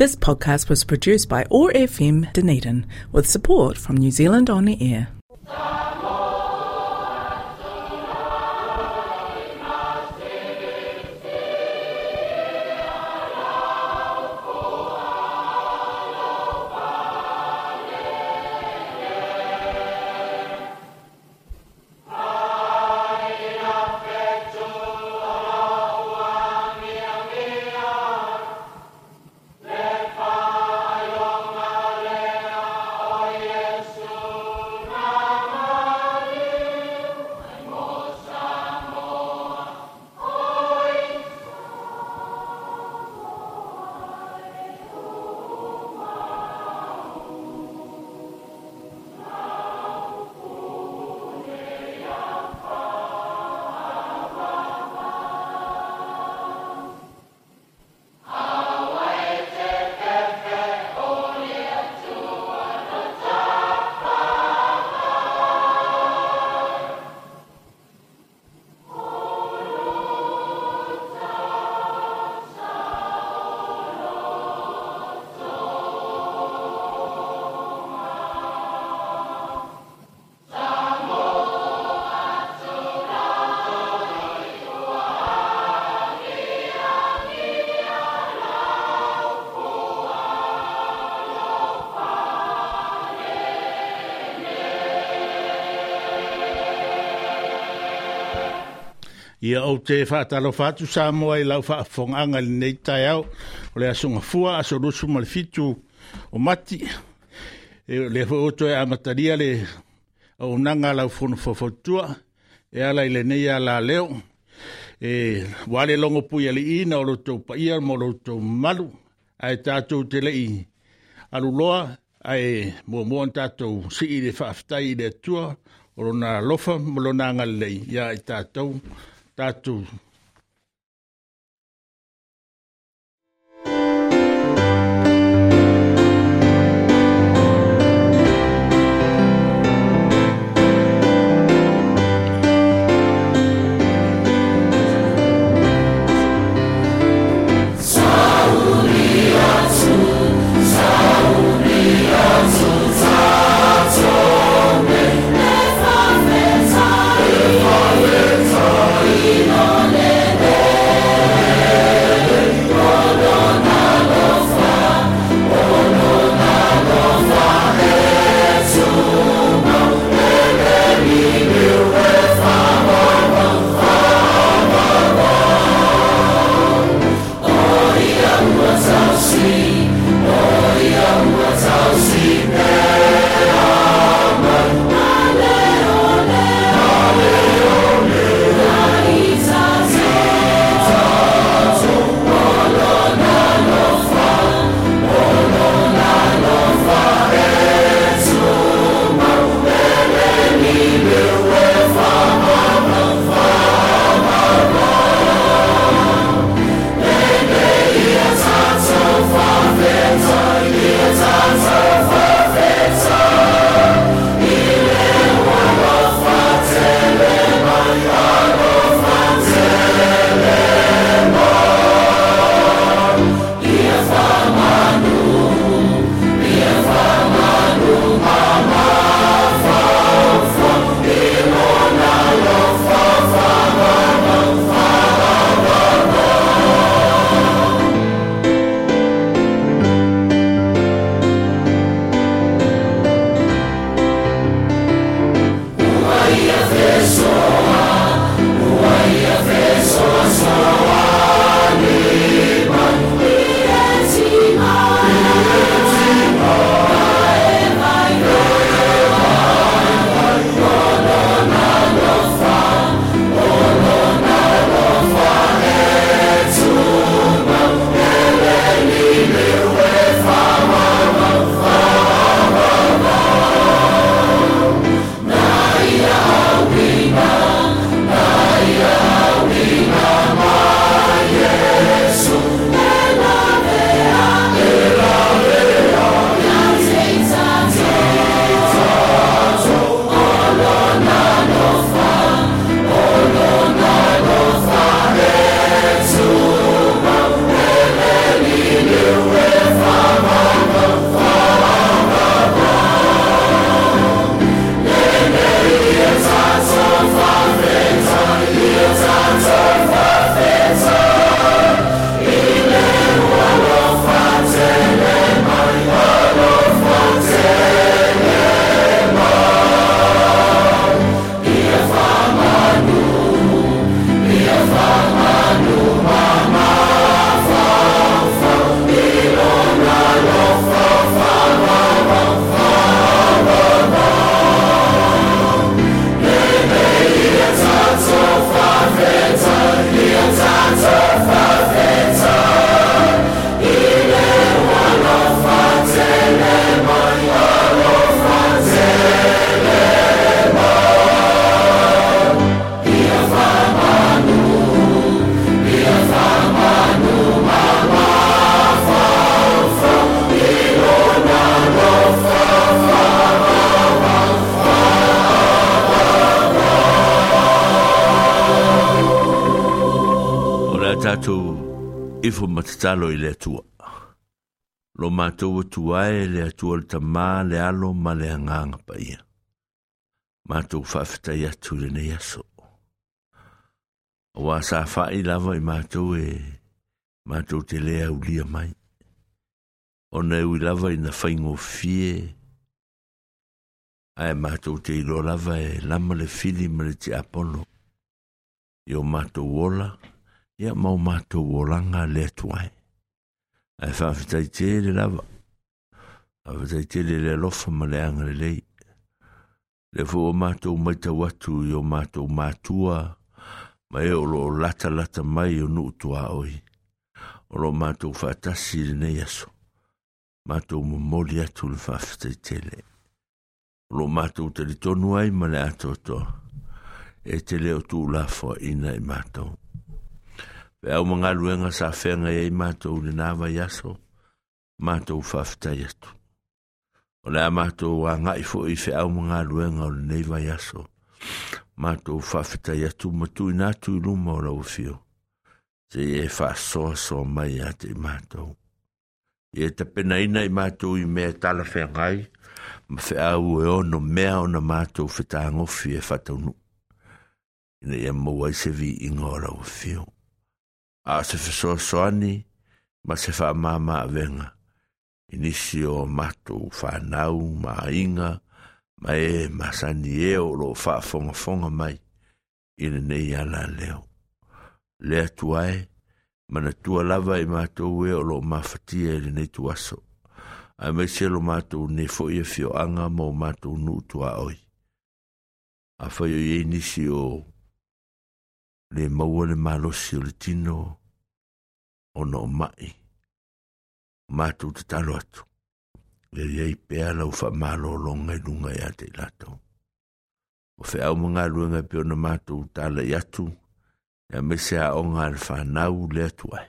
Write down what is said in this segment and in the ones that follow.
This podcast was produced by OAR FM Dunedin with support from New Zealand On the Air. Ia o te whaatalo whatu sa moa I lau whaafonganga li nei tai au o le asunga fua aso rusu malifitu o mati le whaoto e amataria le o nanga lau whono whafotua ala I le nei ala leo wale longo pui ali ina o roto paia mo roto malu ai tātou te lei aluloa ai mua tātou si I le whaaftai I le tua o rona lofa mo lona ngalei ia ai tātou Tatu. Amen. mātou ifo matatalo I le atua. Lo mātou atuae le atua le tamā le alo ma le anganga pa ia. Mātou whawhitai atu le nei aso. Wa sa whai lava I mātou mātou te lea ulia mai. O nei ui lava I na whaingo fie. Ai mātou te ilo lava lama le fili ma le te apolo. Io mātou wola. Ia mau mātou wolanga le atuai. Ai whawhitai te le lava. Whawhitai te le lofa ma le anga le lei. Le fu o mātou maita watu I o mātou mātua. Ma e o lo lata mai o nuutua oi. O lo mātou whaatasi le nei aso. Mātou mamoli atu le whawhitai te le. O lo mātou te li tonu ai ma le ato toa. E te leo tu lafo ina I mātou. Pe au mga luenga sa whenga I mātou le nāwa yaso, mātou whawhitai atu. O lea mātou a ngai fo I whe au mga luenga o le neiva yaso, mātou whawhitai atu matu I nātu I luma o lau whio. Te e whaasoa soa mai a te mātou. I te pena ina I mātou I mea tala whengai, ma whe au e ono mea o na mātou whetangofi e whataunu. Ina ia maua I se vi inga o lau whio. A se whesoa soani, ma se wha mama venga. Inisi o mātou whanau, ma inga, ma masani o lo wha fonga mai. Ina nei ala leo. Lea tuae, mana tua lava I mātou o lo mawhatia le nei tuaso. Ai mai se lo mātou ne fo ia fio anga mo mātou nu tua oi. A whaio I inisi o le maua le malosi o le tino o no mai. Mātou te talo atu. Le iei pēa lau wha malo longa I lunga I ate lato. O whe au mga luenga pio na mātou tala I atu, ia me se a onga al whanau le atuai.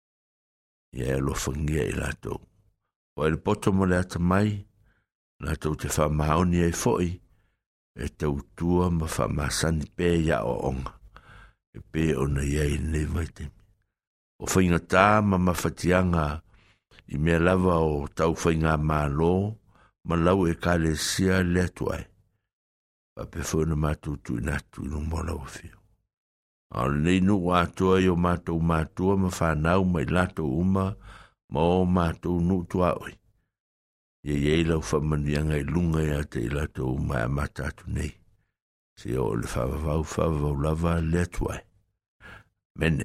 Ia e lo whangia I lato. O e le poto mo le ata mai, lato te wha maoni e foi, e tau tua ma wha masani pēa ia o onga. E pē ona iei nei vaitemi. O whainga tā ma mawhatianga I mea lava o tau whainga mālo, ma lau e kāle sia le atuai. Pa pe whona mātou tui nātu I lumbo lau whio. Ao nei nu atua I o mātou mātua ma whanau mai lato uma, ma o mātou nu tua oi. Iei lau whamanianga I lunga I ate I lato uma a matatu nei. Se o le whavavau lava le atuai. Mene.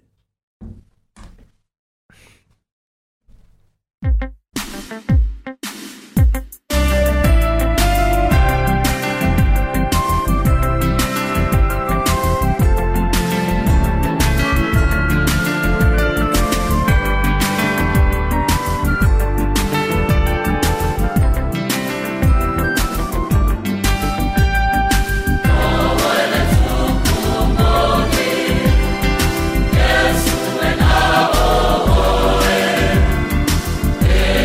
Yes,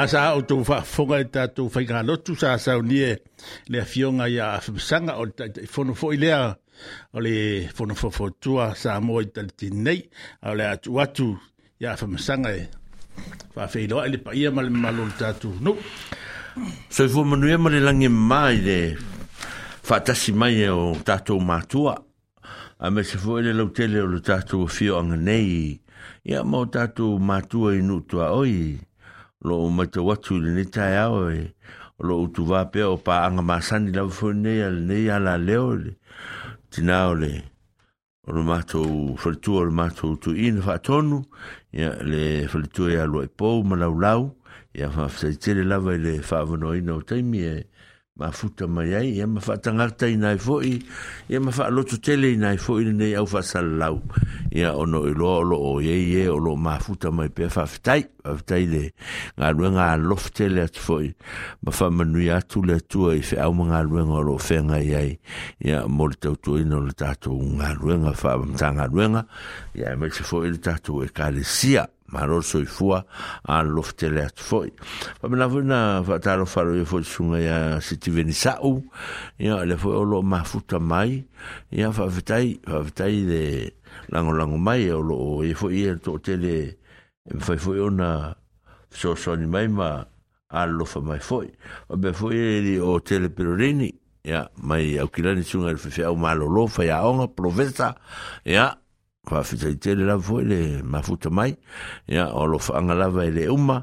sa o tu fa fonga ta tu fa ga lotu sa nie le fionga ya sanga o fono fo ilea o le fono fo tua sa mo i tali nei o le atu ya fa sanga fa fe lo le pa ia mal malul tatu no so fo manu ia male langi mai le fa tasi mai o tatu matua a me se fo le lo tele o tatu fio anga nei ia mo tatu matua inu tua oi lo mata watu le tai ao lo tu va pe o pa anga masani la fone al nei ala leo tinao le o mato fortu o mato tu in fa tonu ya le fortu ya lo po malau ya fa tele lava le fa no ino taimi ma futa mai ai ya ma fa tangata ina foi ya ma fa lo tu tele ina foi nei au fa salau ya ono lo o ye o lo ma futa mai pe fa ftai le nga luenga loftele at foi ma fa manu ya tu le tu e fe au nga luenga lo fe nga ai ya molto tu ino le tatu nga luenga fa tanga luenga ya me se foi le tatu e kalesia maro so fua a loftele at foi pa me la vuna fa talo faro e foi sunga ya siti venisau ya le foi o lo ma futa mai ya fa ftai le lango mai o lo e foi e to tele foi ona so ni mai ma allo fa mai foi vabbè foi o tele perorini ya mai au kilani sunga le fe au malo lo fa ya onga provesa ya fa fita tele la foi le ma futa mai ya o lo fa ngala le uma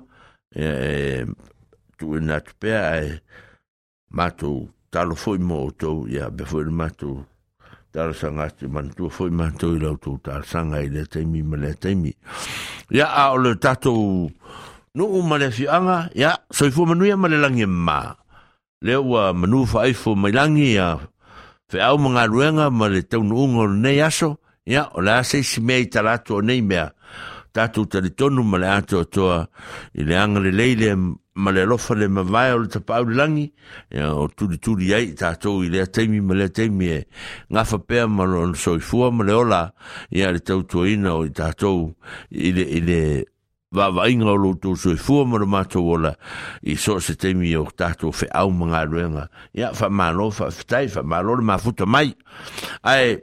tu na pe mato talo foi moto ya be foi mato talo sanga man tu foi mato ilo tu tal sanga ile temi mele temi ya o le tato no male fianga ya so fu manu ya male langi ma le wa manu fa ifo mai langi ya fe au mga luenga male tau no ngol nei aso ya o la se si mei talato nei mea tatu talitonu male ato toa ile angale leile male lofa le mawai o le tapau langi ya o turi ai tatou ile teimi male teimi ngafa pea malo soifua male ola ya le tau tuaina o tatou ile va inga o lo tu soifua male mato ola i so se teimi o tatou fe au mga ruenga ya fa malo fa fitai fa malo le mafuta mai ai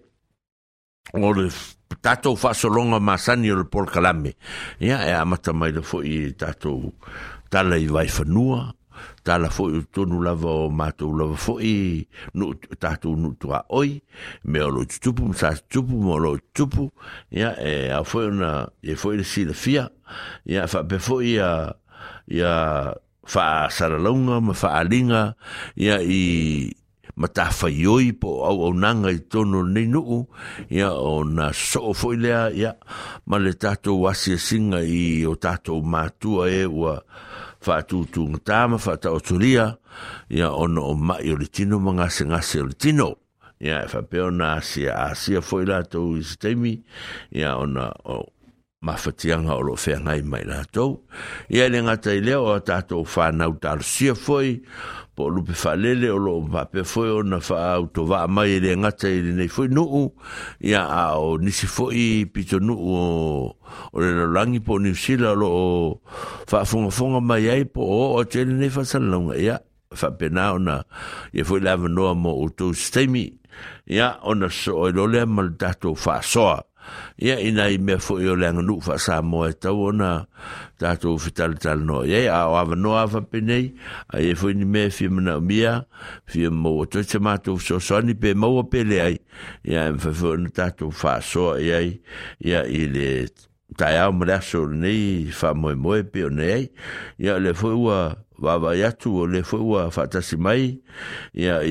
o le tatou fa solonga masani o le polkalame ya e amata mai le fo i tatou tala i vai fanua, tala foi tonu lava o matou lava foi no tatou no tua oi, me o lo tupu, sa tupu, mo lo tupu, ya e a foi na e foi le sila fia, ya fa pe foi ya fa saralonga, ma fa alinga, ya i matawhai oi po au nanga i tono nei nuu, ya o na so foi lea, ya ma le tatou asia singa i o tatou matua e ua whaatutu ngatama, whaataoturia, ia ono o mai o le tino mga ngase o le tino. Ia e whapeo na asia foi la tau i sitemi, ia ona o mawhatianga o lo whengai mai la tau. Ia le ngata i leo o tātou whanau tālu sia foi, po lupe whalele o lo mape foi o na whaauto wa mai le ngata i le nei foi nuu, ia a o nisi foi pito nuu o le langi po New Zealand lo whaafonga mai ai po o tele nei whasalonga, ia whapena o na ia foi lava noa mo o tau stemi, ia o na so o lolea mal tātou whaasoa. Ia ina i mea fo i o leanga nuk wha sa moa e tau ona tātou whitalitali no. Ia a o awa noa awa penei, a ia fo ni mea fia mana o mia, fia maua toite mātou so soani pe maua pele ai. Ia e mwhawhi ona tātou wha soa i ai, ia i le tai au mreaso nei wha moe moe pe o nei ai. Ia le fo ua wawa iatu o le fo ua whatasi mai, ia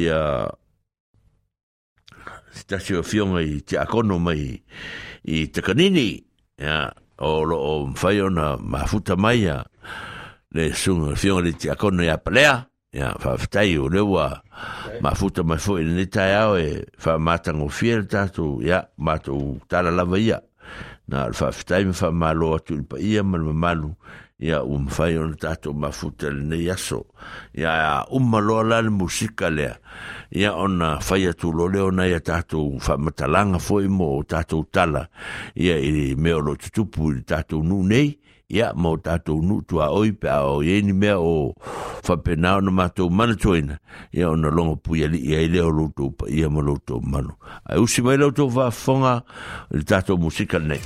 tasi o fionga i te akono mai i te kanini o mwhai ona mafuta mai le sunga fionga i te akono i apalea whawhitai o lewa mafuta mai fo i le netai au e whamatango fia le tātou mātou tala lava ia na whawhitai me whamalo atu i pa ia malu ia mwhai ona tātou mafuta le nei aso ia umaloa la le musika lea ia ona whai atu lo leo na ia tātou whamatalanga foi mo o tātou tala ia i meo lo tutupu i tātou nu nei ia mo tātou nutu a oi pe a o ieni mea o whapenao na mātou manatoina ia o na longa pui ali ia i leo loutou pa ia ma loutou manu. Ai usi mai loutou whafonga i tātou musika nei.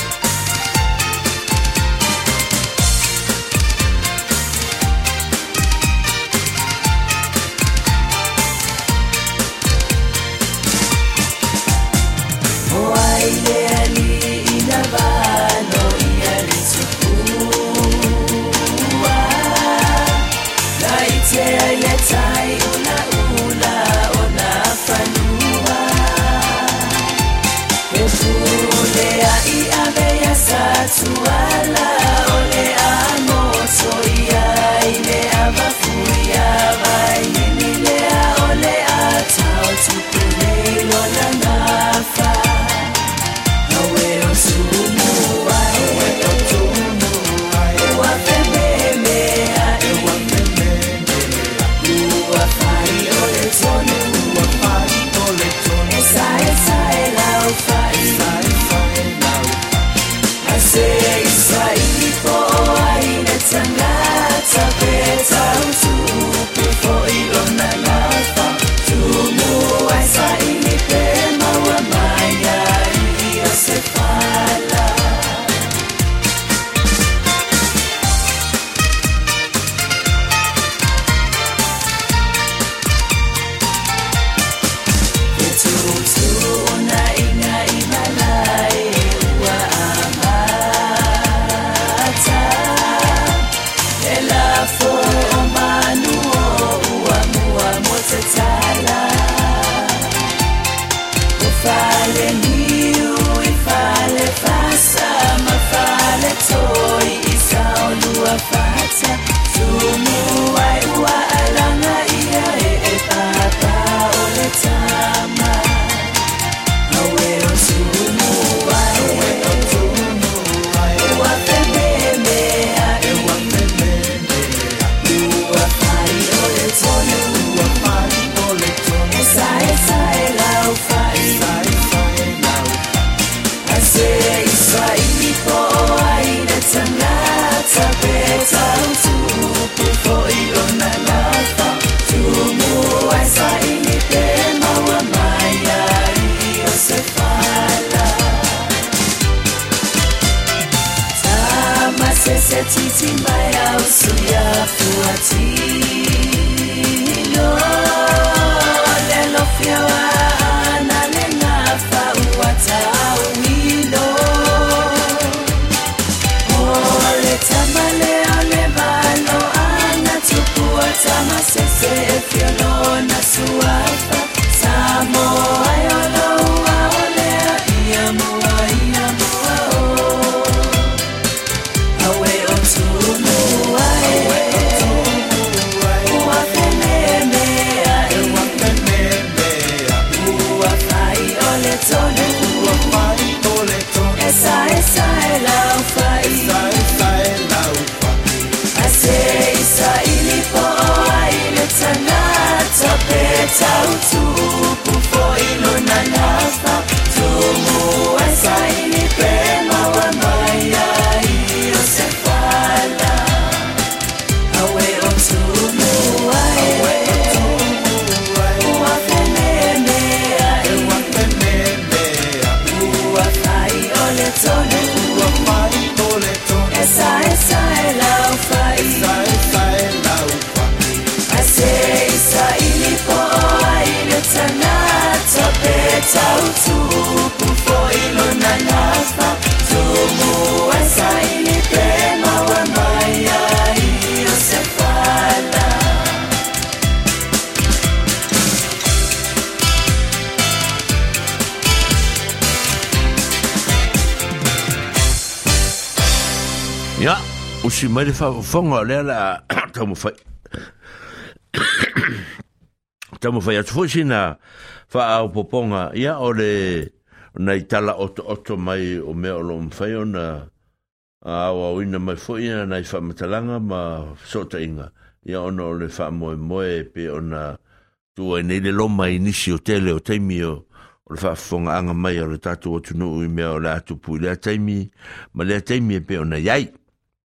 Ya, usi mai le whafonga lea la tamu whai. Tamu whai atu fwisi na wha au poponga. Ia o le nei tala oto mai o mea o lo mwhai o na awa wina mai fwoi na nei whamatalanga ma sota inga. Ia ono le wha moe pe o na tua nei le loma inisi o tele o teimi o le whafonga anga mai o le tatu o tunu i mea o le atu pui lea teimi. Ma lea teimi e pe o na iai.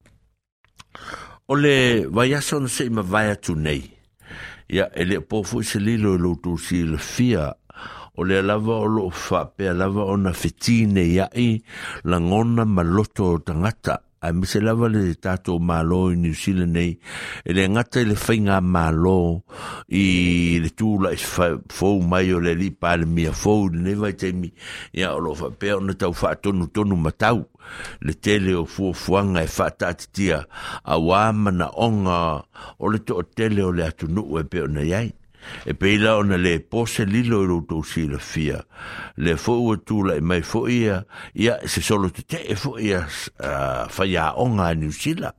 O le vaiaso na se ma vai atu nei. Ia, ele pofu se lilo lo tu si le fia. O le lava o lo fa pe lava o na fetine ia I la ngona maloto tangata. A mi se lava le tato malo I New Zealand nei. E le ngata I le whainga malo I le tūla I fau mai o le li pāle mia fau ne vai teimi. Ia o lo fa pe o na tau wha tonu matau. Le tele o fuafuanga e whaatatitia a wāma na onga o le to o tele o le atunu e pe o na iai. E peila ona le pose lilo I roto si la fia. Le fo tula I mai fo ia se solo te fo ia whaia onga New Zealand.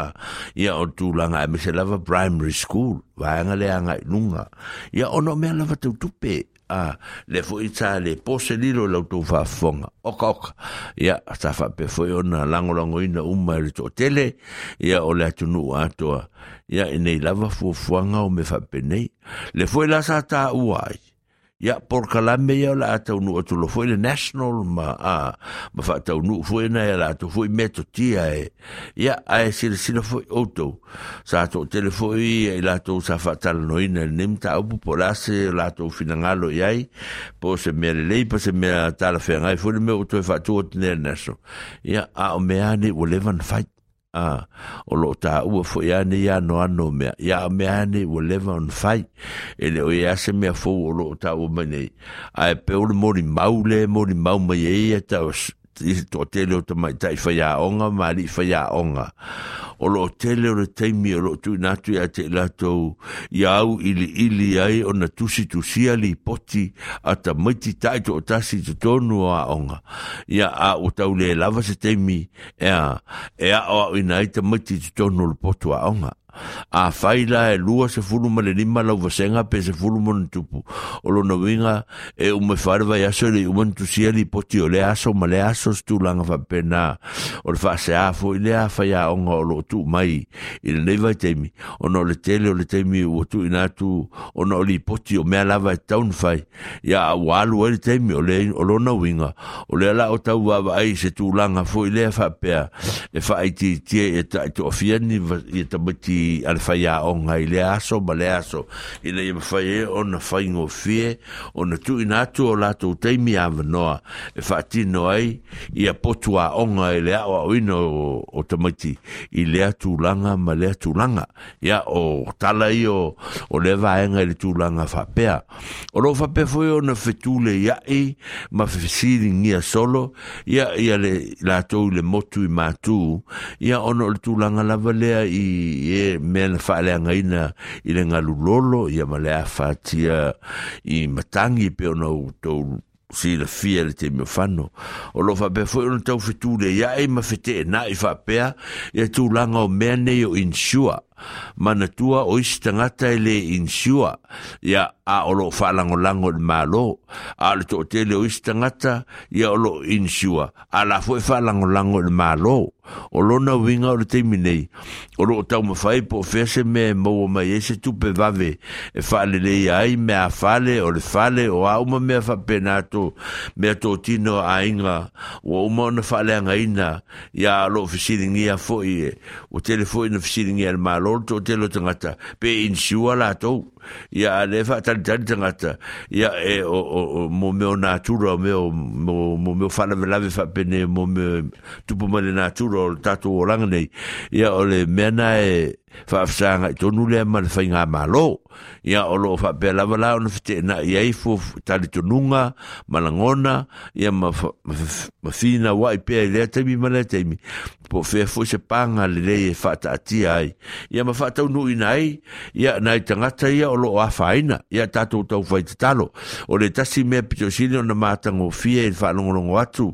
Ia o tūlanga e me se lava primary school. Vaanga le anga I nunga. Ia ono mea lava tau tupe. Le fo ita le pose lilo lau tau whaafonga. Oka. Ia ta whape fo ona langolango ina uma le to tele. Ia o le atunu atoa. Ia nei lava fuafuanga o me whape nei. Le fo la sa ta uai. Ia por kalame ia la atau nu atu lo fo le national ma whaatau nu fo na ia la atu fo meto tia e. Ia ai sila fo auto. Sa to telefo I la to sa whaatala no ina nim ta upu polase la to finangalo iai. Po se mea lei pa se mea tala whengai fo le mea uto e whaatua tine national. Ia o mea ni o levan fight. O lo ta ua fo ia ni ia no ano mea ia mea ni o leva on fai ele o ia se mea fo o lo ta ua mene ai pe o le mori mau mai e ta o to tele o tamai tai whaia onga mali whaia onga o lo tele o le teimi o lo tu natu ia te lato iau ili ai o na tusi li poti a ta maiti tai to o tasi to tonu a onga ia a o tau le lava se teimi ea o ina ai ta maiti to tonu le potu a onga a faila e lua se fulu ma le lima lau vasenga pe se fulu mon tupu o lo na winga e ume whare vai aso le uman tusia li poti o le aso ma le aso stu langa whapena o le whaase afo I le a whaia onga o lo tu mai I le nei vai teimi o no le tele o le teimi o tu inatu o no li poti o mea lava e taun whai ia a walu e le teimi o lo na winga o le ala o tau wawa ai se tu langa fo I le a whapea e whaiti tie e ta ito ofiani I ta mati al whaia onga I le aso ma le aso I le ia whaie o na whaingo fie o na tu inatu o lato teimi awanoa e whaatino ai I a potua onga I le awa oino o tamati I le atulanga ma le atulanga ia o tala I o le vaenga I le tulanga whapea o lo whapea foi o na whetule ia ma whesiri ngia solo ia le lato I le motu I matu ia ono le tulanga lava lea I mea na whaaleanga ina I le ngalulolo ia ma lea whaatia I matangi pe ona tau si la fia le te me whano o lo whapea foi ona tau whetule ia ma whete na I whapea ia tūlanga o mea nei o insure mana tua o isi tangata le insure ia a o lo whalangolango le malo a le to tele o isi tangata ia o lo insure a la foi whalangolango le malo o lo na winga o le teimi nei o lo tau mawhai po fese me maua mai ese tupe vave e whale le ai me a whale o le whale o a uma mea whapenato mea to tino a inga o uma o na whale anga ina ia lo fisiringia foi o tele foi na fisiringia le malo to telo tangata pe insure la to ia le fa tal tangata ia e o mo me natura mo me fa la fa pene mo me tupu mo le natura o tatu o langa nei ia o le mena e fa fsanga tonu le mal fainga malo ia o lo fa pe la vala on fite na ia I fu tal tonunga malangona ia ma fina wa pe le temi mala temi po fe fu se panga le fa tati ai ia ma fa tonu inai ia nai tangata ia o lo afaina ia tatu tau fai talo o le tasi me pitosini na matango fie I fa longo atu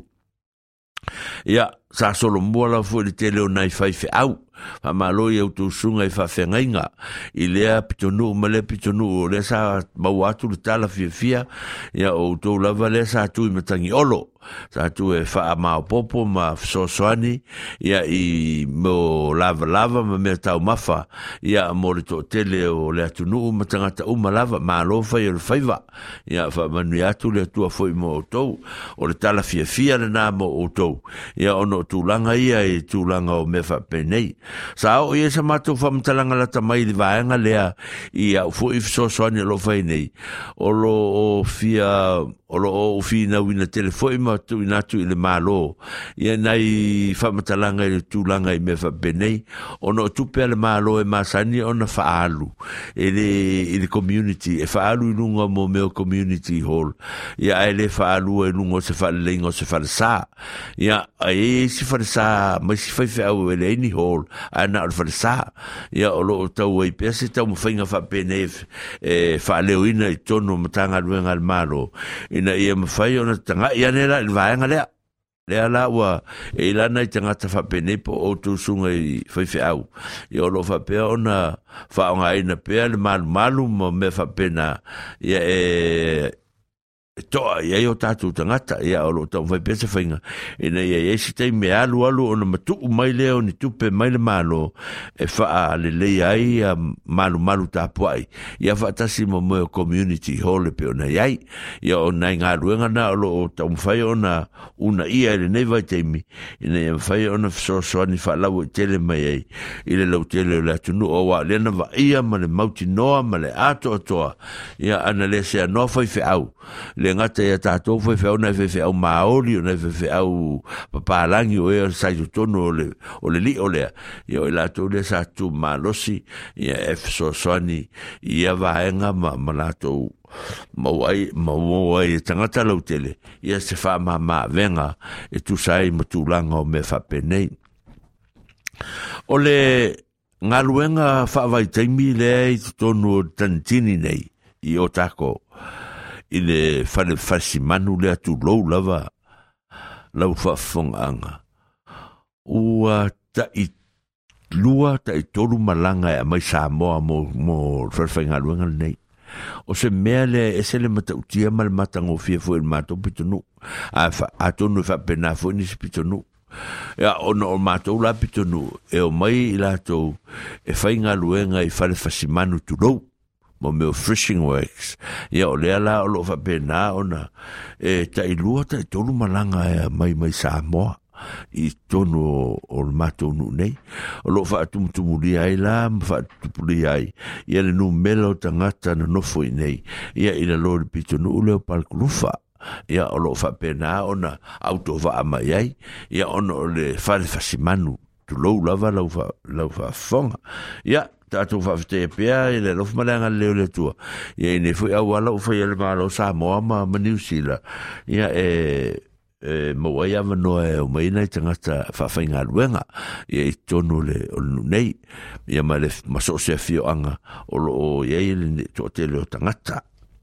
ia sa solo mola fu le tele o nai fai fe au fa malo ia tu sunga I fa fengainga I lea pitonu male pitonu o le sa mawatu le tala fia ia o to lava le sa tu I matangi olo sa tu e fa ma popo ma sosoani ia I mo lava ma me tau mafa ia mo le to tele o le atunu matangata uma lava ma lo fa I le faiva ia fa manu atu le tua foi mo to o le tala fia le na mo o to ia ono tulanga ia I tulanga o me fa penei Sa o ia sa mātou whamtalanga la tamai li vaenga lea i au fu i fisosoani lo whai nei. O lo o fia, o lo o fina wina telefoi mātou inatu i le mālo. Ia nai whamtalanga i le tūlanga i me whapenei. O no tupe le mālo e māsani o na whaalu. E le community, e whaalu i lunga mo meo community hall. Ia e le whaalu e lunga se whalelenga o se whalesa. Ia e si whalesa, mai si whaife au e le ini hall. Ana o whalesa. Ia o lo o tau e pia se tau mwhainga whapene e whaleo ina i tono matanga ruenga al mālo. Ina ia mwhai o na tanga, ia nera i vaenga lea. Lea la ua e ilana i tangata whapene po o tūsunga i whaife au. Ia o lo whapea o na whaonga ina pea le malu mo me whapena. Ia toa ia o tātou tangata ia o lo tau vai pesa whainga ina ia si tei me alu o na matu mai leo ni tupe mai le malo e wha le lei ai malu tāpuai ia whaatasi mo moe community hall e pe o na iai ia o nai ngā ruenga na o lo tau mwhai o na una ia ele nei vai teimi ina ia mwhai o na whasoani whaalau e tele mai ai i le lau tele o le atunu o wa lena wa ia ma le mauti noa ma le ato atoa ia ana le se anoa whaife au le ngata ia tātou whaiwhau nei whaiwhau maori o nei whaiwhau papalangi o ea sai tono o le li o lea ia o i lātou lea sa tu malosi ia soani ia vaenga ma lātou mauai tangata lau tele ia se wha ma venga e tu sai ma tūlanga o me whapenei o le ngā luenga whaavai taimi lea i tono tantini nei i o tako i le whasimanu lea tu lou lava lau whafonganga. Ua ta i lua ta i toru malanga e mai Samoa mo whawhainga luenga nei. O se mea le e se le matautia ma le matango fia fo il mato pitonu. A tonu whapena fo nisi pitonu. Ia ono o matou la pitonu e o mai i latou e whainga luenga i whasimanu tu lou. Mo meo fishing works. Ia o lea la o lo whapena ona e ta i lua ta i tonu malanga e mai Samoa i tonu o matou nu nei. O lo whaatumutumuri ai la, whaatupuri ai. Ia le nu melo tangata na nofo i nei. Ia ina lori pitonu u leo palkurufa. Ia o lo whapena ona auto wa amai ai. Ia ono o le whasimanu. Tu lou lava lau whafonga. Ia tātou whawhite e pia i le lofu malanga leo le tua. Ia i ne fui au ala ufai ele malo Samoa ma New Zealand. Ia mawai ama noa e o maina i tangata whawhainga luenga. Ia i tonu le o nei. Ia ma le maso se fio anga o lo o ia i le to te leo tangata.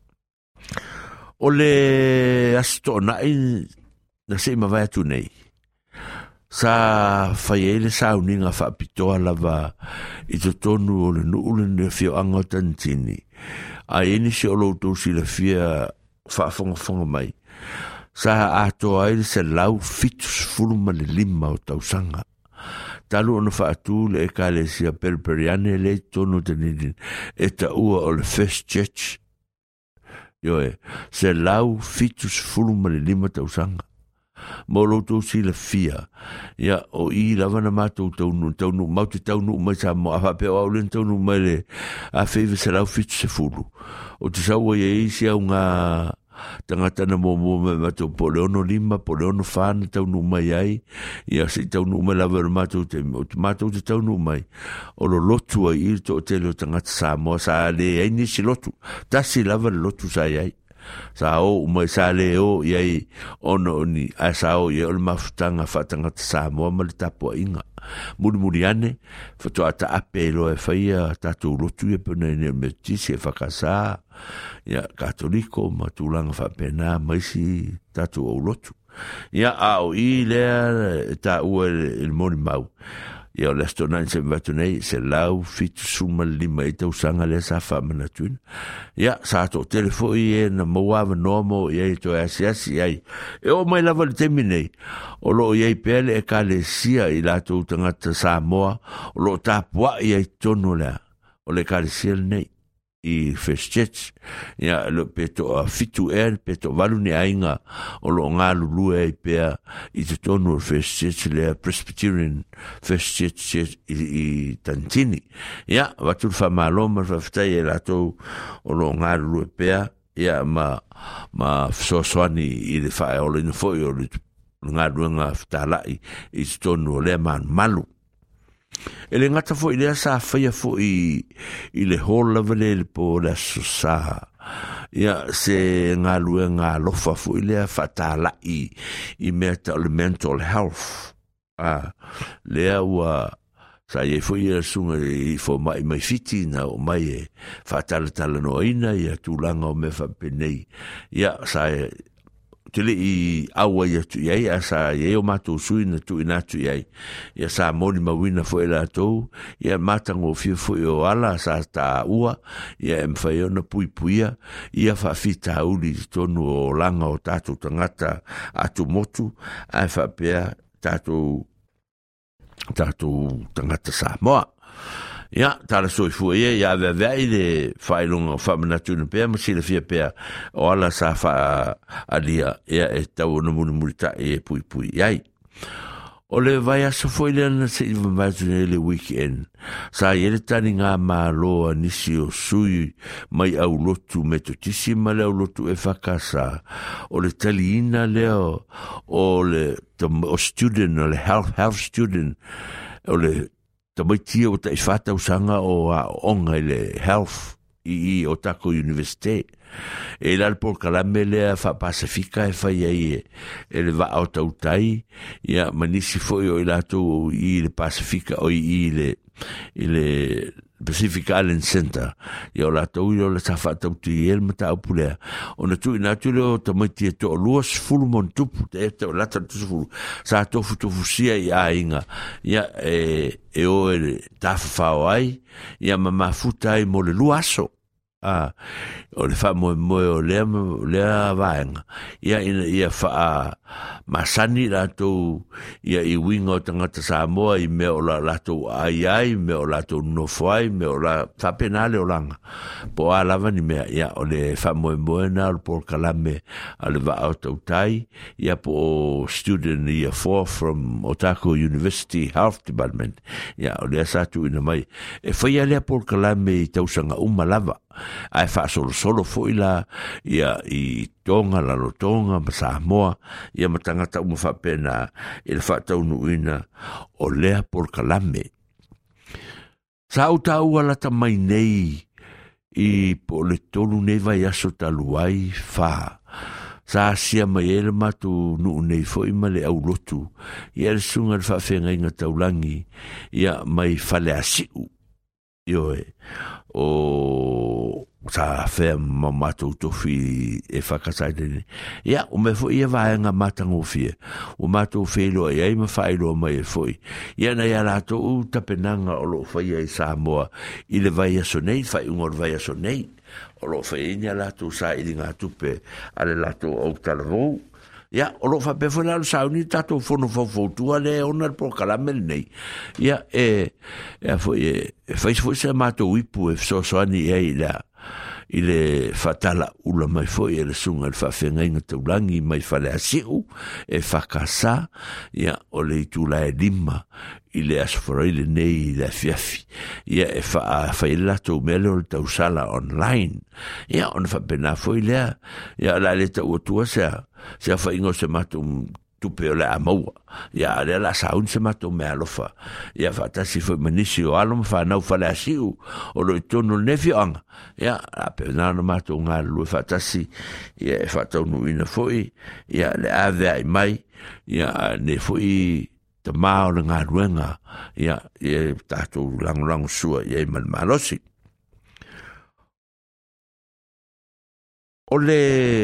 O le asto nai na se ma vai atu nei. Sa whaiele sa uninga whaapitoa lava i to tonu o le nuule ne fio anga tantini. A eni se o loutou si le fia whaafonga mai. Sa atoa ele se lau fitus fuluma le lima o tausanga. Talu ona whaatu le ekalesia perperiane le tonu tanidin e ta ua o le First Church. Ioe, se lau fitus fuluma le lima tausanga. Mo loutou si la fia ia o i lava na mātou taunu mauti taunu mai sa mo a whapea au len taunu mai le a wheive se lau fitu se fulu o te saua ia isi au ngā tangata na mo me mātou po leono lima po leono whāna taunu mai ai ia si taunu mai lava na mātou te taunu mai o lo lotu ai i to te leo tangata sa mo sa le ai nisi lotu tasi lava le lotu sa ai sa o mai sa le o iai ono ni a sa o ia o le mafutanga whatanga te Samoa ma le tapo inga muri ane whatua ta apelo e whaia tatou lotu e puna ine me tisi e whakasa ia katoliko ma tūlanga whapena mai si tatou o lotu ia a o i lea ta ua il mori mau ia o le astonai se mvatu nei se lau fitu suma lima i tausanga le sa whamana tuina. Ia, sa ato telefo i e na mauawa nomo i e to asiasi ai. E o mai lava le temi nei. O lo i e pele e ka le sia i lato tangata Samoa. O lo tapua i e tono lea. O le ka le sia nei. I First Church ia lo peto a fitu peto valu ni ainga o lo ngā lulu e pea I te tonu o First Church le Presbyterian First Church I Tantini ia watu whamaloma whaftai e lato o lo ngā lulu e pea ia ma soaswani I le whae o le nifoi o le ngā ruanga whtalai I te tonu o le malu e le ngata fo I lea sa whaia fo I le hola vele le po le susa ia se ngā luenga lofa fo I lea whatalai I mea ta le mental health lea ua sa ye fo I sunga I fo mai fiti na o mai e whatalatala no ina ia tūlanga o me whapenei ia sa tele I awa ia tu iai asa ia o mātou sui na tu ina tu iai ia sa moni mawina fo e lātou ia mātango fia fo o ala sa ta ua ia mwhai ona pui puia ia whawhita uli tonu o langa o tātou tangata atu motu ai whapea tātou tangata Samoa ia tala soi fu ia vei le failonga famanatu na pea masila fia pea o ala sa fa alia ia e tau na munita e pui ai o le vai aso foi le na se le weekend sa ele tani ngā māloa nisi o sui mai au lotu metotisi ma le au lotu e whakasa o le taliina leo o le o student o le health student o le tamaitia o tai whata usanga o a onga le health I o Tako University e la por kalame le fa Pasifika e fai ai e le va au tautai ia manisi foi o ilato I le Pasifika o I le Pacific Island Center ia o lato I o le tafa tauti el mata upulea o na tu inatu le o tamaitia to luas fulu montupu te o lata tu fulu sa tofu sia I a inga ia e o e tafa fao ai ia mamafuta ai mo le luaso o le wha moe o lea vaenga ia wha masani ratou ia I winga o tangata Samoa I mea o la latou ai mea o latou nofo ai mea o la whapenale o langa po a lava ni mea ia o le wha moe na o por kalame a le va au tautai ia po o student ia 4 from Otago University Health Department ia o lea satu ina mai e whaia lea por kalame I tausanga lava ai fa solo foi la ia I tonga la lotonga ma Samoa ia matangata uma fa pena il fa taunu ina o lea por kalame sa uta ua ta mai nei I po le tolu nei vai aso taluai fa sa sia mai ele matu nu nei foi ma le au lotu ia le sunga fa fenga inga taulangi ia mai fale asiu io o sa fe mamato tofi e whakasaidene ia o me foi ia vaenga matango fie o mato felo ia I ma whaelo mai e foi ia na ia lato u tapenanga o lo whai ai Samoa I le vai aso nei whai ungor vai aso nei o lo whai ia lato sa I ngā tupe ale lato o talavou ia o lo fa pe foi la sauni tato fono fotua le ona por kalame nei ia foi foi se mato wipu e so ani I le fatala ula mai foi le sunga le fafenga inga taulangi mai fale asiu e whakasa ia o le tula e lima I le asforaile nei le fiafi ia e whailato mele o le tausala online ia on whapena foi lea ia la le tau atua sea whaingo se mato tupe o le amaua ia le la saun se mato me alofa ia whatasi foi manisi o aloma whanau whale asiu o lo I tono nefioanga ia a pena na mato ngā lue whatasi ia e whatau nuina foi ia le avea I mai ia ne foi te mao le ngā ruenga ia e tātou langolango sua ia I malmalosi o le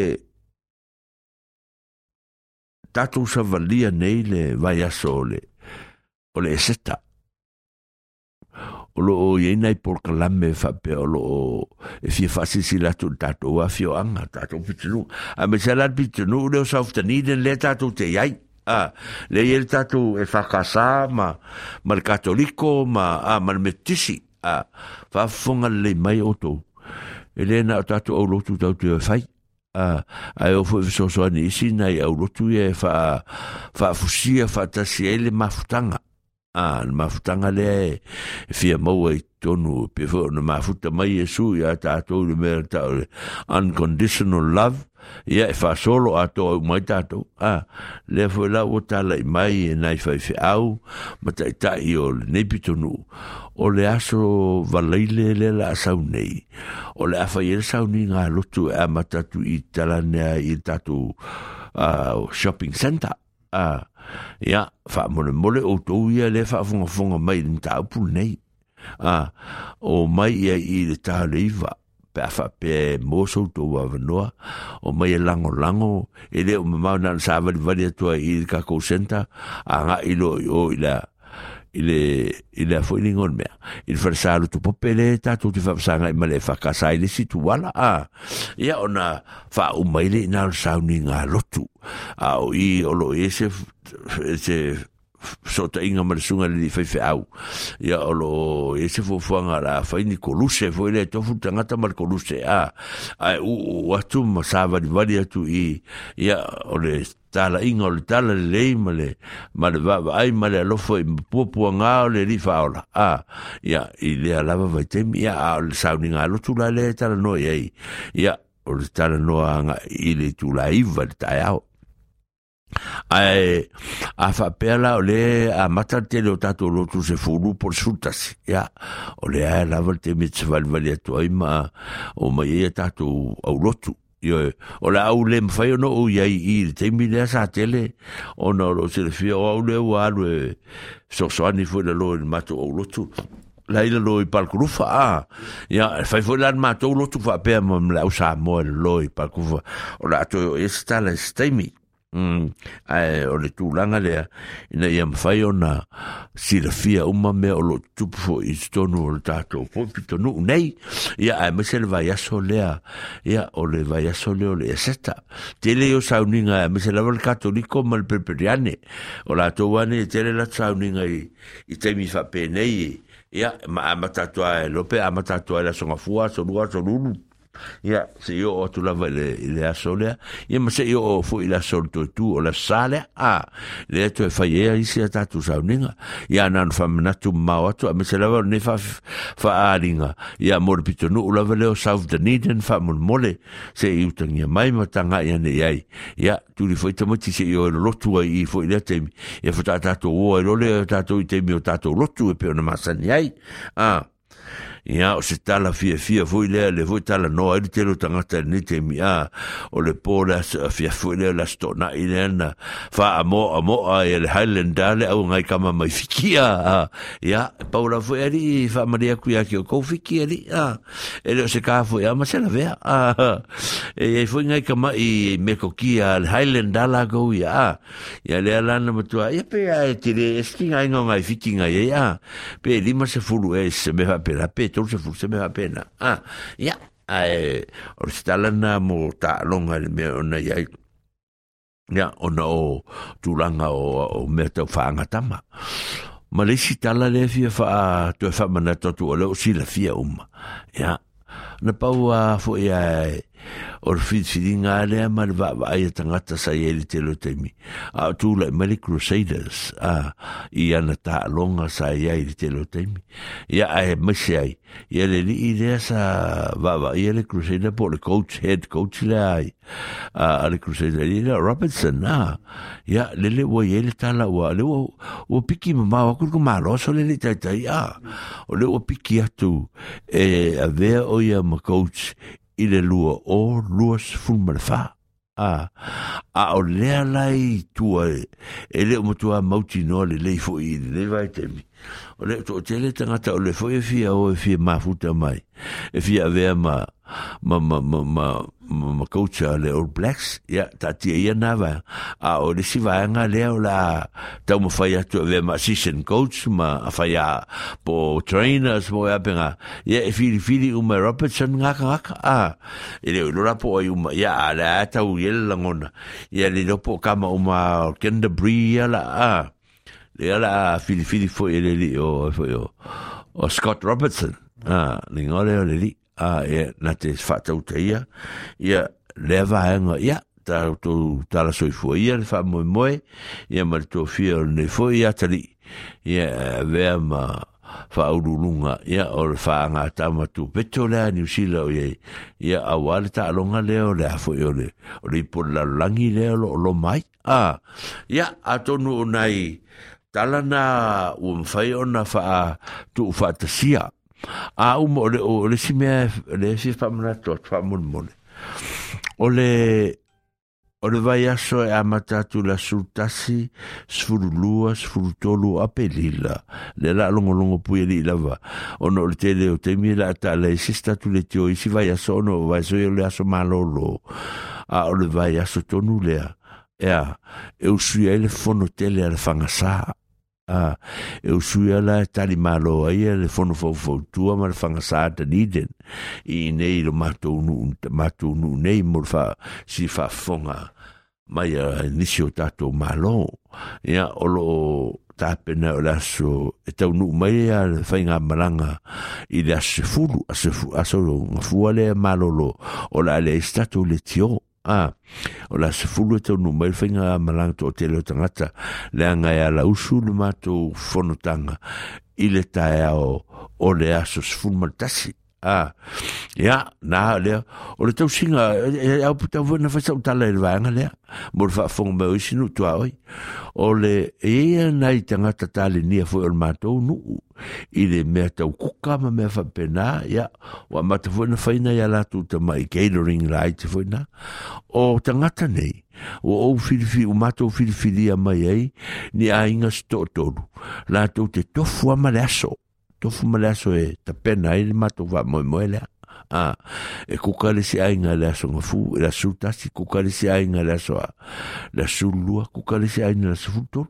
tātou savalia nei le vai aso o le seta o lo o ienai por kalame whape o lo e fia whasisi latu tātou a fio anga tātou pitunu a me se lat pitunu leo sautaniden le tātou te iai le iel tātou e whakasa ma le katoliko ma le metisi whafonga le mai o tō ele na tatu au lotu tau te fai ai o foi so ni sina ai au lotu e fa fusia fa tasiele mafutanga mafutanga le fia mau ai tonu pe fo na mafuta mai Yesu ya tatu le mer ta unconditional love ia fa solo ato mai tato le fo la o tala mai nai fa au mata ta io ne pitonu o le aso valaile le la saunei o le afa ia sauni nga lotu a matatu i talana i tatu shopping center ia fa mole o to ia le fa fonga mai ta pu nei o mai ia i le taliva pe fa pe moso to wa no o mai lango ele o ma na sa vali to i ka ko center anga ilo o ila il a foi lingon mea il farsalo tu popele ta tu ti fa sanga male fa casa ile situ wala ia ona fa o maile na sounding a lotu o i o lo ese sota inga marsunga li fe au ia o lo ese fo fanga la fa ni koluse foi le to futanga ta mar koluse o atu masava di varia tu ia o le tala inga o le tala le male va ai male lo foi popo nga o le rifaola ia i le lava vai tem ia o sounding a lo tu la le tala no ia o le tala no nga i le tu la iva ta au a fa pela o le a matante le tato lo tu se fulu por sultas ia o le a lava te mit valvalia to ima o mai tato au lotu o la au le mfai no o ia i te mile sa tele o no lo se fia o le wa le so ani fu le lo mato o lotu la ila lo i palkufa ia fai fu la mato o lotu fa pe mam la usa mo lo i palkufa o la to esta la stemi o le tūlanga lea ina ia mawhai o na sirafia uma mea o lo tupu i stonu o le tātou pōpitonu nei ia ai mese le vai aso lea ia o le vai aso lea o le eseta tele o sauninga mese lava le katoliko ma le perperiane o la tauane tele la sauninga i teimi whapenei ia ma amatatua e lope amatatua e la songafua so lua so lulu ia se io o tu lava le asolea ia ma se io o fu ila sol tu o la sale le to fai e isi ata tu sauninga ia nan famna tu mau tu me se lava ne fa aringa ia morbito no lava le o South Dunedin fa mole se io tanga mai matanga ia ne ia tu li foi tamati se io lo tu i foi le temi ia fa tata o le tata i temi o tata lo tu e pe na masani ai ia o se tala fia foi le foi tala no ai te lo tangata ni te mia o le pola fia foi le la stona ina fa amo ai le Highlander le au ngai kama mai fikia ia paula foi ali fa maria kuia ki o fikia ali ele se ka foi ama se la vea e foi ngai kama i me kokia le Highlander la go ia le ala na matua ia pe ai te esti ngai ngai fikinga ia pe lima se fulu se me va per tu se fu se me va pena ia o stalana mo ta longa me ona ia ona o tulanga o me to fanga tama ma le sitala le fia fa to fa mana to o si la fia ia na paua fo ia or fitinga le mal va ai tangata sa ele te lo temi tu le Mary Crusaders ia na ta longa sa ia te lo temi ia ai mesai ia le idea sa va ia le Crusader por le head coach le ai le Crusader ia Robertson ia le wo ia le tala wa le o piki ma ko malo so le tata ia o le o piki atu ave o ia ma coach ile lua o luas fulmalfa o lea lai tua ele o matua mauti no le fo i le vai temi o le to tele tangata o le fo e fia mafuta mai e fia vea ma coacha le All Blacks ia tatia ia nava o le sivaanga lea o la tau mawhai atu vea ma assistant coach ma whaia po trainers mo e apenga ia e fili uma Robertson ngaka ele o lora po ai uma ia le atau iela langona ia le lopo kama uma Canterbury ia la le ala fili fo ele o Scott Robertson lingole o le li ia na te whātauteia, ia lewa hanga, ia, tala soifua ia, le wha moe, ia ma le tō whia o nei fo, ia tali, ia vea ma whaurulunga, ia o le whaanga tamatu, peto lea New Zealand o iei, ia awale ta alonga leo lea fo i o le ipola langi leo lo mai, ia atonu o nai, tala na umwhai o na wha tu whaatasia, umo o le si mea, le si whamana tot, whamunmone, o le vai aso e amatatu la sultasi, sfurulua, sfurutolu apelila, le la longo pui li lava, ono le tele o te mi la ta le sistatu le tio isi vai aso, ono vai so le aso malolo, o le vai aso tonu lea, e usui ele fono tele ale whangasa, e usui ala tali malo ai le fono fau tua ma le whangasa ta niden, I nei lo matou nu nei mo fa si fa fonga mai nisio tato malo, ia olo tapena o laso e tau nu mai a whainga malanga I le asefulu, asolo ngafuale malolo, o la le stato le tio, o la sefulu e tau nu mai whainga malanga to te leo tangata, le anga e ala usu le mato whanotanga, I le tae o le aso sefulu maltasi, ia, nā lea, o le tau singa, au puta vana whaisau tala e vanga lea, mo le whaafonga mai oisi nu tua oi, o le ea nai tangata tale nia fo el mātou nuu, I le mea tau kuka ma mea whapena, ia, wa mata whana whaina ia lātu ta mai catering la ai te whana, o tangata nei, o whiriwhi, o mātou whiriwhiria mai ei, ni a inga stotolu, lātou te tofu ama le aso, tofu malaso e tapena I le mato va moe lea. E kukare si ainga le aso ngafu, e la sultasi, kukare si ainga le aso la sulua, kukare si ainga la sufutolu.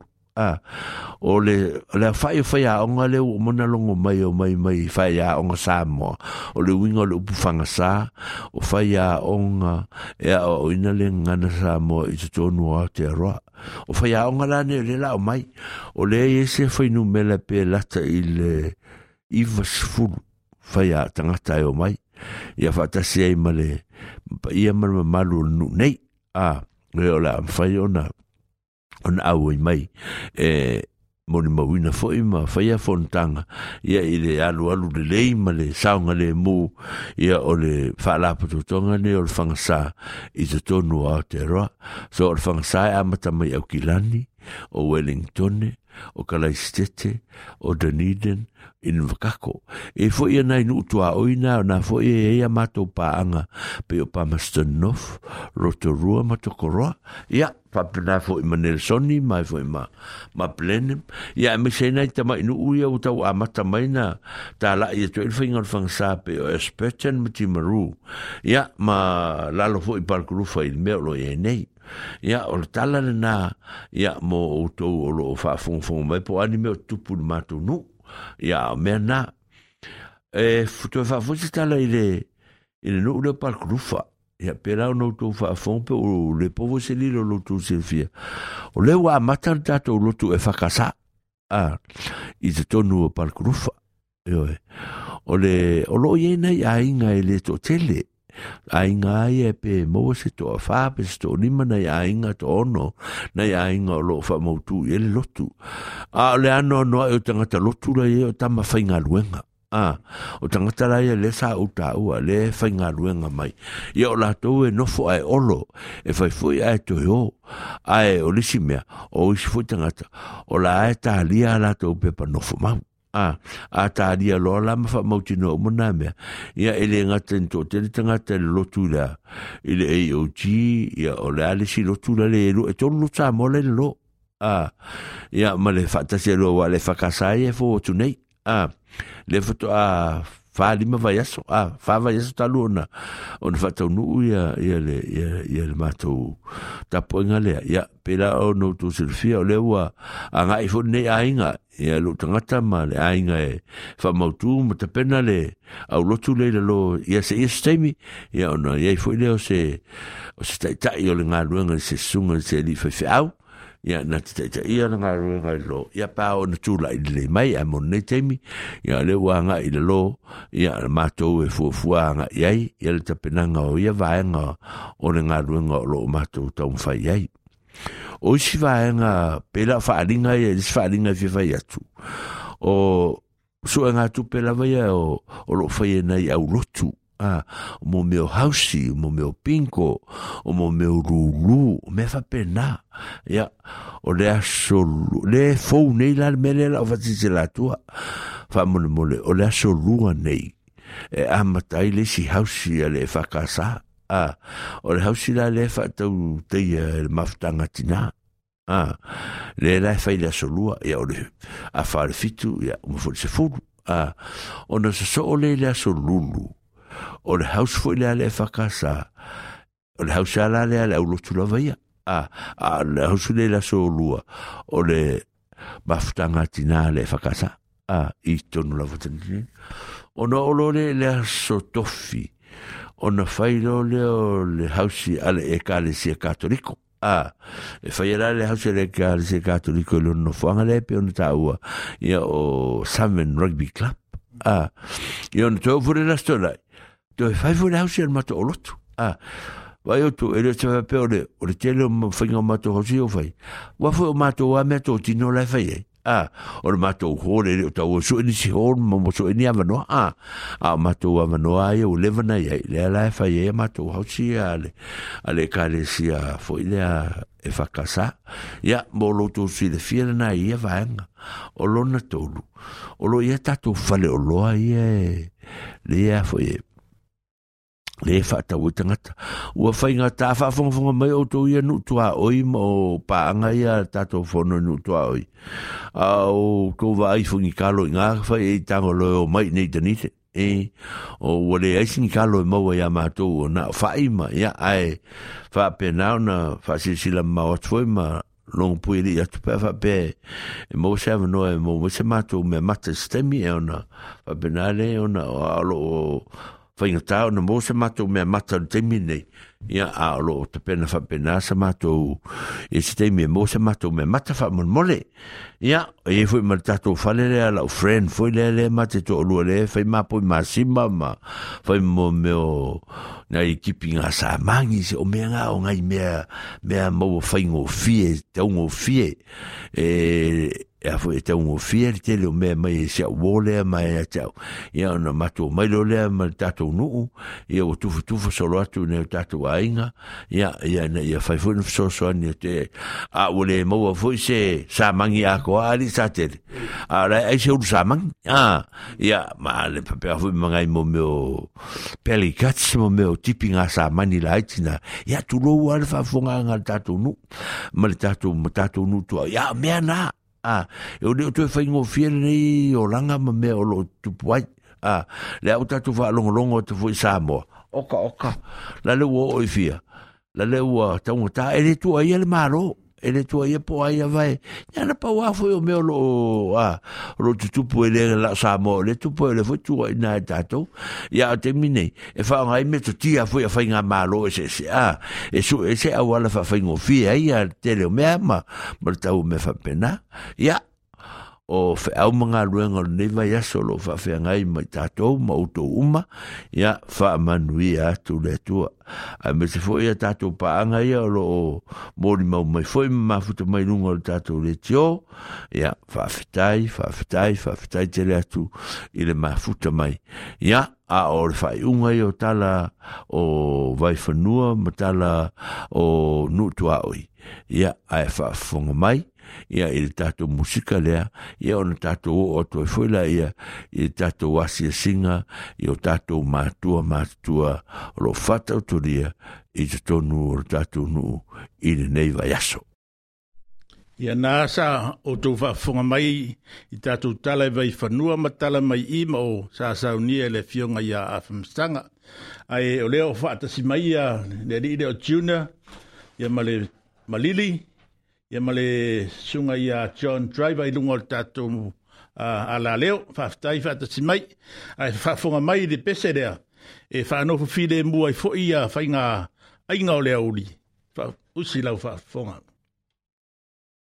O le whai a onga leo o mona longo mai o mai whai a onga Samoa, o le winga o le upufanga sa, o whai a onga e a o ina le ngana Samoa I te tonu a te aroa. O whai a onga lane le la o mai, o le e se whai nu mele pe lata I le Iva sfulu whai a tangata e o mai. Ia whaatasi ei ma le ia marama malu nu nei. Le o la whai ona au I mai. Moni mawina fo ima whai a fontanga. Ia I le alu le lei ma le saunga le mu. Ia o le whaalapato ne o le whangasa I te tonu a te roa. So o le whangasa e amata mai au Kilani, o Wellington, o Kalaistete, o Dunedin, in Vakako. E fo ia nai nu tua oina, na fo ia mato paanga, pe o Palmerston-North, Rotorua, Matokoroa. Ia, papena fo I Manelsoni, mai fo I ma Blenheim. Ia, me se nai tamai nu uia o tau amata mai na, ta la ia to ilwhainga o whangsa pe o Esperton, Matimaru. Ia, ma lalo fo I Parkurufa I mea lo e nei. Ia, o le tala na, ia, mo o tau o lo whaafonga mai po anime o tupu ni mato nu. Ia, mea na, futu e whaafonga tala I le nu le Parkurufa. Ia, pera o no tau whaafonga pe o le povo se li lo lotu se fia. O le wa mata tato lotu e whakasa. I te tonu o Parkurufa. O lo iena I ainga I le to tele. Ainga ai e pe mo se to fa pe sto lima na ainga to ono na ainga o lo fa mo tu e lotu le ano no e tangata lotu la e o tama fainga luenga o tangata la e le sa uta ua le fainga luenga mai e o la to e no fo ai olo e fai foi ai to yo ai o lisimea o isi foi tangata o la e ta lia la to pe pa no fo mau a taria lo la ma fa mautino mona me ia ele ngata to te tangata lotu la ile AOG ia o le ale si lotu la le lo e to lo sa mo le lo ia ma le fa ta se lo wa le fa kasai e fo tu nei le foto fa lima vai aso fa vai aso taluna on fa to nu ia le mato tapo ngale ia pela o no tu silfia o le wa anga I fo nei ainga ia lo tangata ma le ainga e fa mautu ma te pena le au lotu le lo ia se istemi ia ona ia fo le o se tai o le ngā luenga se sunga se li fa au ia na te ia nga lo ia pa o na tula i le mai a mon ne temi ia le wanga i le lo ia matou e fuanga iai ia le tapenanga o ia vaenga o le nga ruenga lo matou tau fai iai o si vaenga pela faalinga ia le faalinga fi atu o so nga tu pela vai o lo fai nei au lotu o mo meu hausi, o mo meu pinko, o mo meu rulu, me fa pena. Ia, o le aso, le fou nei la mele la o fatise la tua. Fa mole mole, o le aso lua nei. E amatai le si hausi a le whakasa. O le hausi la le whatau teia le maftanga tina. Le la fai le aso lua, ia o le a whare fitu, ia, o mo fo se furu. O na sa o le aso lulu. O le house foi le whakasa. O le house ala le au lotu la vaia. Le house le la so lua. O le maftanga tina le whakasa. I tonu la vatani. O na olo le so tofi. O na whailo le house ale e kalesia katoliko. E whaiera le house le kalesia katoliko le no whanga le pe o na taua. Ia o Salmon Rugby Club. Ia o na tau fure la stolai. To fai fu la usia mato olotu vai o tu ele se pe o le tele mo finga mato hosi o fai wa fu mato wa meto tino la fai o le mato ho le to o so ni si ho mo so ni ava no mato wa no ai o leva na ai le la fai e mato hosi ale ka le sia foi le e fakasa ya mo lo tu si le fiera na ia vanga o lo na tolu o lo ia tatu fale o lo ai le foi le fata o tangata ua whainga ta whafonga mai o tō ia nutua oi mo paanga ia tato whono nutua oi au tō vai fungi kalo i ngā whai e tango leo mai nei tanite o wale aisingi kalo i maua ia mātou o na whaima ia ai whapena na whasisila mawatfoi ma long puiri atu pe whape e mo se avanoa e mo se mātou me mata stemi e ona whapena le ona o alo o whainga tau na mo se matou mea mata o teimi nei. Ia a alo o te pena whapena sa matou e se teimi e mo se matou mea mata whamon mole. Ia, e fwoi ma tatou whale lea la o friend, fwoi lea mate to o lua lea, whai mapoi ma sima ma, whai mo meo na i kipi ngā sa mangi se o mea ngā o ngai mea mau whaingo fie, te ungo fie, e foi te un fiel te le me mai se wole mai tau ia na mato mai lo le ma tato nu ia o tu solo atu ne tato ainga ia fai foi so ni te wole mo foi se sa mangi a ko ali sa te ara ai se u sa mang ia ma le papel foi mangai mo meu pelicats mo meu tipping a sa mani laitina ia tu lo wa fa fonga nga tato nu ma tato nu tu ia me na eu leo tu fai ngo fiel nei o langa ma me o lo tupu ai le au tatu fa longo tu foi Samoa oka la le o fia la le o tau ta ele tu ai le malo ele tu ai po ai vai ya na pa wa foi o me o lo tupu ele la Samoa le tupu ele foi tu ai na tatu ya terminei e fa ngai me tu tia foi fa nga malo se e awala fa ngo fia ia tele me ma tau me fa pena ya o fe au manga luenga nei vai aso lo fa fe ngai mai tatou ma uto uma ia fa manui atu le tua a me se foi a tatou pa anga ia lo mori mau mai foi ma futa mai lunga o tatou le tio ia fa fitai te le atu i le ma futa mai ia a o le fai unga i o tala o vai whanua ma tala o nutua oi ia a e fa fonga mai ia il tato musika lea ia ona tato o to foila ia il tato wasia singa i o tato matua lo fata autoria i te tonu o tato nu i le nei vai aso ia nasa o to fa fonga mai i tato tala vai fanua matala mai ima o sa saunia le fionga ia afamstanga ai o leo fata si mai ia le o junior ia malili ia male sunga ia John Driver i lunga o tatou ala leo, whaftai whatasi mai, ai whafonga mai de pese rea, e whanofo while mua i fo ia whainga ainga o lea uli, usi lau whafonga.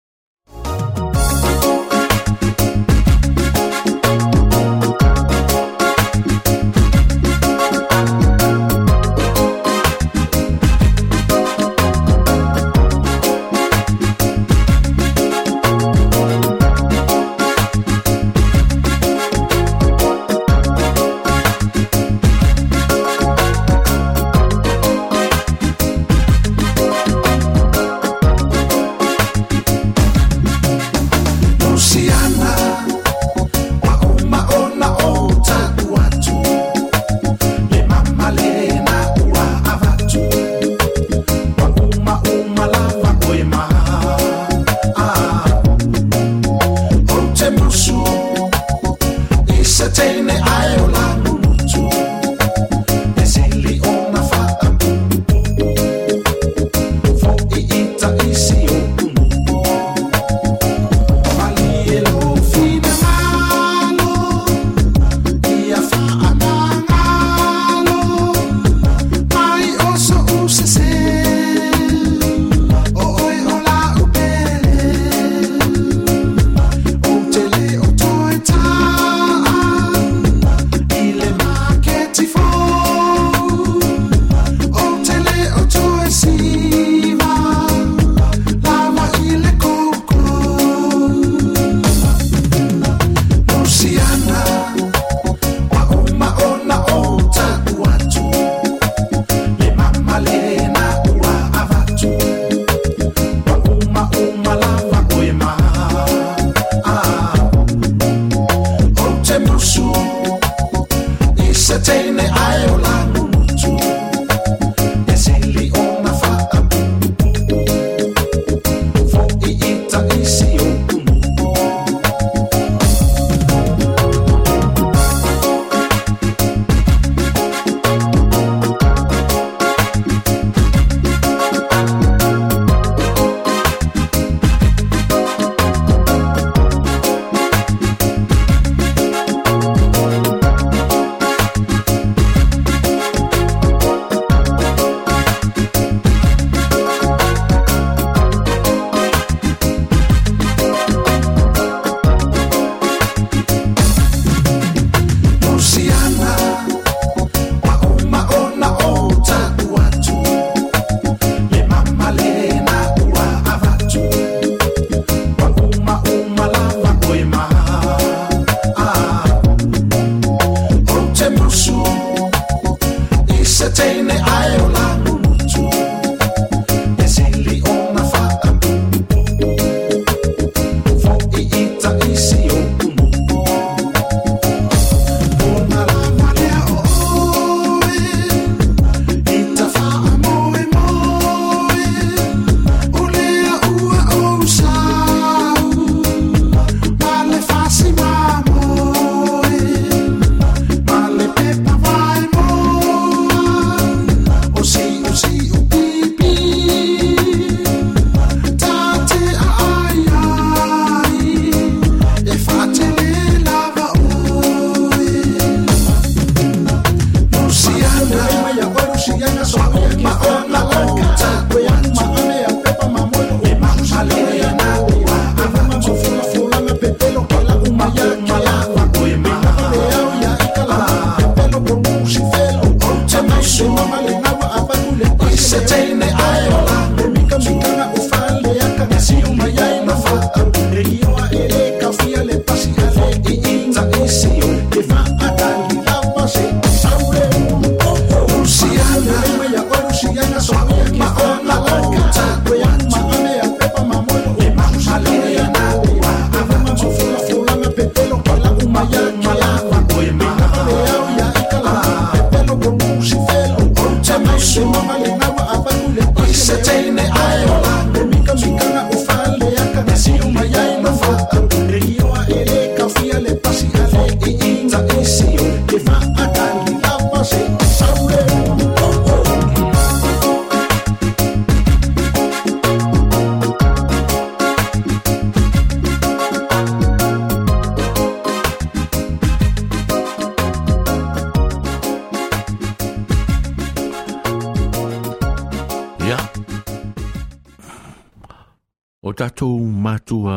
O tātou mātua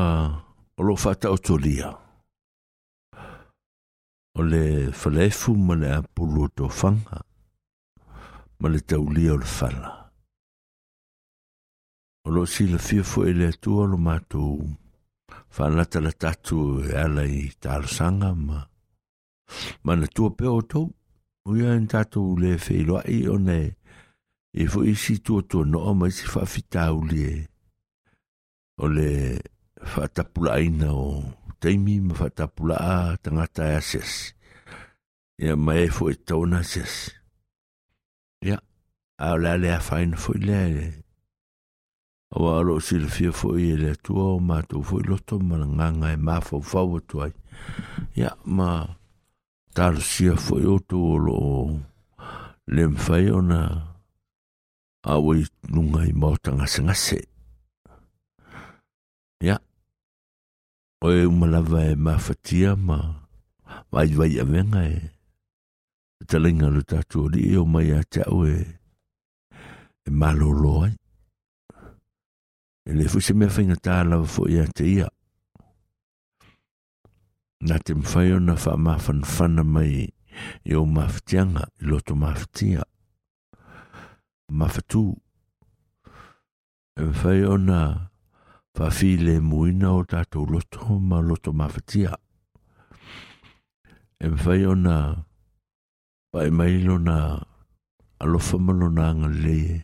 o lo whata o tolia. O le whalefu ma le apulu o tō whanga, ma le taulia o le whala. O lo sila fia fo e le atua lo mātou whanata la tātou e ala i tālasanga ma na tua peo o tau. Uia en tātou le whailoa i o ne e fo isi tua tua noa ma isi whawhitau li o le whatapula aina o teimi ma whatapula a tangata e ases. Ia mai e fo e tauna ases. Ia, a o le a whaina fo i le awa alo sila fia fo i le atua o mātou fo i loto ma la nganga e mawhau whau atuai. Ia, ma talo sia fo i oto o lo le mwhai o na awa i nunga i mautanga ngase. Ia, o e umalawa e mawhatia ma vai a venga e talinga lo tatu o li o mai a tau e malolo ai. E le fusi mea whainga tālawa fo i a te ia. Nā te mwhai o na wha mawhanwhana mai i o mawhatianga i loto mawhatia. Mawhatu. E mwhai o na whawhile muina o tātou loto ma loto mawhatia. E mwhai o na pae mailo na alofa malo na anga leye.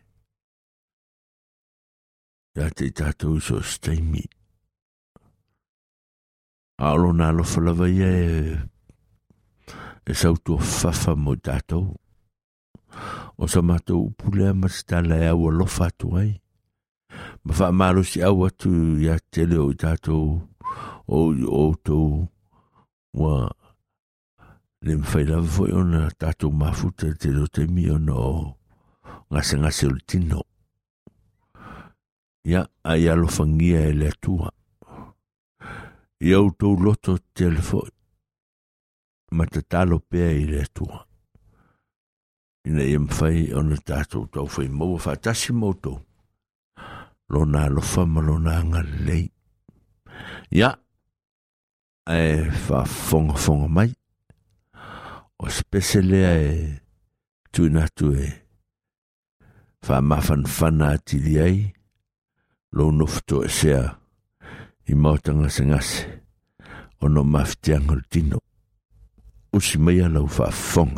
Ia te tātou iso steimi. Alo na alofa lava ia e sautu o whafa mo tātou. O sa mātou upulea masitala e au alofa atu ai. Ma wha maro si au atu ia tele o tātou o tō wa le mwhaila foi ona tātou mafuta te lo te mi ona o ngase o le tino. Ia ai alofangia e le atua. Ia o tō loto telefoi. Ma te talo pēa i le atua. Ina ia mwhai ona tātou tau whai maua whaatasi mautou. Lona alofa ma lona anga lei. Ia, e wha mai. O speselea e tuinatu e wha mawhanwhana atiri ai. Lo nofto e sea i mautanga sengase. Ono mawhitianga le tino. Usi mai alau wha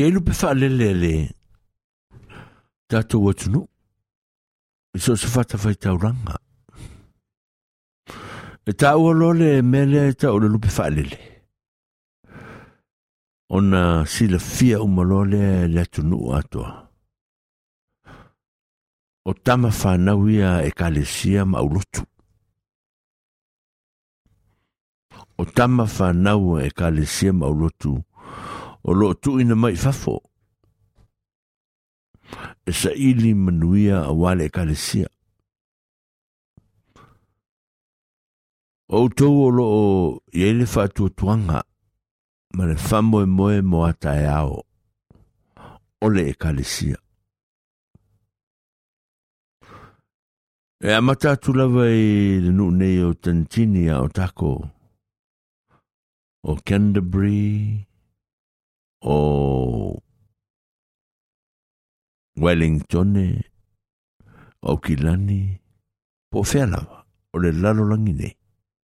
ia lupe whaalele le tātou atunu. So se fata fai tauranga. E tāua lole mele e tau le lupe whaalele. Ona sila fia umalole le atunu atoa. O tama whanau ia e kalesia maulotu. O tama whanau e kalesia maulotu. O lo tu ina mai fafo. E sa ili manuia a wale e kalesia. O tau o lo o iele whātua tuanga. Ma le whamoe moe mo ata e ao. Ole e kalesia. E amata tulawa i le nunei o Tantini o tako. O Canterbury. O Wellington. O Kilani. Po whealawa. O le lalolangi nei.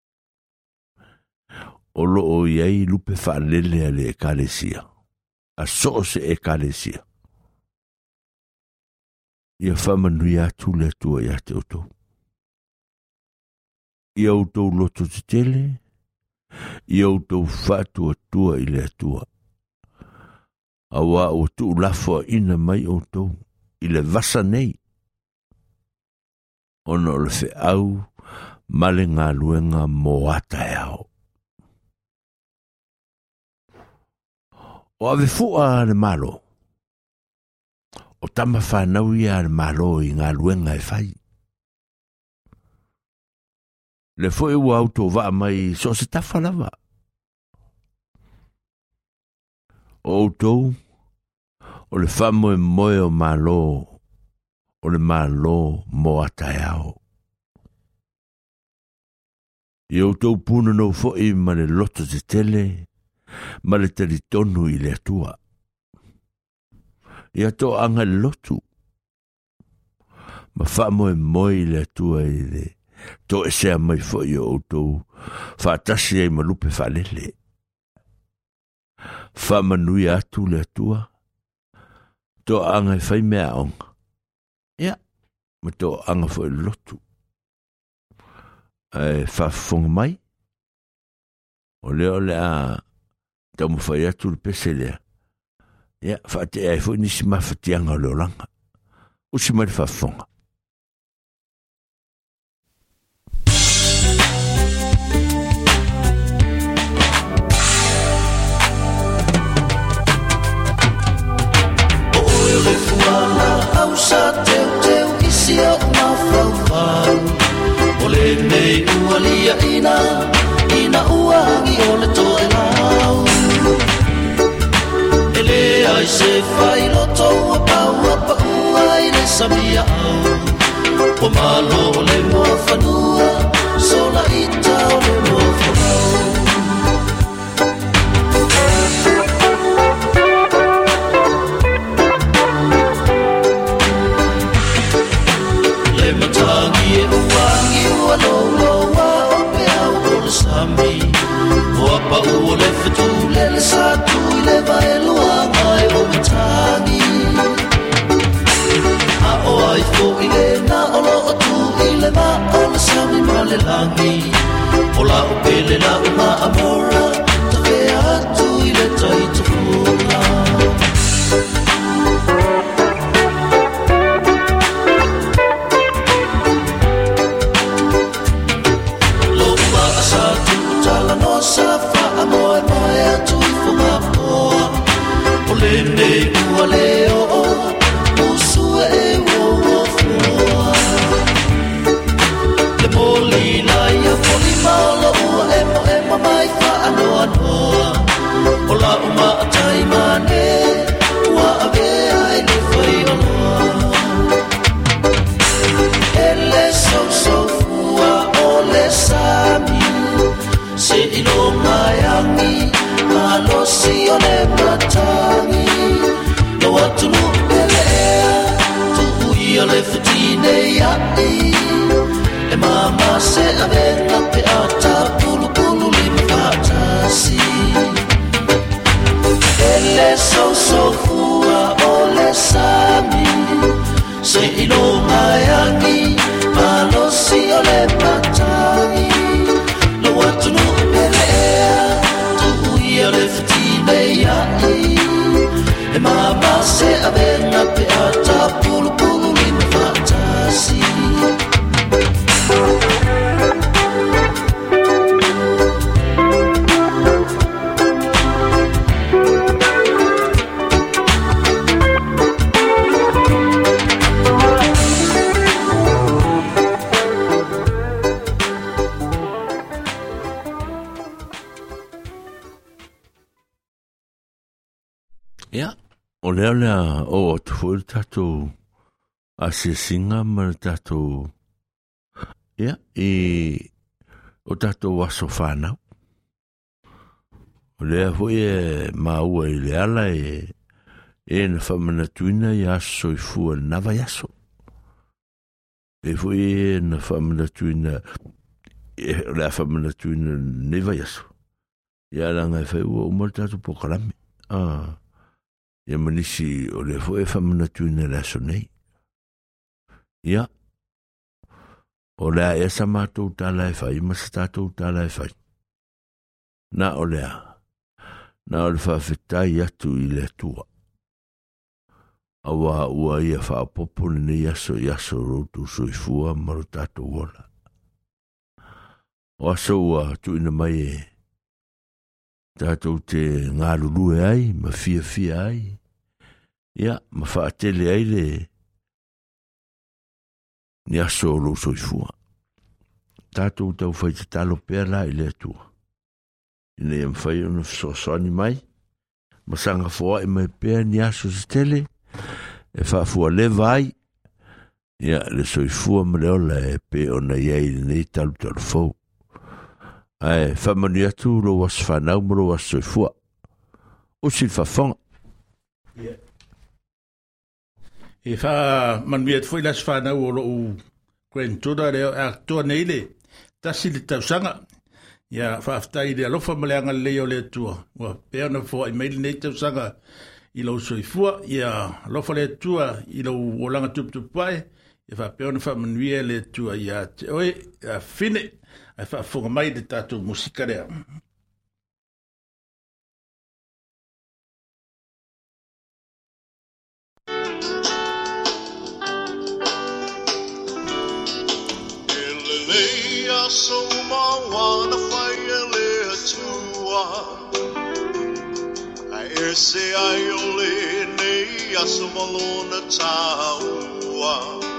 O lo o iei lupe whaalele a le ekalesia. A so se ekalesia. Ia whamanui atu le atua i ate oto. Ia outou loto te tele. Ia outou whātua tua i le atua. Awa o tu lafo ina mai outou. I le vasa nei. Ono le fe au. Male ngā luenga mo ata e au. O ave fua le malo. O tama whanau ia le malo i ngā luenga e whai. Le fo e ua auto wa mai so se tawhalawa. O autou, o le whamo e moe o malo, o le malo mo atai au. I autou puna no fo i ma le loto te tele, ma le teritonu i le atua. Ia to anga lotu. Ma whamo e moi le atua i le. To e sea mai fo i o outou. Whaatasi ei malupe whalele. Whamanui atu le atua. To anga e whai mea onga. Ia. Ma to anga fo i lotu. E whafonga mai. O leo le a. Tau mo whai atu le pese lea. Ia, whaate ai fo nisi mawhatianga o leo langa. Usi mai whafonga. Le fuana au sa teu isi o mawhauwhau. O le nei ua lia ina ua i o le toe lau. E le ai se whai loto a pau a paua i le samia au. O malo o le mua whanua, sola ita o le mua whanau. Matangi e uangi ua loa o pe au o le sami. O apa ua le whetu le satu i le vai luanga e o matangi. A o ai fo i le na o lo atu i le ma o le sami ma le langi. O la o pele la o ma amora ta whea atu i le taita fula. Sa fa moe moe atu I whunga poa. O le nei ua leo o usue e wo fua. Le poli lai a poli maula ua emo mai wha anoa noa. O la uma a taimane ua ave ai le whai aloa. E le so fua o le sami. Se ilo maiangi, malo si o le matangi. No atunu pelea, tu ui o le whatine iai. E mama se avena pe ata pulu lima whatasi. Ele so fu ilo mayangi malosi ole matangi lo watunu pelea tu ia lefti beia e mama se avena pe ata pulu pulu in fantasi Ja, o lea o tufu tatou a se singa ma tatou ja, o tatou aso whanau. O lea hui e maua I le ala na whamanatuina I aso I fua nawa yaso. E hui na whamanatuina lea whamanatuina neva yaso. Ia langa e whaiua umar tatou pokarame. Ia manisi o le fo e whamanatuina le aso nei. Ia. O lea e sa mātou tāla e whai, masa tātou tāla e whai. Na o lea. Na o le whawhetai atu I le tua. Awa ua ia whaapopone nei aso I aso rotu soifua maru tātou ola. O aso ua tuina mai e tātou te ngā rurue ai, ma fia ai. Ia, ma whaatele ai le ni aso lo soifua. Tātou tau whai te talo pēr la I le atua. Ina ia mwhai ona whasosani mai. Ma sanga fua mai pēr ni aso se tele. E whaafua le vai. Ia, le soifua ma le ola e pē ona iei nei talu talu fau. Ai, whamani atu lo was whanau mo lo was soifua. O si whafonga. Ia. E wha manuia te whailas whanau o lo u kwentura leo a tua neile. Tasi le tausanga. Ia whaaftai le alofa maleanga leo le tua. Ua pēr na fua I maili nei tausanga I lo soifua. Ia alofa le tua I lo olanga tuputupai. Ia wha pēr na wha manuia le tua ia te oe. Ia fine. Ai whaafonga mai le tātou musika rea. Elelea so mawana whai ele atua. Ai ese ai ole nei aso malona taua.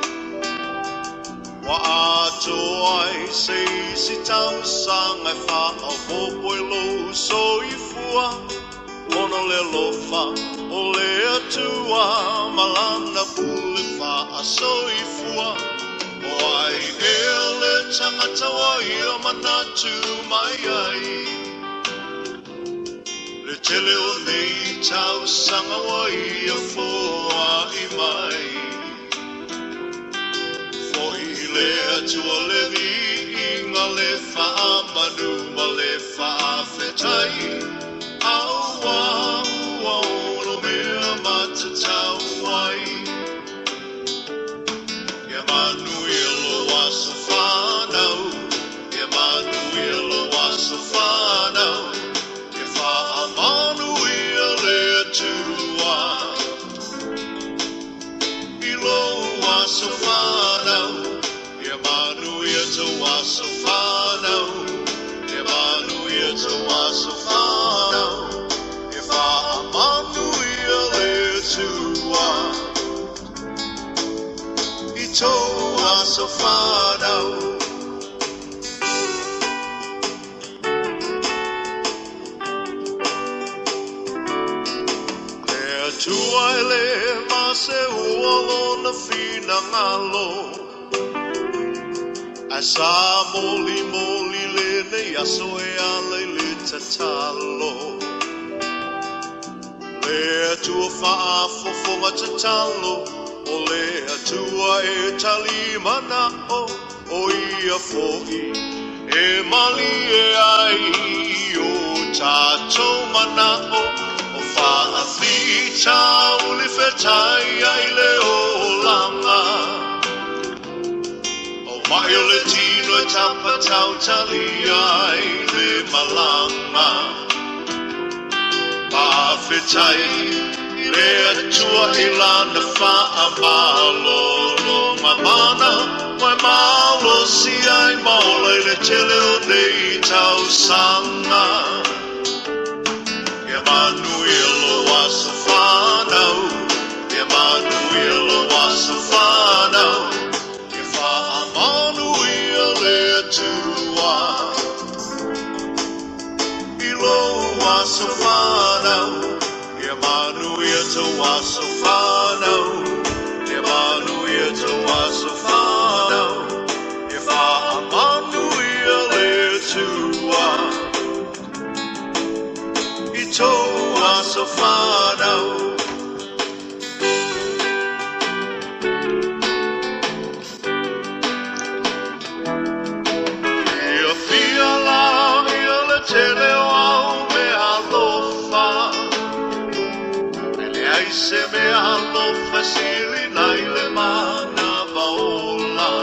Wa ato ai sei si tau sang ai wha au popo I lo soifua. Ona le lofa o le atua malana pule wha a soifua. O ai ele tangata wai o manatu mai ai. Le tele o nei tau sanga wai a fua I mai. Le atua le vinga le whaamanu ma le whaafetai. Aua, ua ono mea matatau ai. Ia manu ilo waso whanau. Ia manu ilo waso whanau. Ia whaamanu ia le atua. Ilo waso whanau. Emanuia to waso whanau. Emanuia to waso whanau. E whaamanuia le tua. I to waso whanau. Le tua ele mase uolo na fina ngalo. Sa moli moli le nei aso e ale le tatalo. Le atua whaafofonga tatalo. O le atua e talimana o ia fo'i. E mali e ai o tatou mana o whaafita uli whetai ai le o langa. Wai o le tino e tapa tau talia i le malanga. Pawhetai i le atua i lana wha malolo mamana. Wai malo si ai maola i le tele o nei tau sanga. Ia manuelo waso whanau. Ia manuelo waso whanau. Ia wha manuia le atua. Ilo waso whanau. Ia manuia to waso whanau. Ia manuia to waso whanau. Ia wha manuia le atua. Ito waso whanau. Ia fia la ia le tele o au me alofa. Ele aise me alofa sili nai le mana vaola.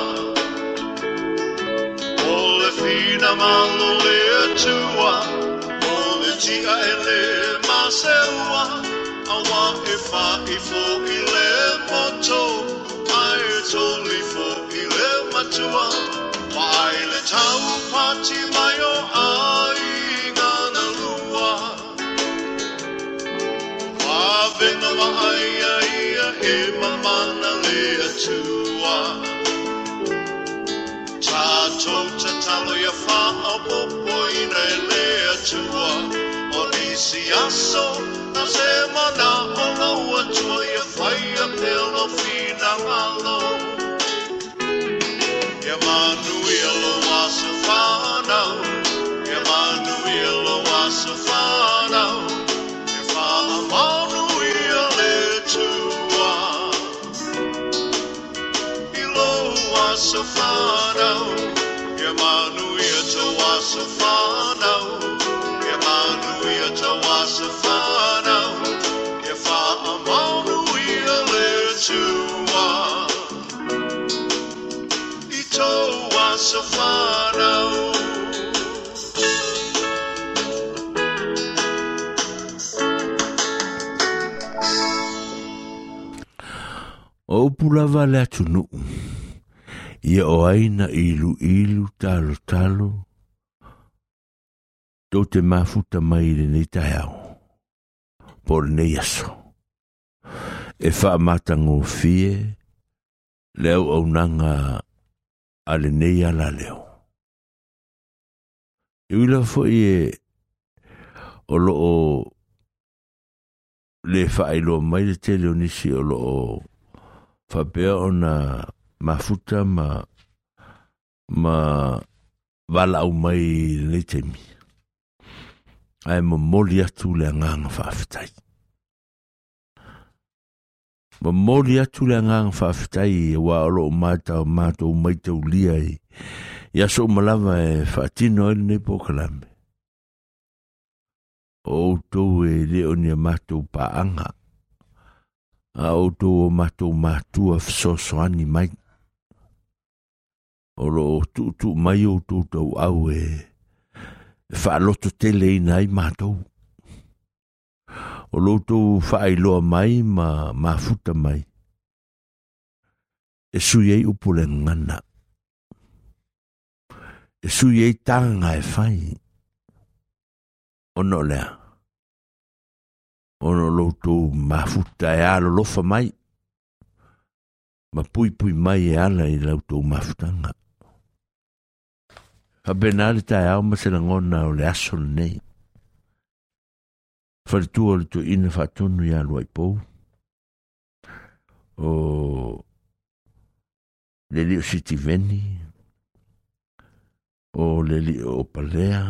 O le fina malo le atua. Tia ele maseua awa e fa I fo I le moto ai toli fo I le matua mai le tau pati mai o ai ngana lua wa venga wa ai ai e mamana le atua tato tatalo ia fa o popo ina le atua si aso na semana o laua tua ia whai a pelo fina malo ia manuelo waso whanau ia manuelo waso whanau ia wha manuia le tua ilo waso whanau ia manuia to waso whanau Manuia to waso whanau Ia wha manuia le tua I to waso whanau O pulava le atunu Ia o aina ilu talo talo Tau te mafuta mai le nei taiao. Por nei aso. E wha matango fie. Leo au nanga ale nei ala leo. E wila foi e o loo le wha ilo mai le tele o nisi o loo wha pea o na mafuta ma wala au mai le nei temi. Ai mamoli atu le anganga whaafitai. Mamoli atu le anganga whaafitai e wa olo o mātou maitau lia e. Ia so malava e whaatino ele nei pokalame. O tau e leo ni a mātou paanga. A o tau o mātua wsosoani mai. Olo o tu mai o tau au e. Whaaloto tele ina ai mātou. O loutou whaailoa mai ma futa mai. E sui ei upole ngana. E sui ei tanga e whai. Ono lea. Ono loutou ma futa e alo lofa mai. Ma pui mai e ala I loutou ma futanga. Habenale tai au masela ngona o le aso nei. Wharitua le tu ina whatonu I alu ai pou. O le li o Sitiveni. O le li o Palea.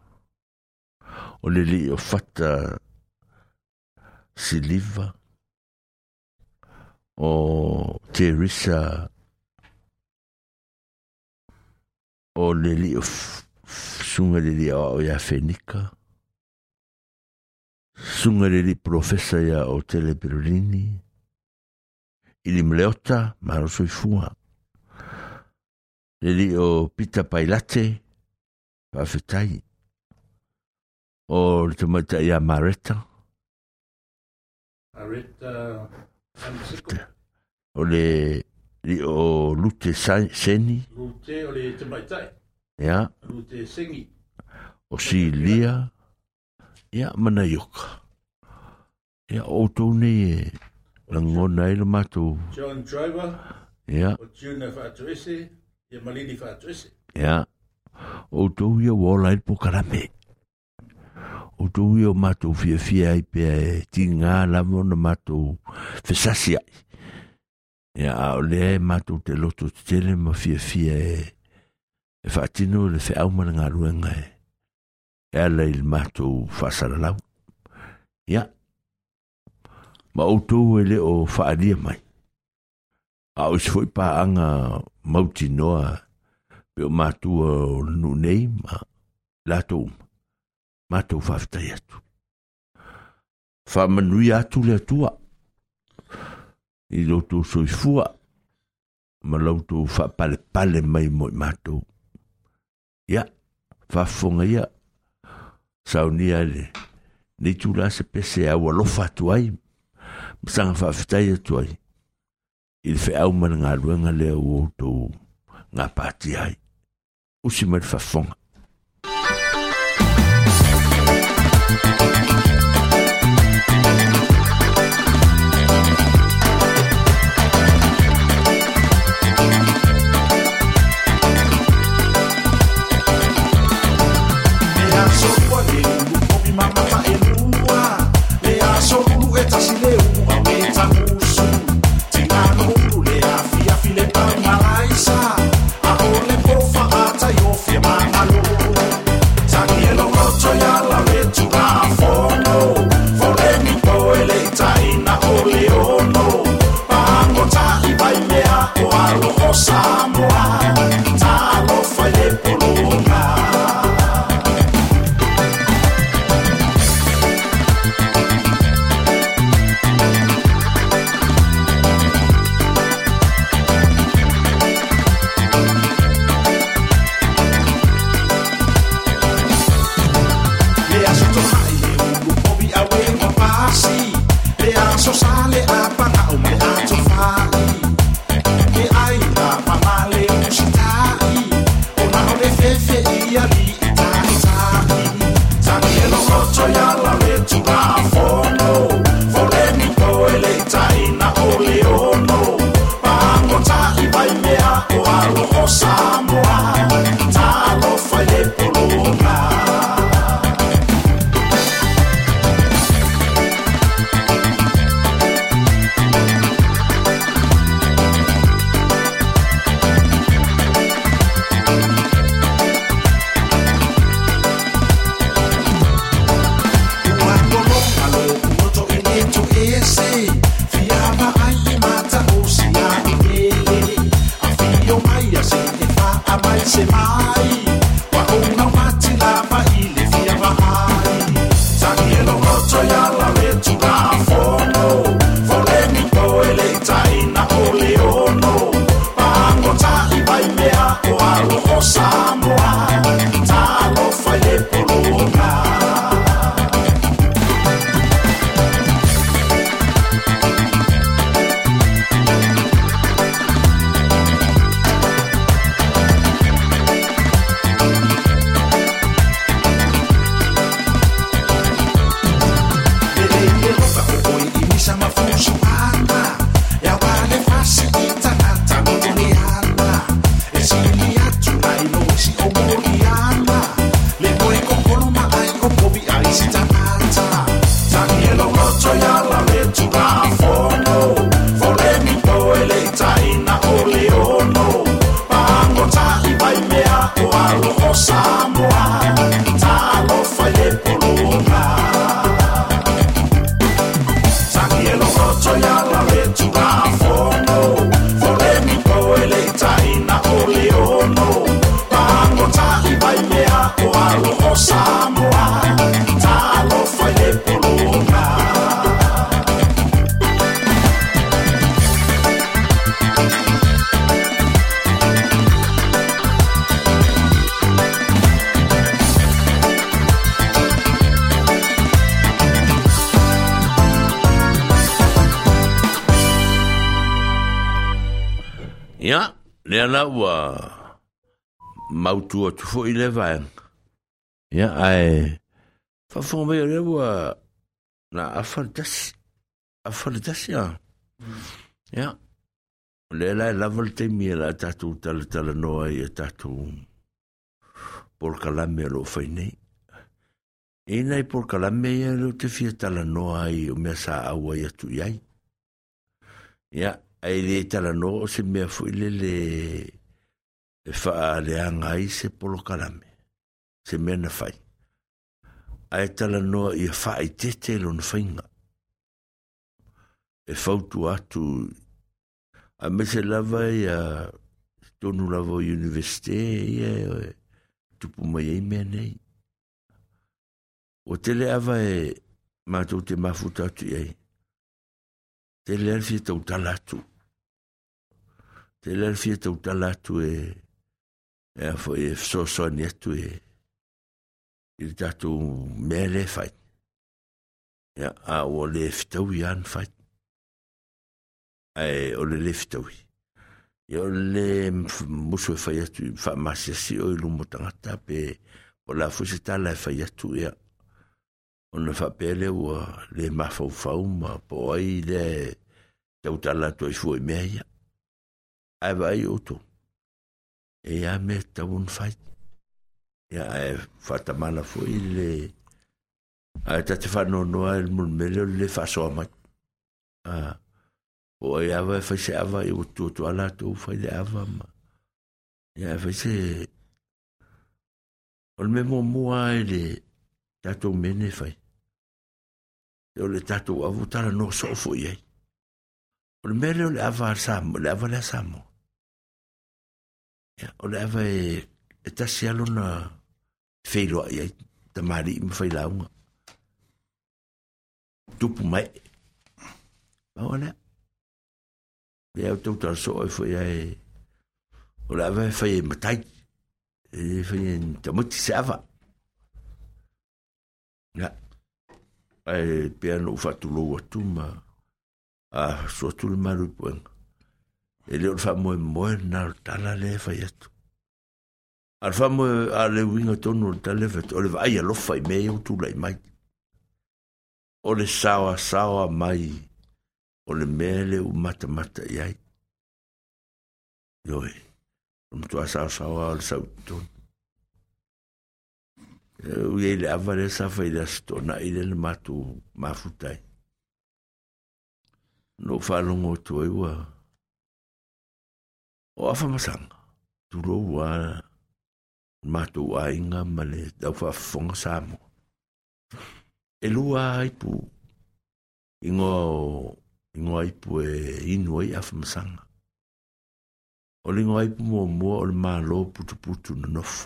O le li o Fata Siliva. O Teresa o le li o sunga le li o ia Fenica. Sunga le li profesa ia o Tele Perolini. Ili mleota, maro soifua. li o pita pailate, whawhetai. O le tamata ia Maretta. Maretta, o le li o lute seni. Lute o le tamaitai. Ia. Lute sengi. O si lia. Ia mana yoka. Ia o tau nei e langona e le matou. John Driver. Ia. O Juna whaatuese. Ia Malini whaatuese. Ia. O tau ia wola il pokarame. O tau ia o matou fia ai pe e tinga lavo na matou fesasi ai. Ia o le matou te loto te tele ma fia e whaatino le wha aumana ngā ruenga e. E ala il matou whaasara lau. Ia. Ma o tau e le o whaaria mai. A o sifoi pa anga mauti noa pe o matou o nunei ma lato matou whawhitai atu. Whamanui atu le atua. I loto soifua. Ma lauto whapale mai mo i matou. Ia. Whafonga ia. Saunia le. Nei tūla se pese au alofa atu ai. Sanga whawhitai atu ai. I le whaau mana ngā ruenga lea o tō ngā pāti ai. Usi mai whafonga. Le ana ua mautua tu fo i le vaeng. Ia ai fa me le ua na afaltas ya. Ia le la level te mi la tatu tala noa i tatu por kalame lo fainei. Ina i por kalame ia lo te fia tala noa i o mea sa aua i atu iai. Ia ai le tala noa se mea fuile le faa le anga i se polo kalame. Se mea na fai. Ai tala noa i faa i tete lo na fainga. E fautu atu a mese lava i a tonu lava o universite i e tupu mai ei mea nei. O tele ava e mātou te mafuta atu i ei. Tele alfia tau talatu. Tele alfia tau talatu e a fo e fsosoni atu e il tatu mea le fai. Ia a o le fitau i an fai. Ai o le leftaui. Ia o le musu e fai atu fa masiasi o ilu mo tangata pe o la fusitala e fai atu ia. O na fa pele ua le mafau ma po ai le tautala to i fui mea ia. Ai vai o to. E ia me taun fai. Ia e fatamana fui le ai tate whanau noa il mulmele le fasoa mai. O e ava e whaise ava i o tu ala tu whai le ava ma. Ia e whaise o le me mua e le tatou mene whai. O le tatou avu tala no sofo i ei. O le mele o le ava samo, le ava le samo. Ia o le ava e tasi alo na whailoa i ei. Tamari i mwhai launga. Tupu mai. Ma o lea. Le au tau tala so e whai ai. O le ava e whai e matai. E whai e tamuti se ava. Ia. Ai pia no whatulou atu ma. So atu le maru i puenga. E leo le wha moe na tala le whai atu. Al wha moe a le winga tonu le tala le whai. O le vai a lofa i mea utu lai mai. O le sawa mai. O le mele u mata i ai. Yoi. O mtua sawa o le sau tonu. U iei le ava le sa whai le stona i le matu mafutai. No whalongo tu ai ua. O afa masanga. Turo ua matu a inga ma le dau whafonga samo. E lua aipu. Ingo aipu e inu ai afa masanga. O lingo aipu mua o le malo putu na nofo.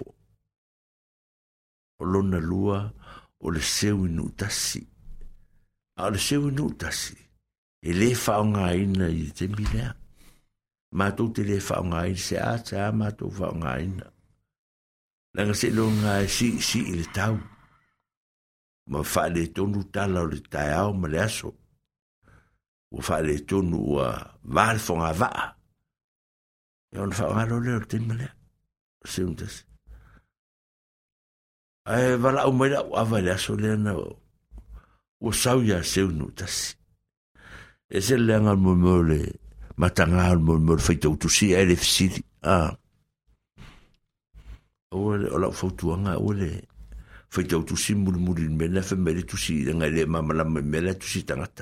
O lona lua o le seu inu tasi. A le seu inu tasi. E le whaonga ina i te milea. Mātou te le whaonga ina se a mātou whaonga ina. Langa se longa e si i le tau. Ma wha le tonu tala o le tai au ma le aso. O wha le tonu ua vāle whonga vaa. E on whaonga lo leo te milea. Seu tasi. Ai wala o mai la ava le aso le na o sau ya seu nu tasi. E se le anga mo le matanga mo feito tu si ele fisili. O la fotuanga o le feito tu si muri me na fe me tu si nga le mama la me la tu si tangata.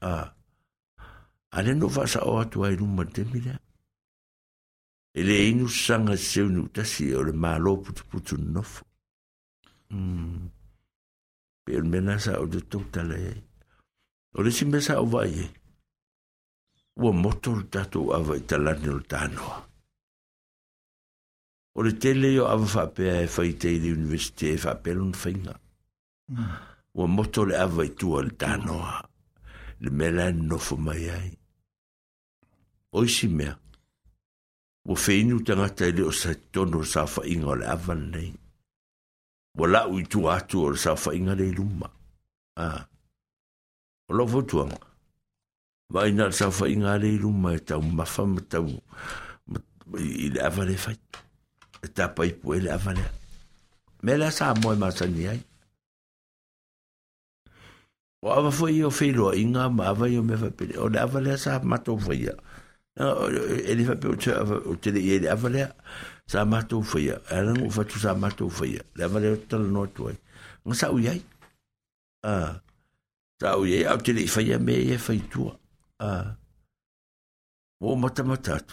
Ale no va sa o atu ai rumba te mira. Ele inu sanga seu nu tasi o le malo putu nofo. Per mena sa o de totale. O le simbe sa o vai. O motor tato ava italani o tanoa. O le tele o ava whapea e whaitei de universite e whapea lun whainga. O motor le ava itua le tanoa. Le mela nofo mai ai. O isi mea. O whainu tangata ele o sa tono sa whainga o le ava nei. Wala ui tu atu o sa whainga le luma. O lo fotuanga. Vai na sa whainga le luma e tau mawha ma tau I le ava le fai. E tapa I pue le ava lea. Me lea sa moe masani ai. O ava foi o feilo inga ma ava I o me fapele. O le ava lea sa matou foi ia. E le fapele o te le ia le ava lea sa matou foi ia. E rangu fatu sa matou foi ia. Le ava lea o tala no tuai. Nga sa ui ai. Sa ui ai au te le I fai a me e fai tua. O matamatatu.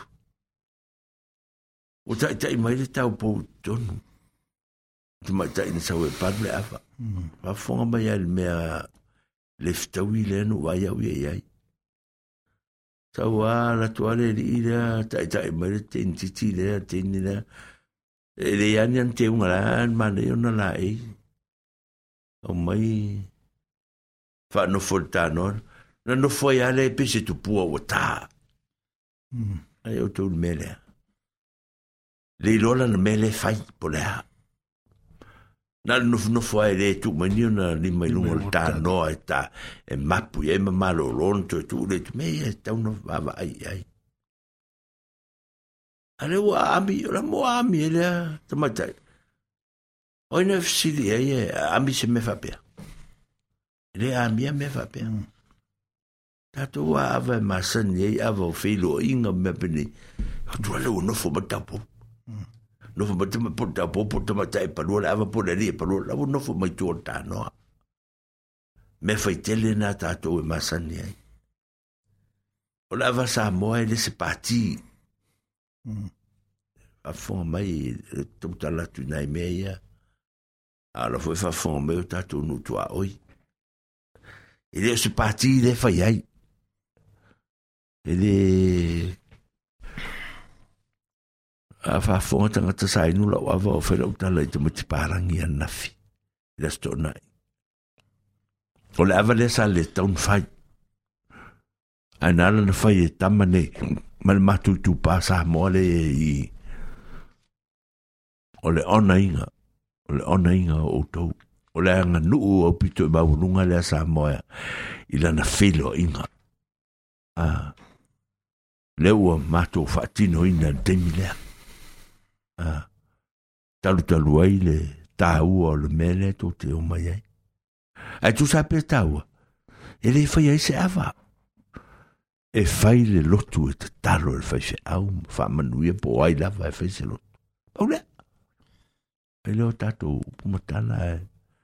O tai mai le tau pou tonu. Te mai tai na sau e parle afa. Wa fonga mai al mea le ftaui le no wai au ai. Sau a la toale li ira tai mai le tentiti le tenina. E le yani an te unga la ma le ona la e. O mai fa no foltano. Na no foi ale pese tu pua o ta. Ai o tu mele. Le lola na mele fai po le ha. Na no foi le tu mani na ni mai lungo ta no e ta e mapu e malo lonto tu le tu me e ta no va ai. Ale wa ami la mo ami le ta matai. O ne fsili e ami se me fa per. Le ami me fa per. Tato wa ava masani e ava o feilo inga me peni. Tu ale no fo matapo. No fo matapo po matai pa lo ava po le pa lo no fo mai tu ta no. Me fai tele na tato e masani ai. O lava sa moe le se parti. A fon mai tu tala tu nai meia. Ala foi fa fon me tato no tua oi. Ele se parti le fai ai. Ele a fa fonta ngata sai no la wa o fe o tala te moti parangi anafi la stona o la avale sa le ton fai anala na fai tamane mal matu tu pasa mole I o le ona inga o to o le anga nu o pito ba unga le sa moya ila na filo inga leua mato fatino ina demilea. Talu ai le tau o le mele to te o mai ai. Ai tu sape tau. Ele fai ai se ava. E fai le lotu e te talo e fai se au. Fa manuia po ai lava e fai se lotu. Au lea. E leo tato pumatala e.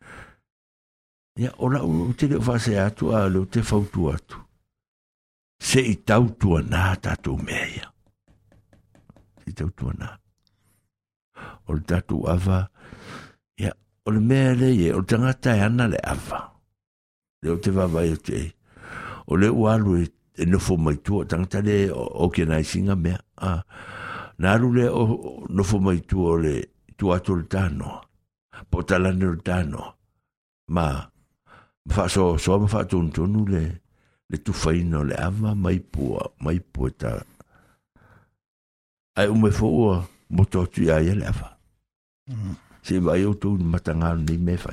Ia ora o te leo fase atu a leo te fautu atu. Se I tau tua nā tātou mea ia. Se I tau tua nā. O le tātou ava, ia, o le mea le ia, o le tangata e ana le ava. Le o te vavai o te. O le ualu e nofo mai tua, tangata le o ke nai singa mea. Nāru le o nofo mai tua o le tua atu le tānoa. Po talane le tānoa. Ma whaaso, soa ma whaatonu le tu faino le ava mai pua ta ai ume fo moto tu ai le ava se vai o tu matanga ni me fai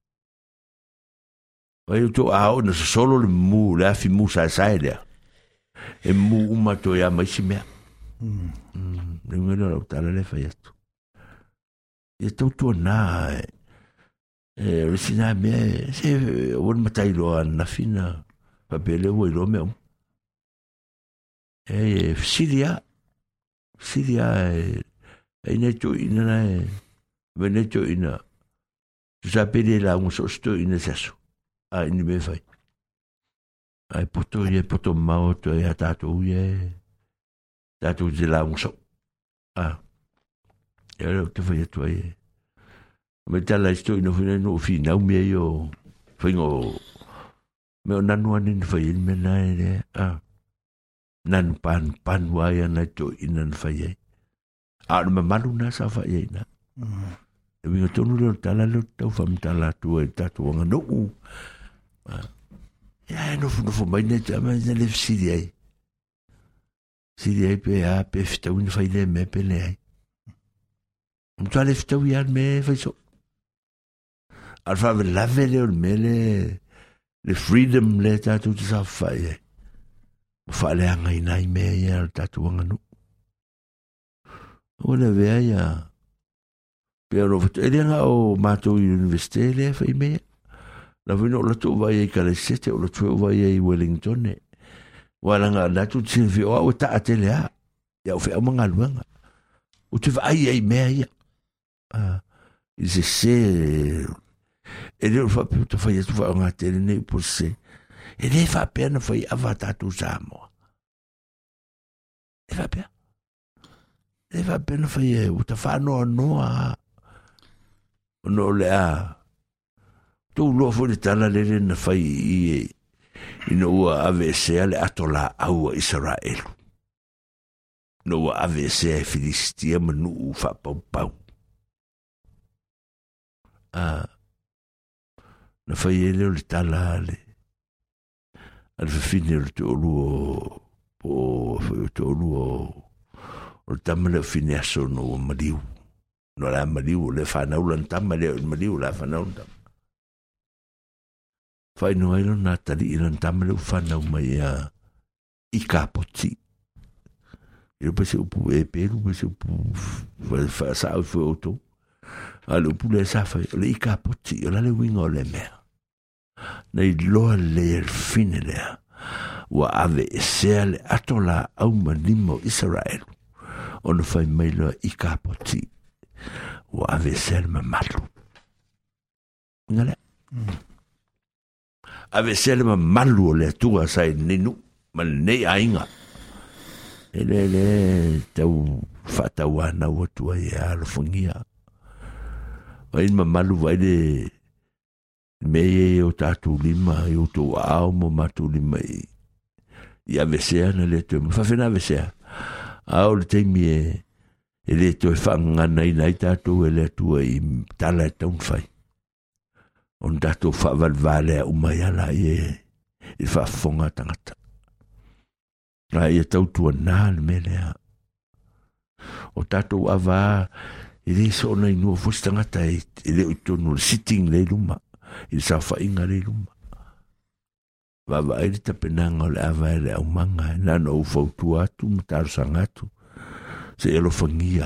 vai o tu a o no solo le mu la fi mu sa le e mu uma to ya mai si me ne me lo ta le fai tu e tu na risina me se o matai lo na fina papele o lo meu Silia e neto ina veneto ina tu sapere la un sosto ina sesso ni me fai ai poto mau to e tato de la un so e te fai tu ai me tala sto ina fina me io fingo me nanu anin fai me nai nan pan waya na to inan fai a me malu na sa fai na e mi tonu lo tala lo tau fam tala tu e tatu nga no ya no fu mai ne ta mai le sidi ai pe a pe sta un fai le me pe le ai un tale sta wi al me fai so al fa la vele o mele le freedom le tatu tu sa fai fa le anga ina me ya tatu nga no O le vea ia. Pea no fatu elenga o mātou universite lea whai mea. Na vino o lato vai ai Kalesete, o lato vai ai Wellington. Walanga natu tsin fi o ta atele a. Ya o fe amanga luanga. O te vai ai mea ia. I se ele o fa puto fa ia tu fa nga tele nei por se. Ele fa pena fa ia avata tu samo. Ele fa pena. Ele fa pena fa ia o ta fa no no le a. Tu lo fo le tala le na fa i no ave se ale atola au Israel. No ave se Filistia manu fa pau. Na fa ele le tala le. Al fine le tolu o tamale fine aso no maliu. No la maliu le fa na ulan tamale maliu la fa na ulan. Fai no ailo na tali ilan tamale ufana umai I kapoti. Ilo pese upu peru, pese upu sa au fwe oto. Ale upu le sa fai, le I kapoti, ola le winga o le mea. Nei loa le fine lea. Wa ave esea le atola au manimo Israel. Ono fai mai loa I kapoti. Wa ave esea le mamalu. Ngale? Ave sele ma malu le tua sai ninu ma nei ainga ele tau fata wana wotua ia lo fungia vai ma malu vai de me o tatu lima o to au mo matu lima I ave sea na le tu fa fena ave sea au le temi ele to fanga nei tatu ele tua I tala tau fai on dato fa valvale umayala I fa fonga tangata. Ai tau tua nal melea. O dato ava ele so na inu fo tangata ele utonu sitting le luma. Il sa fa inga le luma. Va ele tapenanga le ava ele umanga na no fo tua tu mtar sangatu. Se elo fangia.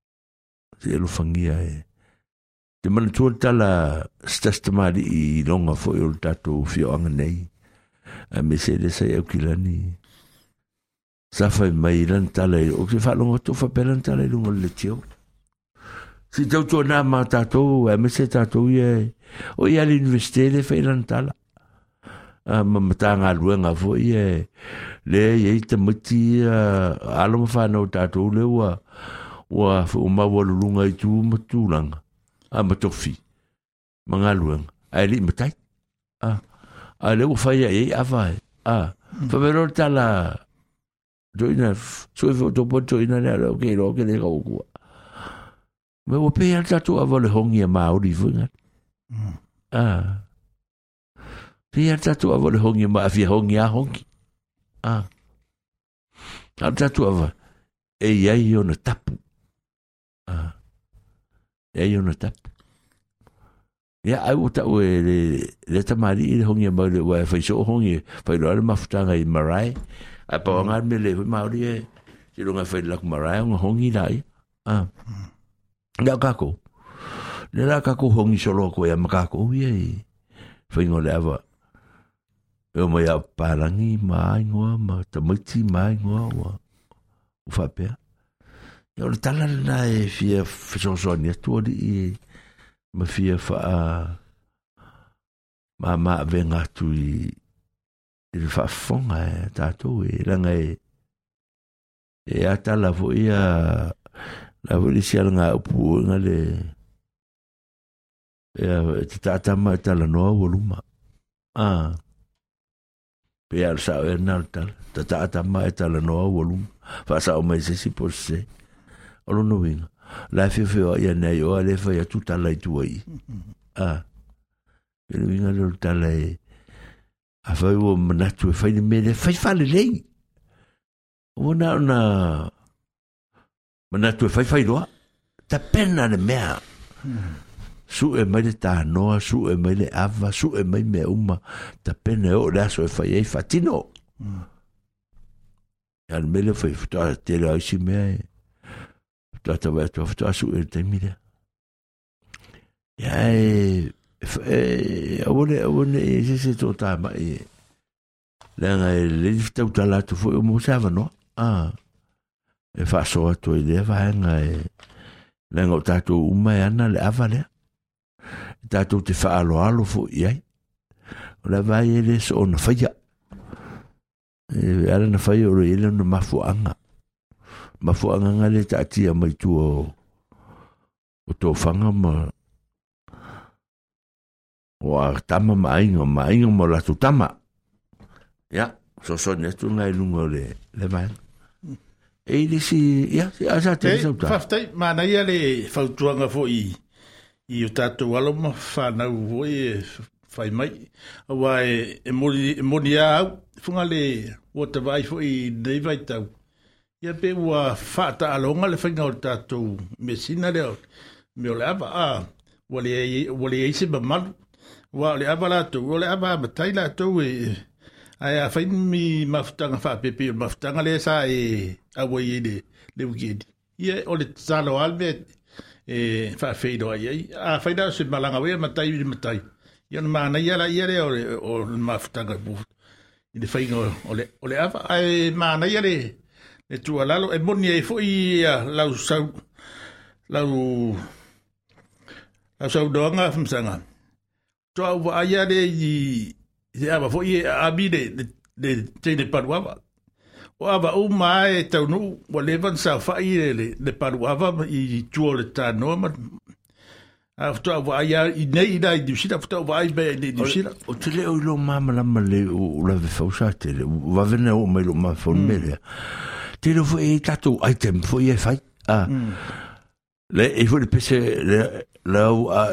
Te mana tua tala stastamari I longa fo I o tato fio anga nei. A me se le sai au kilani. Sa fai mai lan tala o ke fa longa to fa pelan tala I longa le tio. Si tau tua na ma tato, a me se tato ia. O ia l'universite le fai lan tala. Ma matanga luenga fo ia. Le ia I tamati alo ma fa no tato le wa fo ma walunga I tu matulanga. Matofi mangaluang ali matai ale o fai avai fa vero tala doina so do poto ina le ke lo ke le ko me o pe alta tu avole hongi ma ori funga pe alta tu avole hongi ma fi hongi a hongi alta tu ava ai ona tapu ona tapu ya ai uta o le tamari le hongi ma le wa fa so hongi fa lo le mafutanga I marai a pa nga me le ma ori si lo nga fa la marai nga hongi dai ya kako le la kako hongi solo ko ya makako ye fa ngo le ava o ma ya palangi mai ngoa ma tamati mai ngoa wa u fa pe yo le tala na fia fsonsonia tu di ma fia fa ma venga tu il fa fonga tato langa atala vo ia la volisia nga pu ngale tata ma tala no voluma pe al sa nalta tata ma tala no voluma fa sa o mai se si posse o no vinga la fefeo ia nei o le fa ia tutta la tu ai ele vinga lo tale a fa o manatu fa ni me fa fa le lei ona manatu fa lo ta pena le mea su e mai ta no su e mai le ava su e mai me uma ta pena o la so fa ia fatino al mele fa te la si me Tata vai tu fa su e te mira. Ya awone se to ta ma e. Langa le fita utala tu fo mo sava no. E fa so to ile va nga e. Langa tato uma ana le avale. Tato te fa alo fo ia. Ola vai ele so na faia. Ala na faia o ile no mafuanga. Mafuanga ngale tatia mai tu o to fanga ma o tama mainga mo la tu tama. Ya, so netu ngai lungo le vai. E disi ya, asa te so ta. Faftai mana ia le fautuanga fo i o tatu walo ma fa na u fai mai. Wa e moni au funga le o te vai fo i dei vai tau. Ia pe ua whaata alonga le whainga o tātou mesina leo. Me o le awa wale eise ma malu. Wa o le awa lātou, o le awa matai lātou e ai a whain mi mafutanga whapepe o mafutanga le sa e awa i le wikedi. Ia o le talo alme e whawheido ai ai. A whaina o se malanga wea matai i matai. Ia na maana ia la ia le o le mafutanga i le whainga o le awa. Ai maana ia le e tua lalo e moni e foi lau sau doanga fmsanga to wa ia de i ava foi abi de te paruava o ava o mai tau no o levan sa fai le paruava i tuo le tano ma after wa ia i nei dai di sita after wa i be di sita o te le o lo mama la male o la fausa te va venir o mai lo ma formele te lo foi tato item foi e fai le e foi pese la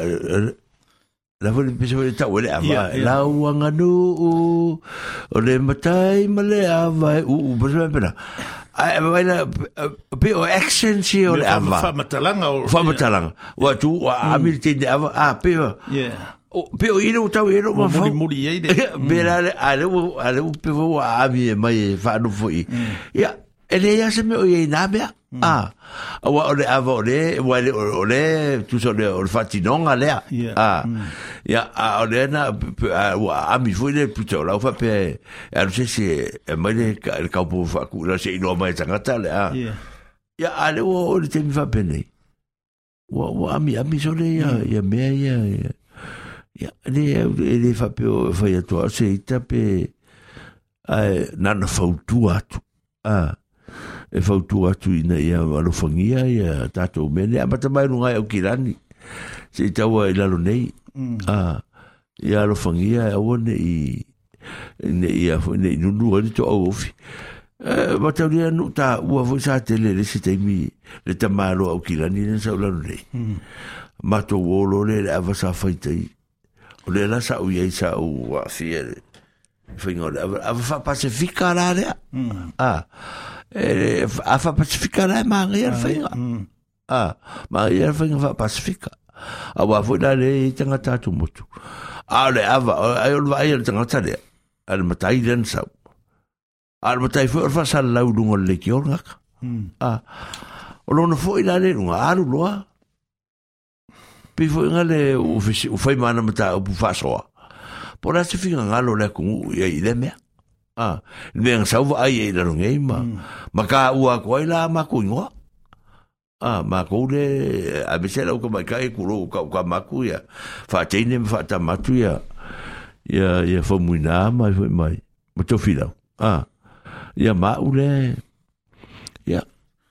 foi pese foi ta ole ava la wanga no o le matai male ava u bera ai vai la pe o accent si o le ava fa matalanga wa tu a milite de ava pe pe o ino tau ino ma fa muri ai de bera ale pe vo a mi mai fa no foi ya ele ya se me o ye na bea wa ole ava ole tu so le fatinon ale ya ole na a mi foi le puto la fa pe a se se mai le ka po fa ku la se no mai tanga tale ya ale o te mi fa bene wa a mi so le ya me ya le fa pe fa ya to se itape na na fautu atu e fautu atu ina ia alofangia ia tatou mene a mata mai rungai au kirani se taua i lalo nei ia alofangia au ne ia nunu ani to au ofi mata ria nu ta ua foi sa tele le se teimi le tamalo au kirani na sa lalo nei mato wolo le ava sa faitai o le la sa u ia sa u afia fingo ava fa pacifica la rea a fa pacifica la Maria finga Maria finga fa pacifica a wa foi la le tanga tatu motu a le ava ai o vai le tanga tale al matai den sa al matai foi fa sal la udungo le kiorga o lo no foi la le no alu loa pe foi ngale o foi mana mata o fa so por essa fica ngalo le ku ia ile me le salva ai ile ngei ma ka ua ko ila ma ku ngo ma ko le a bisela ko ma kai ku ro ka ma ku ya fa tene fa ta ma tu ya fo muina mai foi mai mo to fila ya ma ule ya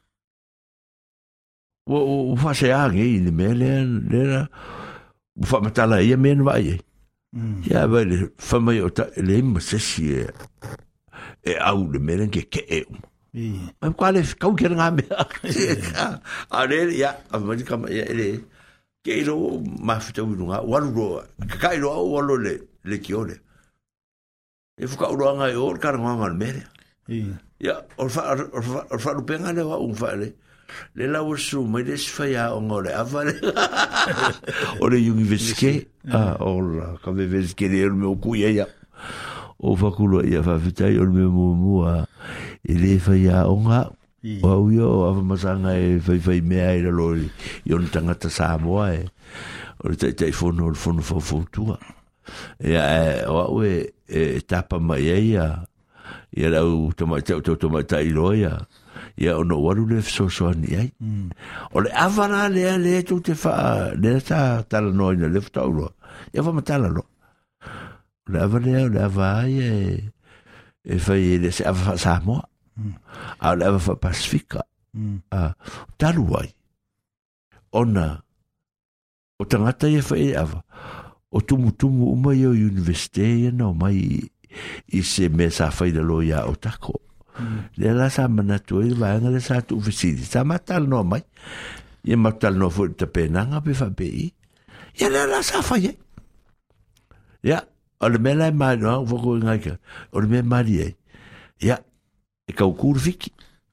o fa se a ngei le me le fa matala ia men vai ya vale fama yo le msesi au le meren que mas qual é kau que nga me ale ya america ele que lo mafita unga walu ka ilo walu le kiole e fuka uranga o karanga mere ya orfa rupenga le wa un fale le la usu mai des faya o ngore avale o le universike o la ka me veske le me okuya ya o fakulo ya fa fitai o me mo ele faya o nga Wa yo ava masanga e fai mea e lo yo tangata Samoa e o te fono tua e o e tapa mai ia la tomata iloia ia ono waru le so ni ai o le avana le tu te fa le ta tala no le ftaulo ia va matala lo le avana e fai le se ava Samoa a le ava Pasifika a taluai ona o tangata ia fai ava o tumu uma ia universite no mai i se me sa fai de lo ia o tako le la sa manatu i va ngale sa tu visiti sa matal no mai ia matal no fu te penanga pe fa bei ia la sa fai ia o le mela mai no vo ko ngai o le me marie ia e ka kurviki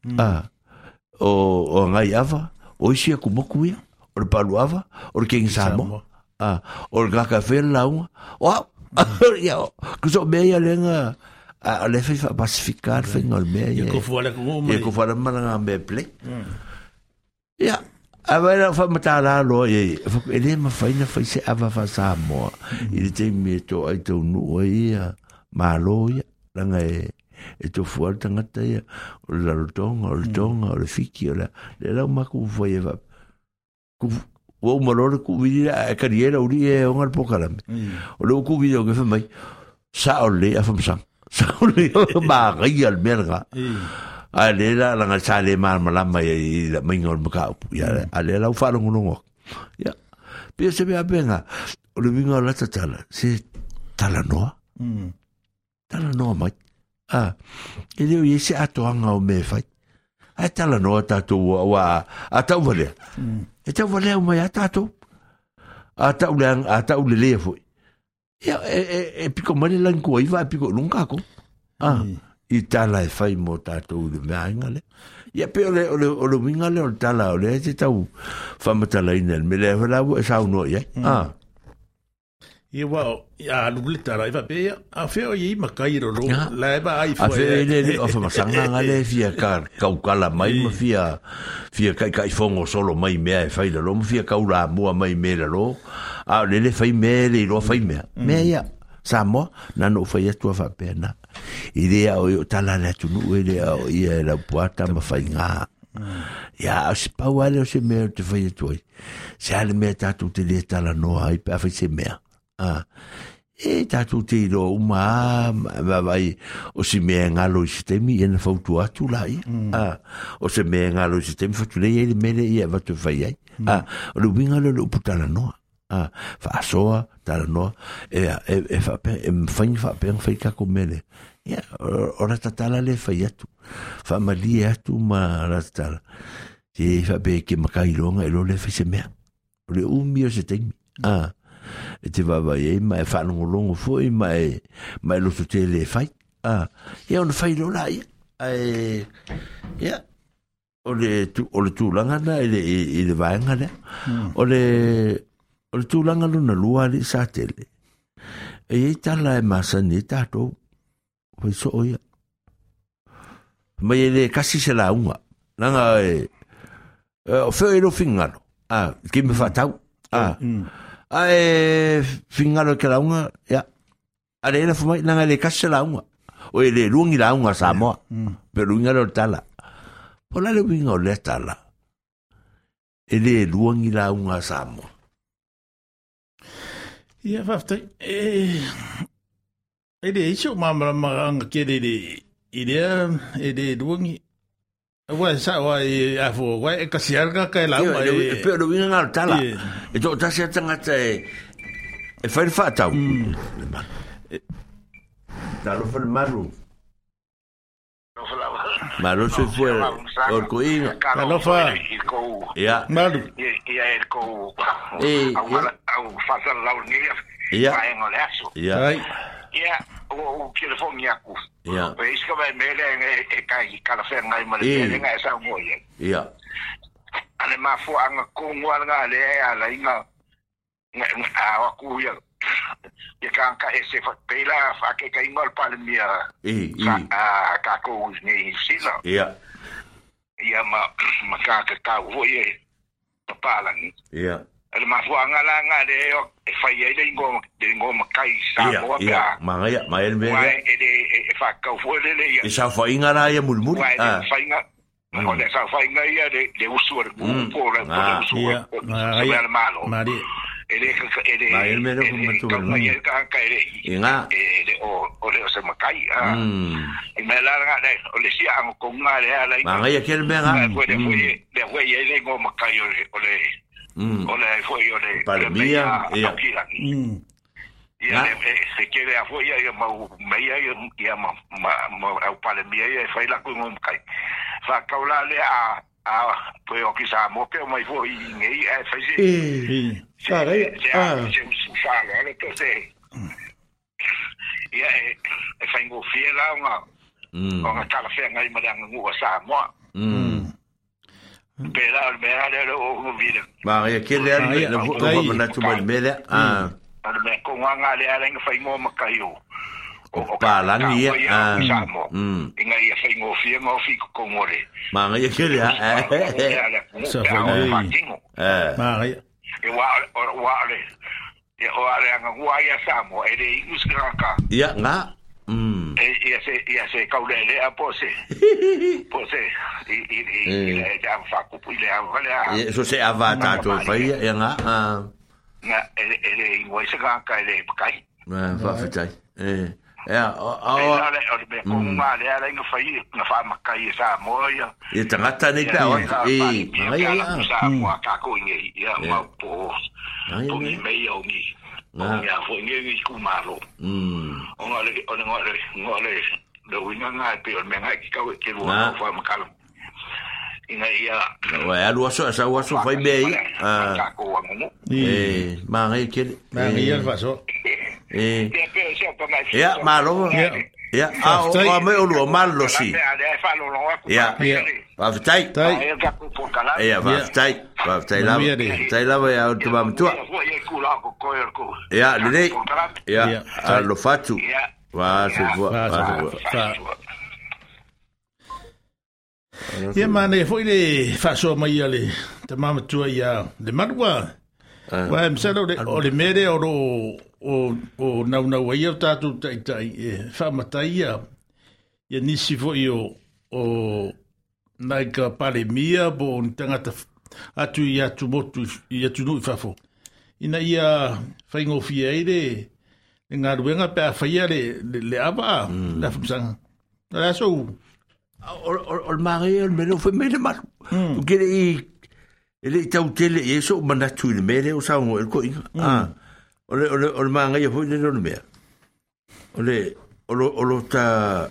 o ngai ava o isia ku moku ia o le paluava o le king samo o le kaka fela un wow ia ku so me ia lenga a le fa pacificar fa ngol me ia ko fora mana me play ia a vera fa matala lo ia ele ma fa ina fa se ava fa Samoa il te me to ai to nu ia malo ia langa e to fuar tangata ia o la tonga o le fiki o la ma ku foi va ku o malor ku vira a carriera uri e on al pokalame o lo ku video que fa mai sa o le a fam sa o le ba gai al merga a le la nga sa le mal malama i la mingol maka ya a le la fa lo ngono ya pe se be apenga o le vinga la tala se tala noa mai ele o ese atoanga o me fai ai tala no tatu wa ata vale eta vale o mai tatu ata ule le foi ya e pico mani lan ko iva pico nunca ko i tala e fai mo tatu de mangale ya pe o mingale o tala o le te tau fa matala inel me le la o sa no ya ia wa ia lulita ra iva pe a feo i makairo lo la eba ai foi a fe le o fa masanga ngale fia kaukala mai ma fia kai fongo solo mai mea e fai lo fia kaula mua mai mea lo a le fai mea le lo fai mea ia Samoa na no fai atu fa pena idea o tala le tu no idea o ia la puata ma fai nga ya se pauale o se mea te fai atu se ale mea tatu te le tala no ai pa fai se mea e tatu te ro uma vai o se me ngalo sistemi e na fautu atu lai o se me ngalo sistemi fatu le ele mele ia va te fai ai o lu bingalo lu putala no fa soa tala no e fa pe fa fai ka komele ia ora tala le fai atu fa mali atu ma la tala e fa pe ke makailonga e lo le fai se me o le umi o se temi e te vava e mai fa longo foi mai lo te le fai e on fai lo lai o le tu langa na le vaenga le o le tu langa na lua le sa tele e tala e masani tato foi so ia mai le kasi se la unga langa o fe lo fingalo que me fa tau fingalo que la unga ya ale la fuma nanga le kase la unga o le lungi la unga Samoa pero ngalo tala pola le wingo le tala ele lungi la unga Samoa ia fafta ele iso mama ke ele lungi wa sa wa a fo wa e kasiarga ka la unga pero wingo ngalo tala e to ta se tanga te e fai fatau Talo fue malu. Malu se fue por coinga. Talo fue. Ya. Malu. Ya el co. Fazal la unia. Ya. En el aso. Ya. Ya. O telefone yaku. Ya. Pues que vai mele e kai kala fe ngai male nga esa moye. Ya. Ale ma fu anga ko ngwa le ala inga. Nga ku ya. Ya kan ka ese fa pela fa ke kai ngol palmia ka ko ni sila ya ia makaka kau foi papalang ia ele mafuanga la ngale o e fai ele ngo makai sa mo ia manga mai ele ele fa kau foi ele ia e sa fa inga la ia mulmul fa inga ole sa fa inga ia de usur por la usur ia malo mari ele mai ele ko ele ka ele inga ele ole o se makai e me la ngale ole si ang ko ngale ala manga ia kel menga foi ele ngo makai ole ole foi ole Palemia ia se quiere afuera ia mau meia ia ma au Palemia ia fai la com kai fa kaulale a foi o que sa mo que mai foi ngai e fai cara ele que se ia e fai ngo fiela uma kala fe ngai madang ngo sa mo pela me o vida ma ia que le no na tu mele ale me ko nganga le ala nga fai ngo makaio o palangi inga ia fai ngo fi ko ngore ma ia que le sa foi ma ia e wa ale e o ale nga wa ia samo e de uskraka ia nga ia se kaulele a pose i ja fa ku ile a vale so se avata to fai ia nga na ele ingoi se ka ele kai na fa fatai ale be ko ma le ala nga fai na fa makai sa moya e tangata nei pa ai sa mo ka ko ngi ia ma po ni me yo ni ya foi ngi ku malo ngole do winga nga pe me nga ki ka ke lo fa makalo inga ia wa alu so sa wa so fai bei ka ko wa mo ma ngai ke ma ngai ia fa so ia malo ia a me o lo malo si ia va tai ia va tai la va ya tu vam tu ia le ia lo fatu va se va ia mane foi le fa so mai ale te mama tu ia le marwa wa msalo o le mere o na ia tatu tai fa mataia ia nisi foi o naika Palemia bo tangata atu ia tu motu ia tu no fafo ina ia faingo fiere nga ruenga pe faia le aba la fusanga la so o mari el melo foi mele mal que ele tau tele e so manatu le mele o sa o ko o manga ia foi le me o ta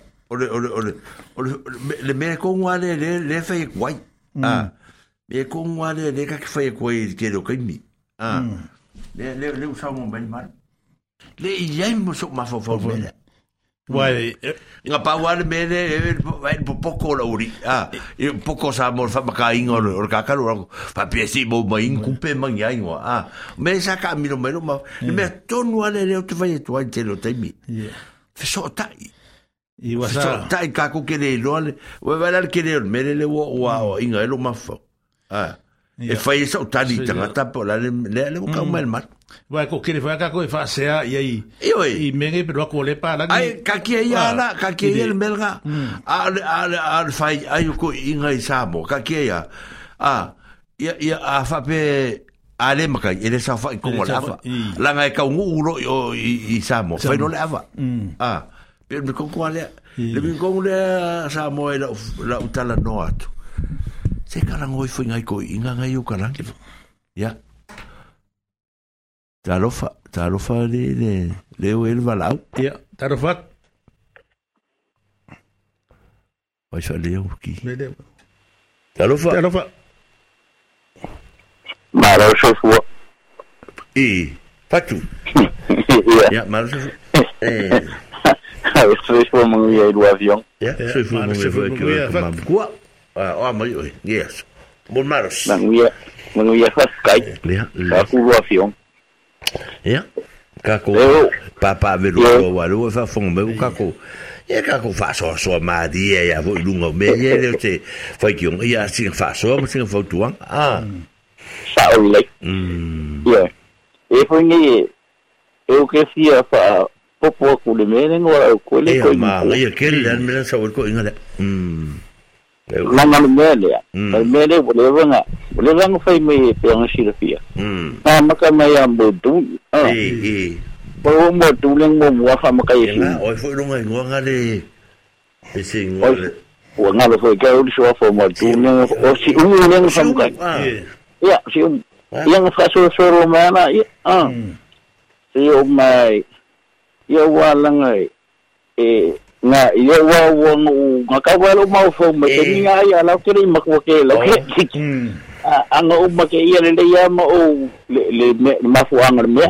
le me ko ngale le fai kwai me ko ngale le ka fai kwai ke lo kai le o sa mo ben mal le ia mo so ma fo mele Wai nga pa wale mele vai poco la uri e poco sa mo fa ka ingo o ka ka lo fa piesi mo mai kupe mangia ingo me sa ka mi lo melo ma me tonu ale le o te vai tu ai te lo temi fe so tai i wasa tai ka ko ke le lo ale we va la ke le mele le o inga lo ma fo e fai so tani tanga tapo la le ka mal mal vai ko kere fa ka ko fa sea i menge pero ko le pa la ai ka ki ia la ka ki el melga al fai ai ko inga isamo ka ki ia ia fa pe ale maka ele sa fa ko la fa la ngai ka nguro i samo fa no la fa pe me ko ale le me ko le sa mo la utala no atu se kala ngoi foi ngai ko inga ngai u kala ya Tarofa le o el valau. Ja, tarofa. Vai fazer o que? Tarofa. Maro chofua. Fatu. Ja, maro chofua. Isso foi uma mulher do avião. Ja, isso foi uma mulher do avião. Quoi? Mas yes. Mon maros. Uma mulher faz cai. Ja, do avião. Ja, kako papa vero walu fa fon me kako e ka ko fa so ma di e vo lungo me e le te fai ki un ia sing fa so mo sing fo tuang sa o le ia e foi ni eu que fia fa popo ku le me ngora ko le ko ma ia ke le me sa ko inga Langa mele, mele boleh fai me peang sirafia. Maka maya bodu. Bawa bodu leng mo muafa maka isi. Oi foi runga ngwa le. Isi ngwa. Wa ngalo foi ka uli so fo bodu leng o si leng samka. Ya, si yang faso soro mana ya. Si mai ya walang nga ia wa nga walo mau fo me tinga ya la kiri makwa la ke anga umma ke ia le ya ma o le ma fu anga me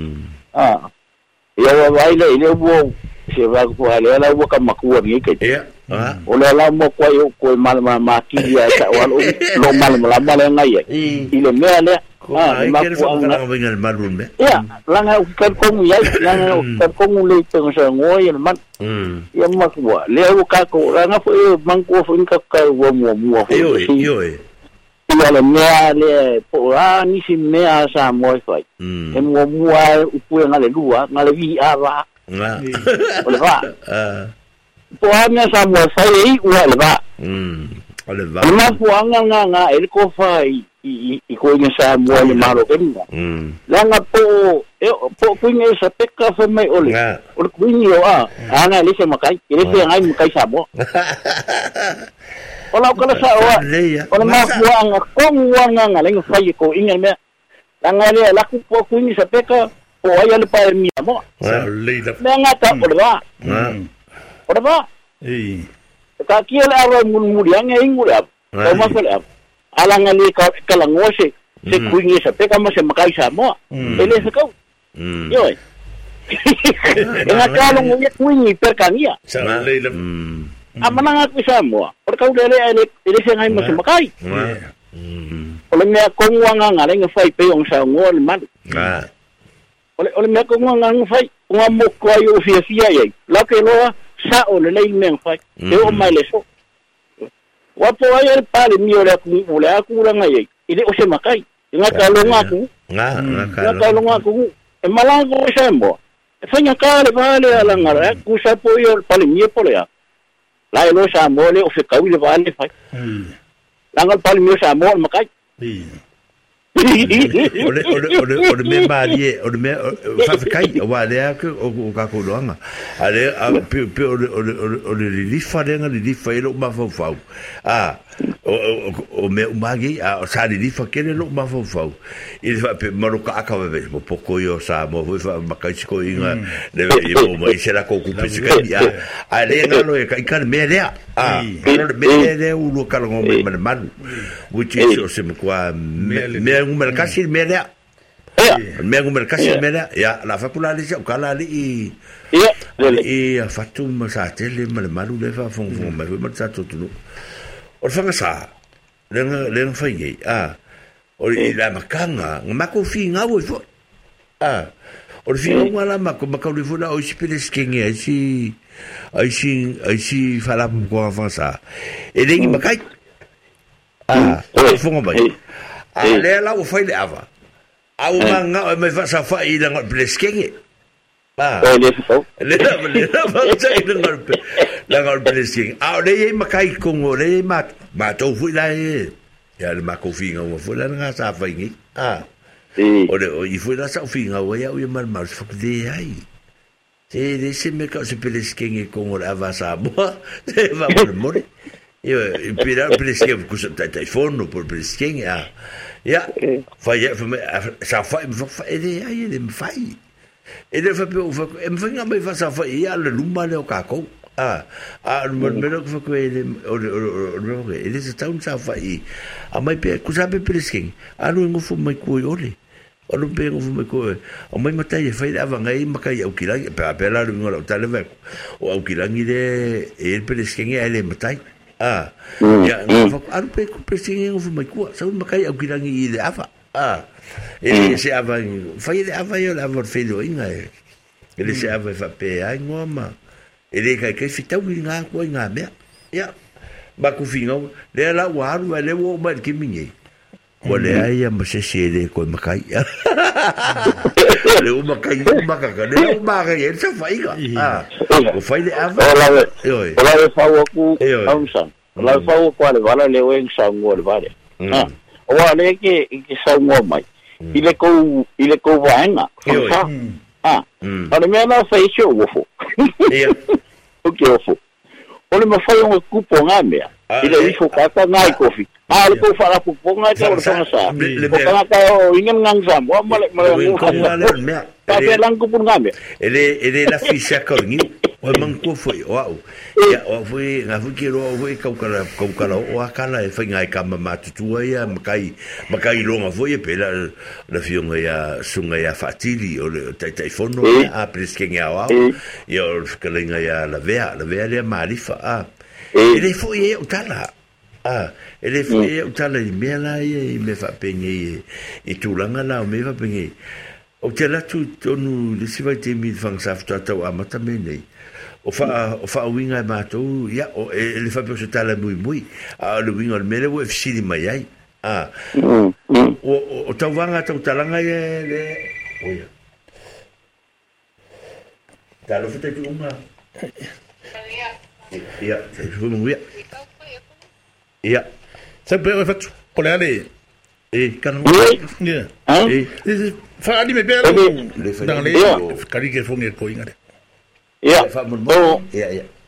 ia wa vai le wo se va ko ale la wo ka makwa ni ke o le la mo ko mal ma ki ya sa walo lo mal la ngai ile me ale ma ko anga venga malun me ya langa ka ko ya langa ka ko le tengo sa ngoi man ya makwa le o ka ko langa fo mangko fo ka ka wo mo yo ya le me le po ni si me sa mo fai e mo upu ngale lua ngale vi ava o le va po me sa mo fai o le va ole va ma fu nga el ko fai i ko ni sa mo le maro kenga langa po ni sa peka fa mai ole o ku ni ana le se makai ile se ngai makai sa mo ola ko la sa ola ma fu nga ko nga le fai ko inga me langa le la ku ni sa peka po ya le pa mi mo le nga ta ole va ka kia le awa muri anga ingura o ma fala ala ngani ka la ngose se kuingi sa peka ma se makai sa mo ele se kau yo nga ka lo ngi kuingi per kania sa le amana nga ku sa mo por kau ele se ngai ma se makai ole me ko nganga ngale nga fai pe ong sa ngol man ole me ko nganga fai nga mo ko yo fia ye la ke lo sa o le meng fai e o mai le so wa po ai el pale mi ora ku le aku ranga ye ile o se makai nga ka lo nga ku e malango sembo e fanya ka le vale ala ngara ku sa po yo pale mi po le la lo sa mo le o se ka le vale fai langa pale mi sa mo makai ole me marie ole me fa kai wa le o ka ko longa ale pe ole li fa denga li fa lo ma fa o me magi a sa li fa kele lo ma fa il fa pe maro ka ka ve mo poko yo sa mo fa ma ka ko inga le yo mo isera ko ku pe ka ya ale ngalo e ka me le me le u lo ka lo me man which is o se me kwa me un mercasi media me un mercasi media ya la facula le o kala li e fatu ma sa tele ma malu le fa fon ma sa tutu o fa sa le fa ye o la makanga ma ko fi nga wo fo o fi nga la ma ko ma ko le fo la o si pele skinge ai si fa la ko avança e le ma kai o fo nga le la o fai le ava au manga me fa sa fa i la bleskenge le la bleskenge au le makai kongo le ma to fu la ya le ma ko finga o fu la nga sa fa ngi o le o i fu la sa finga o ya o mal mal fu de ai se me ka se bleskenge kongo la va sa bo se va por more io per bleskenge ku sa telefono por bleskenge ja, sa fa ele ai ele fai ele fa pe vinga me fa sa fa ia le lumba le o kako me lo fa ko ele ele se tau sa fa i a mai pe ku sa pe presking alu ngo fu mai ko ole o lo pe ngo fu mai ko o mai mata e fa ava ngai makai au kila pe la ngo la tale ve o au kila ngi de el presking ele matai ya fa alu pe ku presking ngo fu mai ko sa makai au kila ngi de ava ele se ava fa ile ava yo la vor felo inga ele se ava fa pe ai ngoma ele kai fitau nga ko nga me ya ba ku finga le la waru le wo ma ki mingi ko le ai ma se le ko makai le o makai makaka le o makai e sa fai ga o fai le ava ola le fa ku amsan ola fa ku ale wala le wen sa ngol vale o ale ke sa ngol mai ile ko vaina ale me na fa iso wo fo o ke o fo ole ma fai un cupo ngame ile ifo kata nai kofi ale ko fara cupo ngai ka sa sa ko ka o ingen ngang sam wa male me pa lang cupo ngame ele la ficha korngi o man ko foi o ya o foi nga fu ro foi kaukala o akala e fai ngai kama matutua ya makai longa foi pe la fionga ya sunga ya fatili o le telefono a preskenga o ya o kalinga ya la vea le marifa ele foi o tala ele foi o tala i mela i me fa pengi i tulanga la o me fa pengi o te la tu tonu le si vai te mi fang safta tau amata me nei o fa winga matou ya o ele fa pe se tala muy le winga le mele o fsili mai ai o tau vanga tau talanga le oia talo fete tu uma ya foi muy ya sempre o fatto con le kan ya fa ali me pera dans les cari che fo ngel ko ingare ya fa mon ya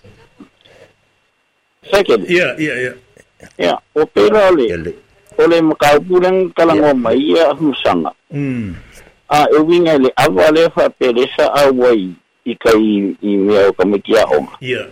second ya o pera ole makapulang kalango mai ya husanga e winga le avale fa peresa awai ikai i mea kamikia onga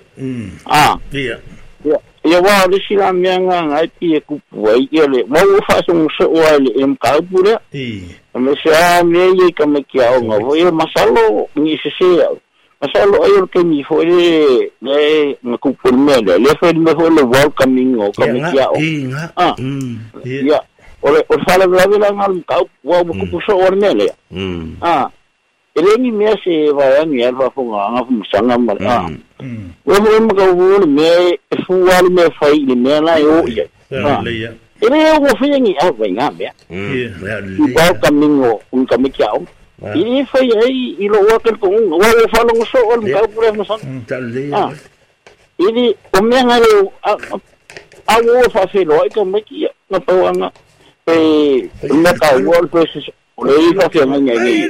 ya wa le sila mianga ngai pi e kupu ai ele wa fa sung so wa le em kapura me sa me ye kamikia onga wo ye masalo ni se masalo ayo ke mi fo le kupu me le fa me fo le welcoming o kamikia onga ya o fala la ngal ka wa kupu so or mele ele ni me se va ni alfa fonga nga fumsanga mal wo mo ka wo me fu wal me fai ni me la yo ya ele wo fi ni a wa nga me ba ka mingo un ka me kiao ele fai ai ilo wa ka ko wa fa lo so ol ka pure mo san ele o me nga le a wo fa fe lo ka me ki na pa wa nga me ka wo ko ole ifa ke manya ni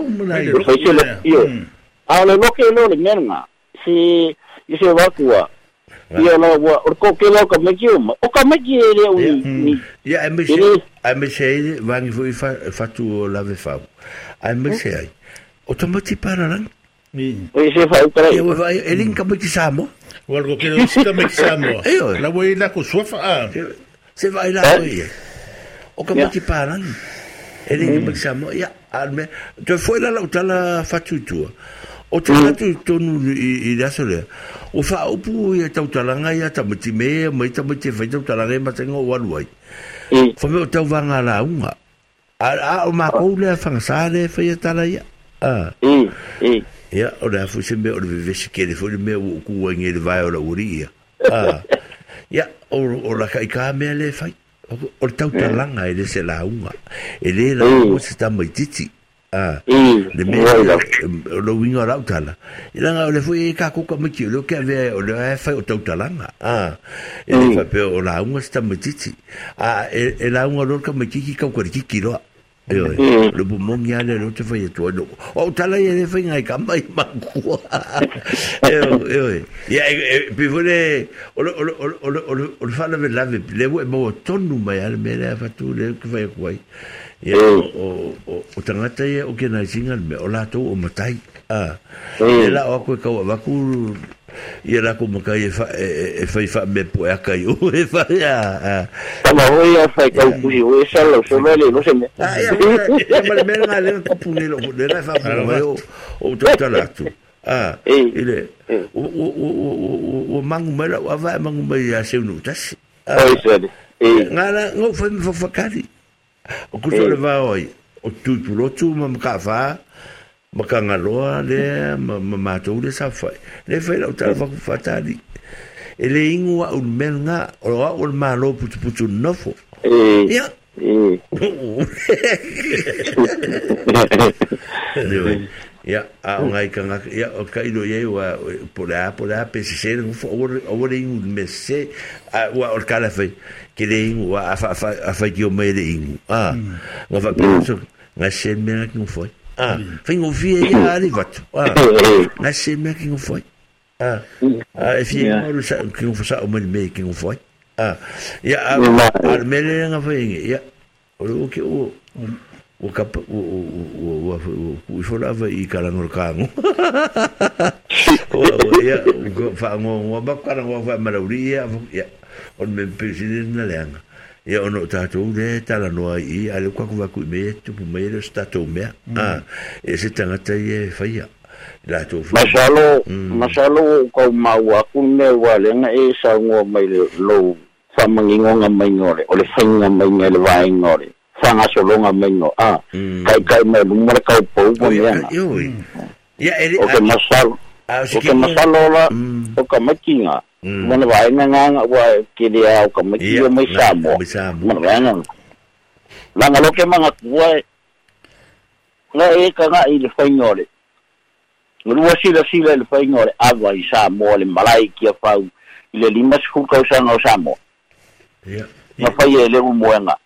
ale lo ke lo le menga si ise wakua ia la wa ko ke lo ka meki o ka meki ele ni ya me sei vangi foi fatu la ve fa me sei automati para lan o ise fa para ele ka meki samo o algo que no se meki samo la voy la ko sofa se vai lá o ka meki para ele me chama ya alme tu foi lá la fatutua o te tu tonu i la sole o fa upu ia tau talanga ia tamati me mai tamati fai tau talanga ma tengo waluai fa me tau vanga la unga o ma ko le fangsale fai tala ia ya o da fu sembe o vive se que foi me o ku ngi le vai o la uria ya o la kai ka me le fai o tau talanga ele se la unga ele la o se sta mai titi le me lo winga ra utala ila le foi ka ko me ki lo ke ave o le fa o tau talanga ele fa pe o la unga sta mai titi e la unga lo ka me ki ka ko ki lo le bu mongi ale lo te fai to no o tala ele fai ngai ka mai manku ya pe vole o fa la lave le mo tonu mai ale me la fa tu le que fai kwai ya o tangata ye o ke na singa me o la to o matai ela o ko ka wa ku ia la como kai fa me po a kai o fa ya la voy a fa ka ku o esa lo so le no se me me na le ko pu le la fa o to la tu ile o mangu mala wa va mangu mai a se no tas ngala ngo fa kari o ku le va oi o tu lo tu ma ka fa makangaloa le matou le safai le fai la utala faku fatali ele ingu wa un melnga o le malo putu nofo ya ya a ngai kanga ya o kailo ye wa pola pese fo o le ingu messe wa o kala fai ke le ingu wa afa ki o me le ingu nga fa penso nga semena ki foi fingo vie ya ali vat nga semena ki foi fi mo sa ki fa o me ki foi ya al mele nga foi ya o ke o kapa o folava I kalangol kango ya fa ngo ba kana ngo fa malauria ya on me president na lenga ya ono tatou le tala noa I ale kwa kuwa ku me tu me le stato me ese tangata ye faia la to masalo ko maua ku me wale nga e sa ngo mai lo fa mangingo nga mai ngore o le fainga mai ngale vai ngore sanga solonga mengo kai mai lumar kau pou mo ya ele o que masalo la o ka makinga mana vai nga wa ke dia o ka makinga mai samo mana nga lo ke manga wa nga e ka nga I le faingore ngua sila le faingore ava I samo le malai ki fa ile limas ku ka usanga o samo nga fa ele mo nga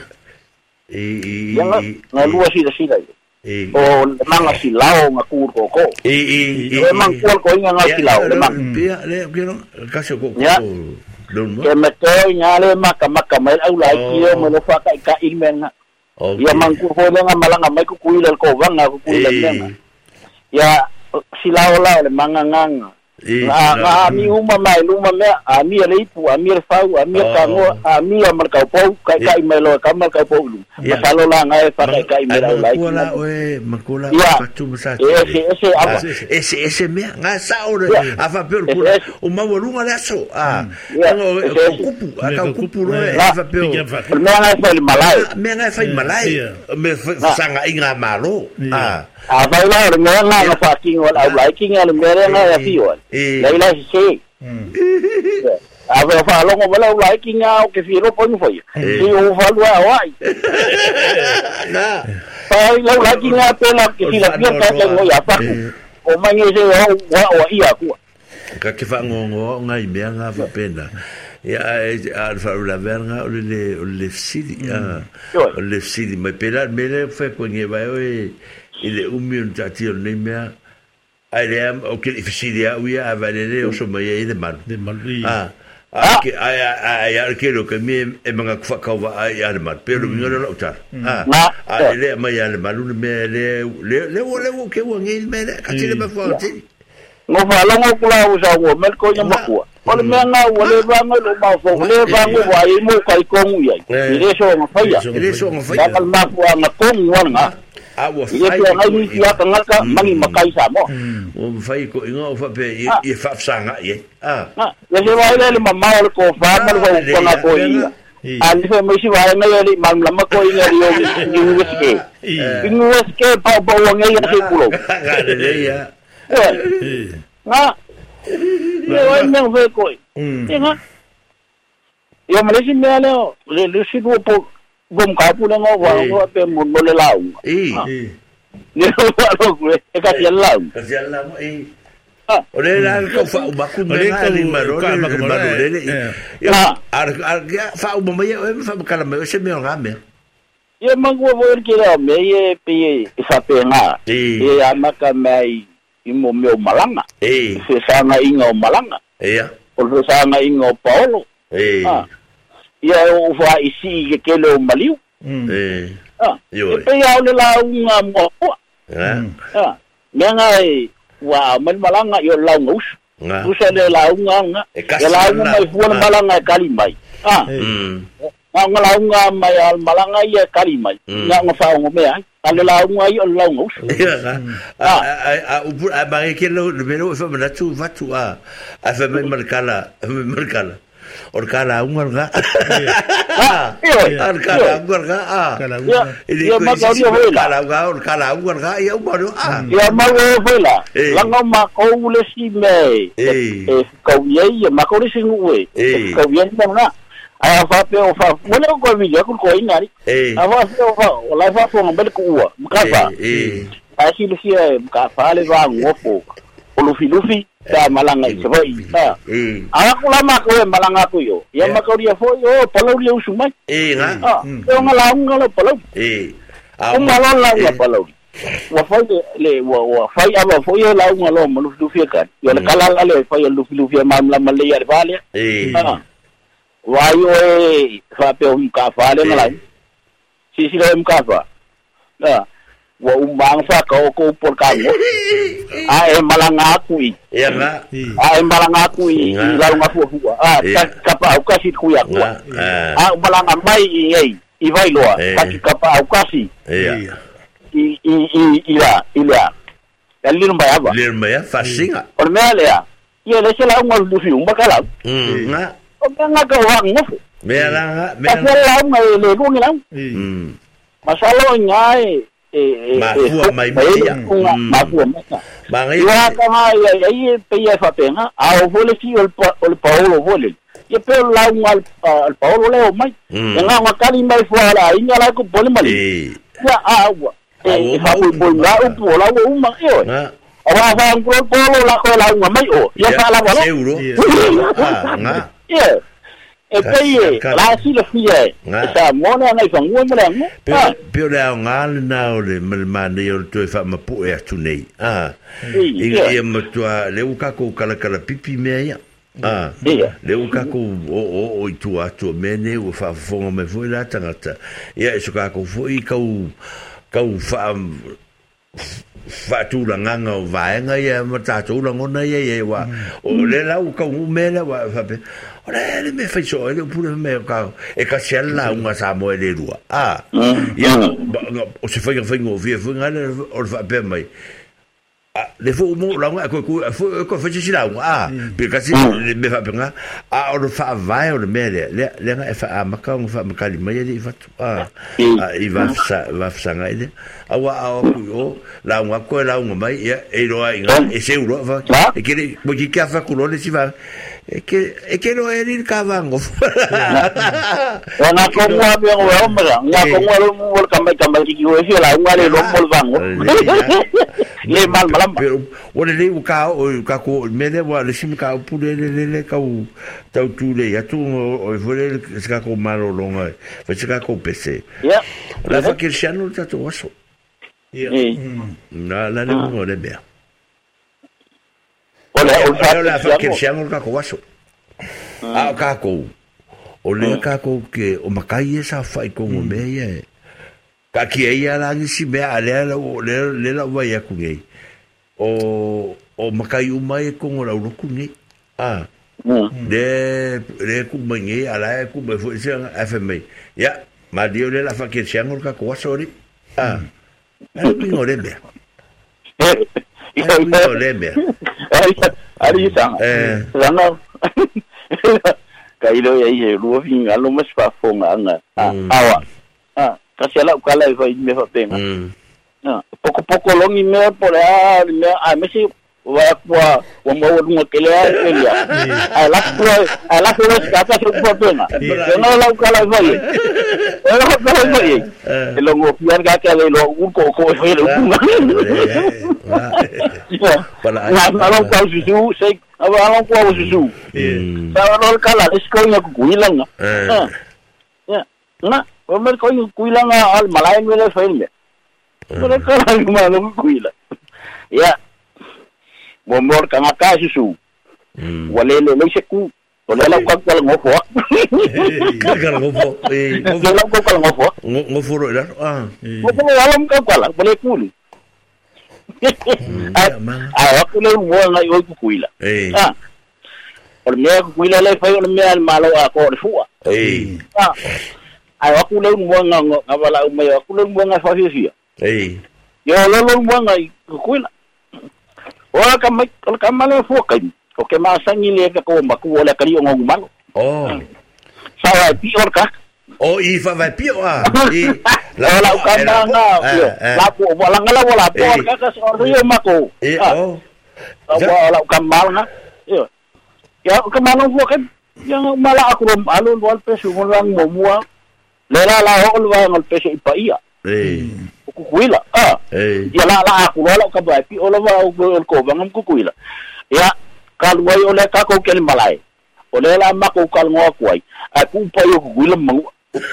nga lua sila o manga silao nga kurko ko mang kual ko nga silao le mang le kaso ko ke meto nga le maka mai au lai ki mo lo fa ka imen ya mang ko nga malanga mai ku kuilal ko wanga ku kuilal ya silao la le manga nganga ami uma mai luma me ami le ipu ami le fau ami kango ami marka pau kai melo kamal ka pau lu masalo la ngai fa kai melo lai kula oe makula fatu masa ese me nga saure afa per kula o mawalunga leso kupu aka kupu lo afa per me nga fa malai me sanga inga malo vai lá nga fa king wala lai king ale mere nga fi wala Laila si ave fa longo wala lai kinga o ke firo pon foi si o fa lua wai na fa lai kinga pela ke si la pia ka ngo ya pa o mangi se o ia ku ka ke fa ngo ngai me nga fa pena ya alfa la verga o le sidi o le sidi me pela me le fa ponye vai ile un tatio ne me ai o que difficile uia avalere o so mai de mal que ai quero que me e manga fa cova ai de mal pero no lo tar ele mai ale mal un me le que o ngi me ka tile me forte no fa lo ngo kula usa wo mel ko nya makua ole me nga wo le ba lo ma fo le ba ngo wa I mo kai ko ngu ai ile so ngo fa ya ka ma ko na ko ngu nga awa fai ni ia tangaka mangi makai samo o fai ko inga o fa pe e fa sanga ye ya se vai le mama ko fa mal ko na ko ia ali fe me si vai na le mam lama ko inga rio ni weske pa pa wonga ia se kulo ya le vai me ve ko inga yo me le si me le si ko bom ka pula ngo wa pe mo le lau ni lo ko e ka ti lau ole la ko fa u baku me ni maro le ya ar fa u mo me fa kala me se me nga me ye mango vo ki la me ye pe fa pe nga ye amaka mai I mo me malanga se sa nga inga malanga ya o sa nga inga Paulo ia o fa isi ke lo maliu yo pe ya le la unha mo nga wa man malanga yo la ngus usa le la unha ya la unha mai fu malanga kalimai nga la unha mai al malanga ia kalimai nga fa ngo me ale la unha yo la ngus ba ke lo me lo fa na tu va tu a fa me marcala or kala unga kala unga ia makauri hoila kala unga ia umaro ia mago hoila langa makau le si me kau ia makau le singue kau ia na a fa pe o fa mo ko mi ya ko inari a fa pe o fa o la fa ko mbele ko ua mkapa a si le si mkapa le va ngofo o lufi ta malanga i foi a ko la ma ko malanga ko yo ya ma ko ria foi o palo le usuma nga o ngala ngala palo o malon la palo wa foi le wa foi aba foi la ngalo mo lufi ka yo le kala le foi lufi ma ma le ya vale Wai oi fa pe ka fa le ngai si le ka fa wa umbang fa ko por ka mo a malanga kui a malanga kui la nga fu ka pa ka si ku ya a malanga mai i vai loa ka pa ka si ila ya lirmba ya fa singa por mele ya ye le se la ngol du fi umbakala nga nga ka wa ngofu mela la ngai le ku ngilang masalo nyai mafua mai mafua maka bangai wa ka ai pe ya fa pena a o vole si o Paulo vole ye pe la ngal al Paulo le o mai nga wa kali mai fua la inga la ko pole mali ya agua fa po la o po la o ma yo ora fa ngro polo la ko la nga mai o ya fa la bola euro nga peye la si le fie sa mona ngai fangua mo lang pe le ngal na o le mane o to fa ma pu e tu nei e mo to le uka ko kala pipi me ya le uka ko o tu atu mene o fa fonga me foi la tangata ya so ka ko foi ka fa tu la nganga o vaenga ia mata tu la ngona ia wa o le la u ka u mele wa fa pe ora le me fa so le pure me ka e ka sella unha sa mo le rua ia o se fa ngo vie fu ngale o fa pe mai le fu mo la nga ko fa ci la pe ka si le me fa pe nga o fa vai o le mele le nga fa ma ka fa ma ka li mai le fa i va sa nga ile awa o la nga ko la nga mai e ro ai nga e se uro fa e ke mo ki ka fa kulo le si va e ke no e ni ka vango nga ko mo abi o nga ko mo mo ka mai ki o e la nga le lo mo vango le mal malam pero o le ka ko me de wa le sim ka pu le ka u tau tu le ya tu o vole ska ko malo longa fa ska ko pese la fa que chano ta to so na la no le bea la fa que chano ka ko so ka ko o le ka ko ke o makai esa fa ko me ye ka ki ia la ni si me ale le la wa ya ku ngai o makai umai ko la ro ku ngai de ku mangi ala ku be fo se fm ya ma dio le la fa que siang ka ko sori pingo le be pingo le be ari sang sana kai lo ye lu fin alo mas fa fonga nga awa kasi ala ukala i vai me fa penga poco longi me por a me si wa mo mo ke le ya ala ko ka ta so po penga no la ukala vai lo ngo pian ga ke le lo u ko fe lo para ala ko su se ala ko su sa no kala es ko nga ku ilang na o mer ko kuila nga al malay me le film pero kala ma no kuila ya mo mor ka nga su wale le se ku wale la ko kala ngofo kala ngofo la ko kala ngofo ro la mo ko alam ka kala wale kuli ko le mo nga yo kuila por me kuila le fa yo me al malo a ko fuwa ai aku le mo nga ngabala mo aku le mo nga fa fia yo lo mo nga kuila ora ka mai le fo kai o ke ma sangi le ka ko ma ku le ka ri ngong malo Sa pi orka. I fa vai pio La ukandanga. La po wala ngala wala po orka ka sa rio mako. Wala ukamal nga. Ya kemana gua kan yang malah aku rom alun wal peso orang momua lela la hol wal peso ipa iya ku kuila ya la aku la ka ba pi ola wa ko bangam ku kuila ya kal wai ole ka ko kel malai ole la ma ko kal ngo ku ai aku pa yo ku kuila mang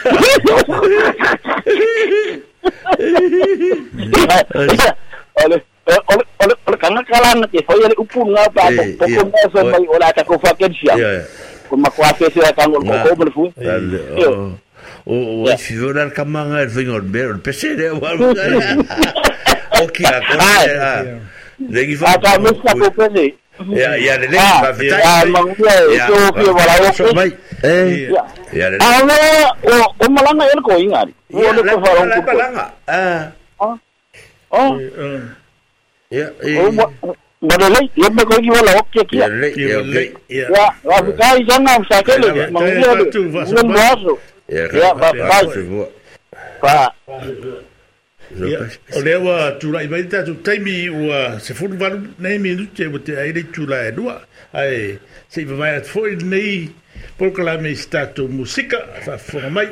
ole kanga kalan ke foi ele upun nga pa pokon nga so mai ola ta ko faken sia ko makwa ke sia kangol ko berfu o figura kamanga el señor ber pesere o okay legi fa ta musta ko pese ya le va ya mangwe so ke wala so mai ya le o malanga el ko ingari o le ko fa on ko Madalay, yan ba ko wala okay kia. Ya, kai jangan sakele, mangya tu. Ngwaso. Ya, pa. Olewa tula ibaita tu taimi wa se fu valu nei minute wote ai tula e dua. Ai, se vai at foi nei proclame stato musica fa formai.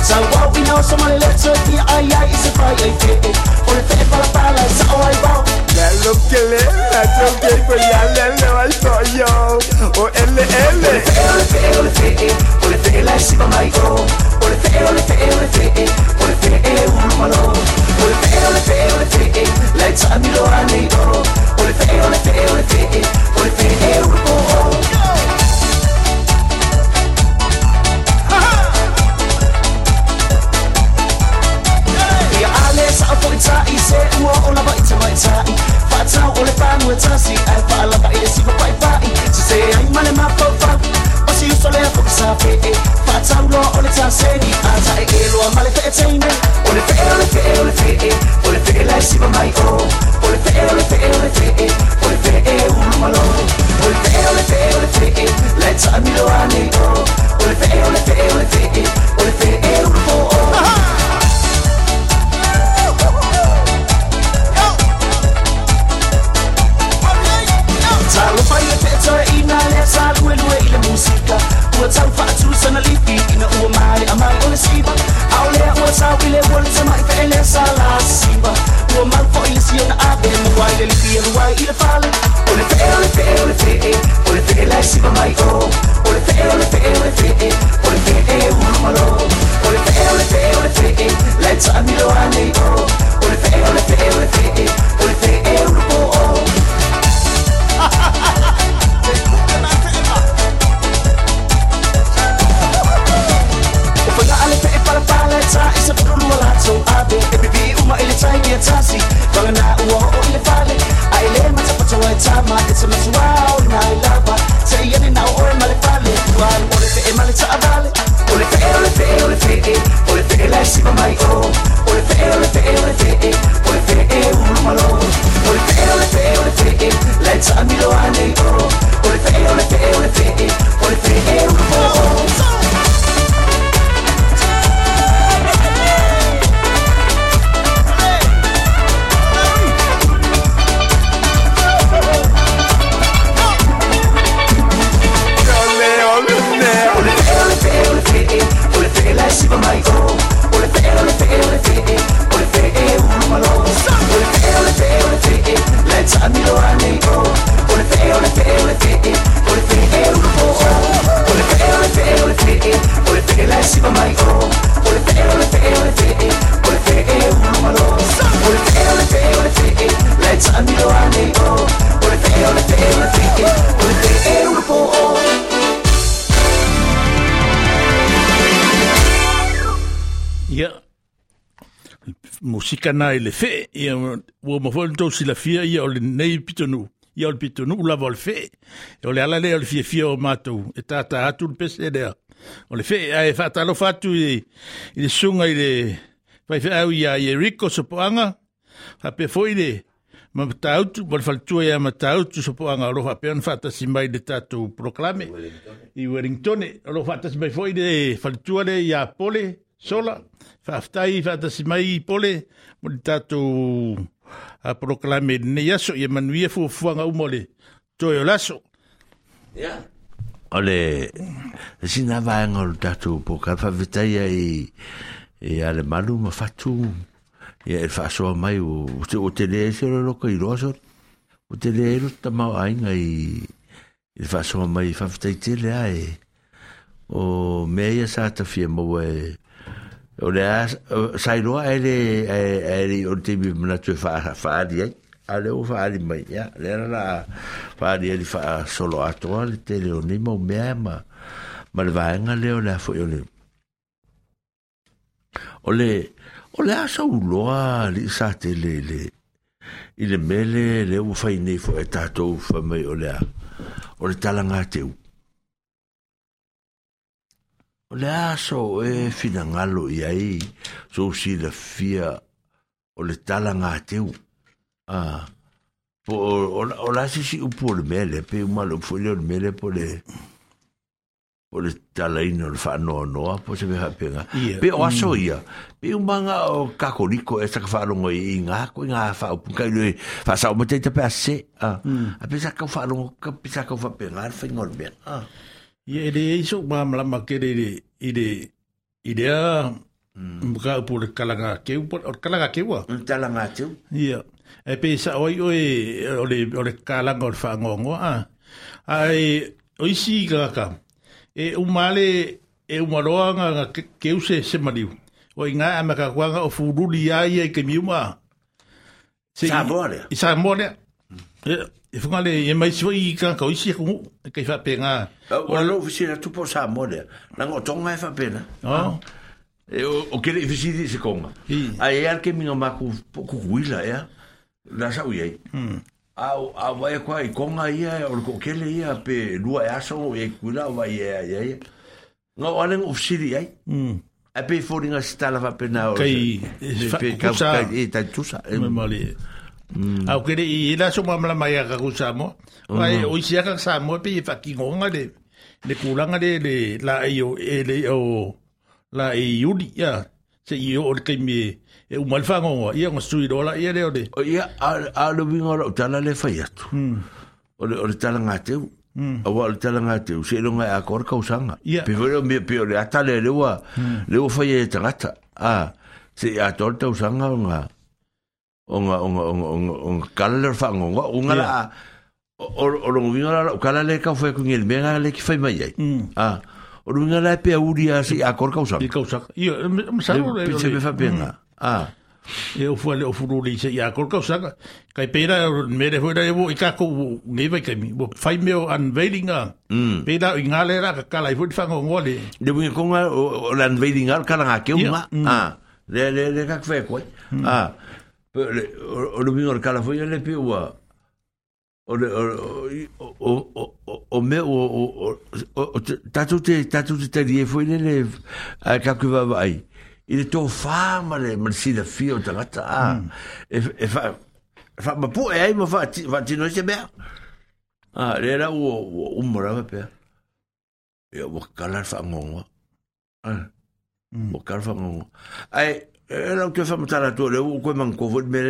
Somebody let's say, I is a fire, or if I pala, so I bow. musika na le fe ia wo mo fol to sila fia ia o le nei pitonu ia o le pitonu la vol fe o le ala le o le fia o matou e tata atu pese dea o le fe ai fa talo fatu i le sunga i le vai fe au ia i rico sopoanga ha pe foi le ma tautu vol faltu ia ma tautu sopoanga lo fa pe on fata simbai de tatu proclame i Wellington lo fata simbai foi de faltu le ia pole sola faftai fata simai pole mo tatu a proclame ne yaso ia manuia fu fuanga umole toyo laso ya ole sina va ngol tatu po ka fa vitaia e ale malu ma fatu e fa so mai o te le se lo ko i roso o te le ro ta ma ainga i fa so mai fa vitaia le ai o meia sa ta fie mo e o le sai roa ele o te bi na tu fa di ale o fa di mai ya le la fa di ele fa solo ato le te le ni mo ma le vaenga le o le fo o le asa uloa li sa te le ile mele le o fa ni fo etato fa mai o le talanga teu o le aso e finangalo i ai so si la fia o le talanga teu o la si upo le mele pe umalo fo le mele po le talaina o le whaanoa po se meha penga pe o aso ia pe umanga o kakoliko e saka whaanongo i ngā ko i ngā whaupunkai lui whaasau mo te pe ase a pe saka whaanongo ka pe saka whapenga ar whaingol mea ia ele iso malama kere idea mga po le kalanga keu o kalanga keu talanga teu ia e pe sa oi o le kalanga o whaangongo ai oisi ka e umale e umaroa nga keu se mariu o inga amaka kwanga o furuli ai e ke miuma sa mole e fungale e mai soi ka ko isi ko ke fa penga o lo fisira tu po sa mole na ngo tonga fa pena o ke le fisiri se konga ai al ke minga maku ku wila ya la sa uye a vai qua i konga ia o ko ke le ia pe lua aso e kula vai ia ngo ale ngo fisiri ai a pe foringa stala fa pena o pe ka e ta tusa me mali au kere i la so mamla mai ka kusamo ai o isia ka samo pe fa ki ngonga de kulanga de la io o la iudi ya se io o ke mi e un malfango ia ngo sui dola ia de o ia a lo vingo o tala le fai atu o le tala ngate o le tala ngate se lo nga a kor ka usanga pe vero mi pe le atale le wa fai e tangata se a torta usanga nga on kala fango nga la o lo vingo la kala le ka foi con el mega le ki fai mai o lo vingo la pe uria si a kor ka usanga io sa se me fa pena eu fui o furuli se ia kor ka usanga kai pera me de foi i ka ko ngai kai mi fai meu unveiling pera ingale ra ka kala i foi fango ngole de vingo con o unveiling ka nga ke uma le ka fe ko o lo vingo kala foi le pe wa o me o tatu te die foi le ka ku va vai il to fa male si la fio tangata e fa ma pu e ma fa ti no se bea le era o mora pe e o kala fa ngongo o kala fa ngongo ai era que fa mata to le o ko man ko vo me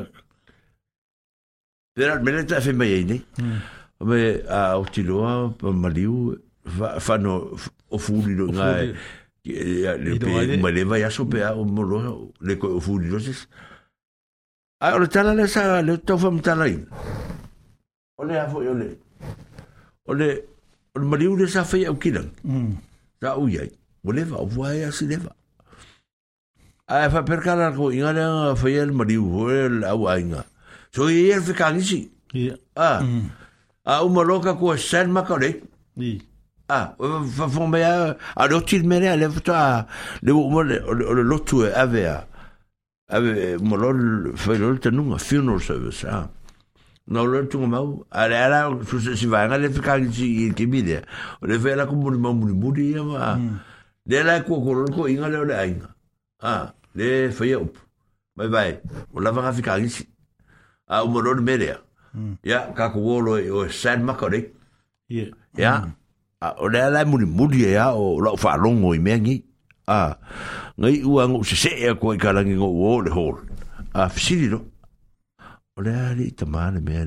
era me ta fe mai ni me a o tilo pa maliu fa no o fuli no ngai ma le vai aso pe o molo le ko fuli loses a o tala le sa le to fam tala in o le afo o le mariu le sa fe o kilan sa u yai o le va o vai a se leva a fa per kala ko ingala fe el mariu o el au ainga so i el fe kanisi a o moloka ko sen makale fa fombe a lo til mene ale fta le lotu avea ave molol failol tenunga funeral service no lo tunga mau ala si vai ngale ficar ki bide o le vela como muri ma de la ko inga le ainga le fayo vai o la va ficar ici o molol media ya ka ko wolo o sad makore ya o le ala muri ya o lo fa longo I mengi ngai uang se ko kalangi ngo o le hol fisilo o le ali tamane me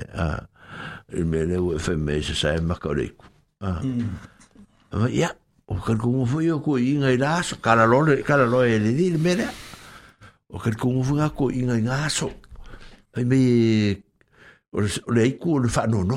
le o femme se sai makore ya o kan ko foi ko inga las kala lo e le di me o kan ko fu ko inga ngaso ai me o le ku le fa no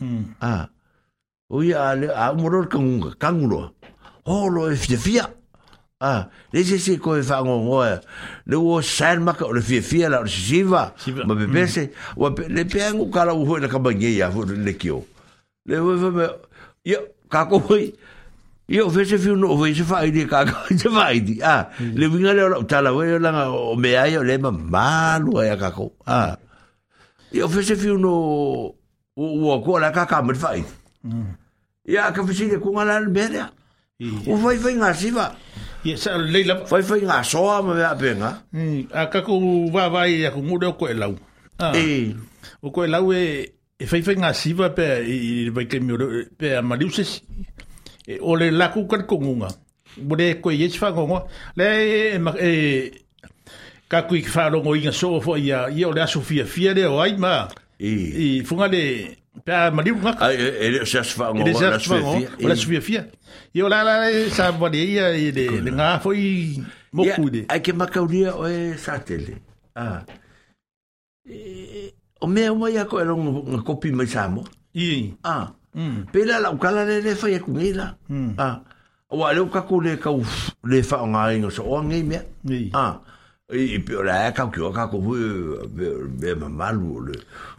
o ya le a moro kangulo o lo e fia le se ko fa ngo le o san maka o le fia la o siva ma bebese o le pengu kala o le kabange ya le kio le o yo ka ko io fece fiu no fece fai di ka se fai di le vinga le tala we la o me ai le malu ai ka ko io fece fiu no o ko la ka me fai ya ka fece ko ngala bere o vai ngasiva sa leila vai ngasoa me a penga ka ko vai ko mudo ko elau o ko elau e vai ngasiva pe vai ke mi pe amaliuses o le laku kan kongunga bode ko ye fa gongo le ka ku fa lo inga so fo ia o le sofia de o ai ma funga le pa ma diu ngaka ele se fa gongo la sofia io la sa bode ia le nga foi moku de ai ke makauria o satele o me o ia ko lo kopi mai samo pela la ukala le fa ya kumila o ale ka ko le fa nga ingo so ngai me e pela ka ko be malu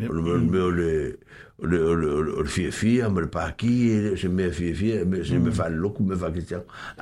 le fia me pa ki se me fia me se me fa loku me fa question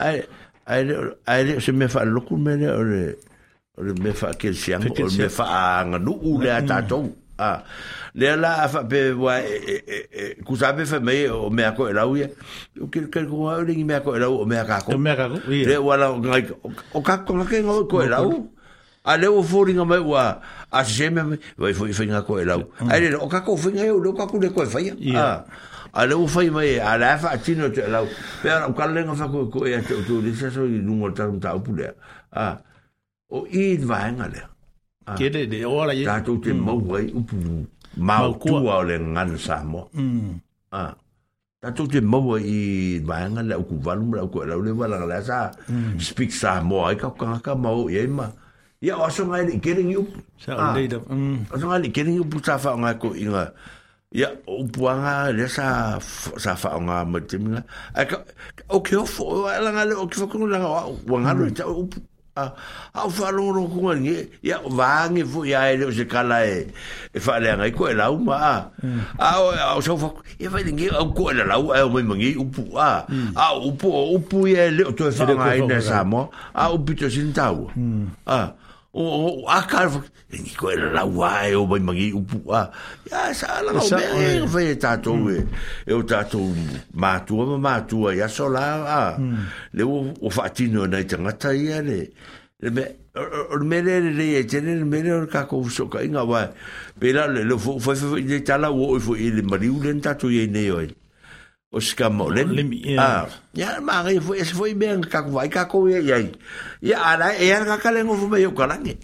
ai se me fa loku me le me fa question me fa nga du le atato le la fa pe wa ku sabe fa me o me ko la uia o que ko ri me ko la o me ka ko le wala ngai o ka ko ke ngo ko la u ale o foringa me wa a se me vai foi finga ko la u ale o ka ko finga o ka ku le ko fa ale o fai me ala fa tino te la pero ka le nga fa ko e tu le se so i lungo ta pule o I va ngale ke de ora ye ta tu te mo wai upu mau tu o le ngan sa mo ta tu te mo I va ngale ku valu la ku le wala la sa speak sa mo ai ka mo ye ma ya o so ngai getting you sa later o so ngai getting you puta fa ngai ko inga ya o puanga le sa fa nga mo timina o ke o fo la ngale o ke fo ko la wa ngalo ta au faloro ko ngi ya vangi fu ya ele se kala e fa le ngai ko la uma au so fo e fa ngi au ko la au mo ngi upu upu ye le to fa ngai ne samo upu to sin tau o akar ngi ko la wa e o mo ngi upu ya sa la o me fa tato e o tato matua ya so la le o fa tino na tangata ia le o mele le tene mele ka ko so ka inga wa pela le fo le tala wo fo ile mariu le tato ye ne oi o skamo le ya ma re fo ben ka ko vai ka ko ye ya ala e ka ka le ngo fo me yo ka lange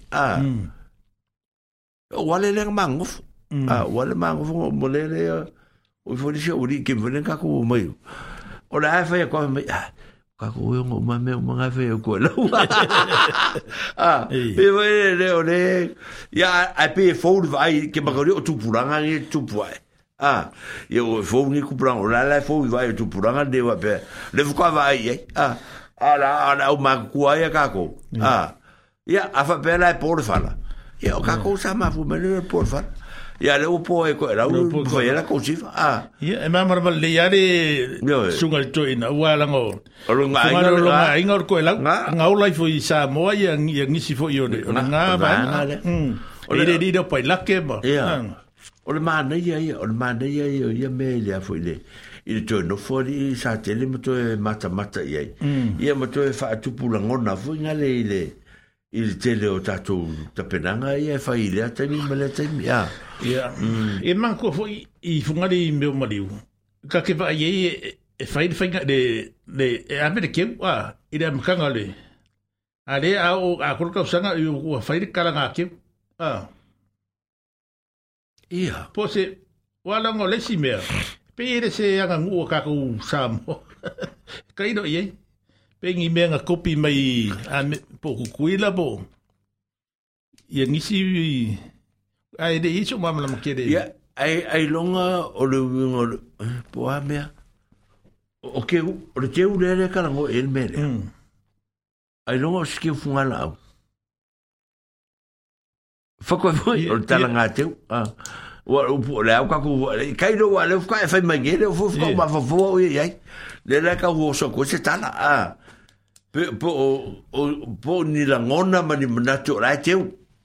o wale le mango wale mango fo mo le o fo le o ri ke velen ka ko mo o la fa ya ko me ka ko yo ma me ma fa ko la pe le o le ya a pe fo vai ke ma ko tu puranga ni tu puai yo fo ni ku puranga la fo vai tu puranga de wa pe le fo vai ala o ma ku ya ka ko ya a fa pe la por fala ya ka ko sa ma fu me le por fala ia le upo e ko la u foi la ko si ia e mama le ia le sunga to ina wala ngo nga inga ko la nga ola foi sa mo ia ngisi foi yo nga ba ole di do pai la ke ba ole mana ia me le foi le il to no foi sa tele mo to mata ia mo to fa tu pulangona foi nga le il tele o tatou tapenanga ia fai le atani male tani ia e manko foi I fungari I meu mariu ka ke va ye e fai finga de a me ke wa ida mkanga le ale a kolka usanga u fai kala nga ke ia pose wala ngo le si me pe se anga ngu ka ku samo kai do ye pengi menga kopi mai a po kuila po ia ngisi ai de iso mama la makere ia ai longa o le po a mea o ke o le teu le kala ngo el mele ai longa o ski funga la fa ko foi o talanga teu o le au ka ku kai do wa le fa fa mai gele o fu ma fa fo ia le ka ho so ko se tala po ni la ngona mani manato la teu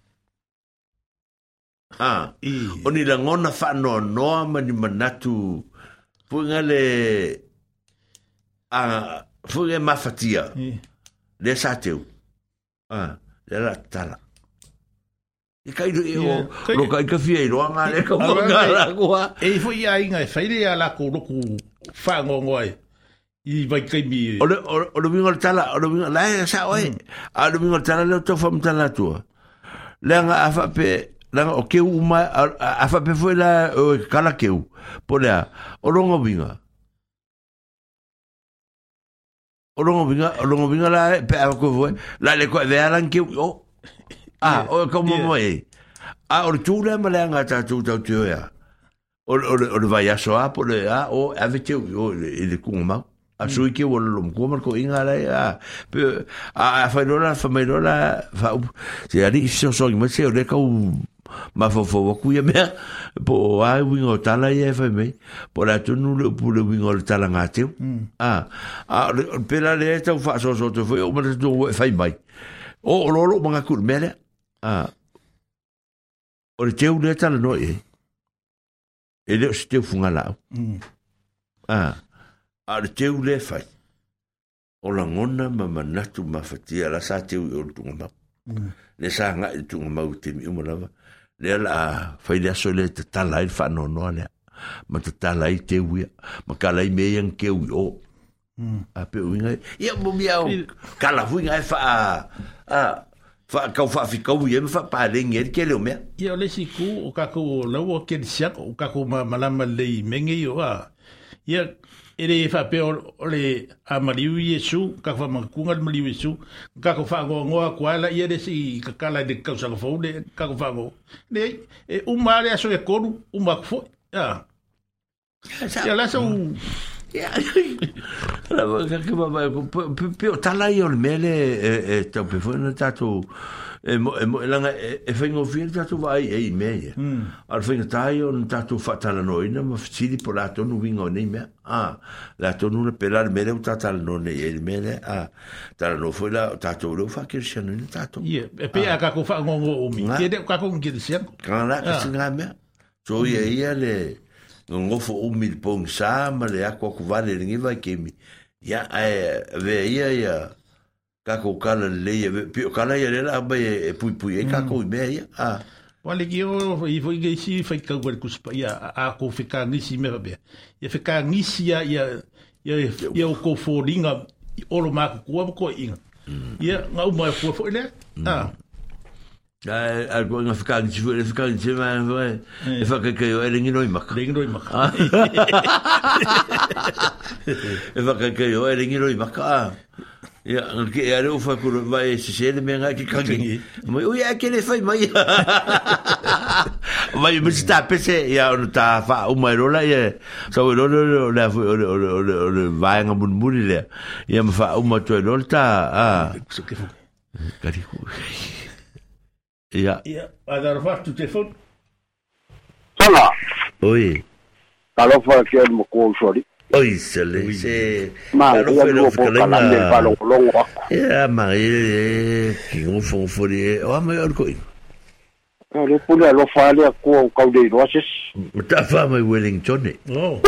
o ni la ngona fa no mani manatu po ngale fu e mafatia le sa teu le la tala e kai do lo kai ka fie ro nga le ko ngala ko e fu ia inga e faile ala ko ku fa ngongoi I vai kai mi o le wingo tala o le wingo la sa oi a le wingo tala le to fam tala tu le nga afa pe la o ke uma afa pe foi la kala ke u po le o longo winga la pe a ko foi la le ko de alan ke o como moi o tu le ma le nga ta tu ya o vai a so a po le o ave te o le kuma a sui ke o lo ko ko inga la pe a fa fa se ali so me se o le ka ma fo ku ya me po ai wingo tala ye fa me po la tu no le pu le wingo tala ngate pe la le ta fa so te foi o ma do fa mai o lo manga ku mele o le teu le tala no e le ste funga la al teu le fai o la ngona manatu mafatia la sa teu o tunga le sa nga tunga mau te mi umala le la fai le so le tala il fa no le ma tala I te wi ma kala I me yang ke o a pe winga ia mo miau kala winga fa fa fi ko ye fa pa le ngel ke le me ia le siku o ka ko lo ke sia o ka ko malama le menge yo ia ele fa pe ole a mariu Yesu ka fa makunga mariu Yesu ka ko fa ngo kwa la ia de si ka kala de ka sa fo de ka ko fa ngo de mare aso e koru fo ya la so ya la ka ke ba pe tala yo mele ta pe fo na tato langa fengo fil tato vai me al fengo taio tato fatala noina ma fili po la tonu wingo nei me la tonu le pelar mele o tatal no nei mele tala no foi la tato lo fa che siano in tato e pe ka ko fa ngo o mi che de ka ko ngi sia kana ka singa me so ia le ngo fo o mi pong sa ma le akwa ku vale ngi vai ke mi ya ve ia kako kala le pio kala ia la ba e pui e kako me wale ki o I foi ge si fai ka gol ku spa ia a ko fika ngisi me ba ia fika ngisi ia o ko fo linga o lo ma ko inga ia nga o mai fo le algo nga fika ngisi ma e fa ka yo e ngi noi mak e fa ka yo e ngi noi mak ia ke era o fa ku vai se me nga ki kangi mo ia ke le fai mai vai me sta pese ia o ta fa o mai rola ia so lo vai nga mun muri le ia me fa o ma to lo ta kari ia a dar fa tu telefon Langa. Oi. Kalau fa ke mo ko sori. Oi, sele, se. Ma, ya lo po kala me pa lo longo. Ya, ma, ki un fon fori. O ma yo ko. Le pula lo fa le ko ka de roches. Ta fa mai Wellington. Oh.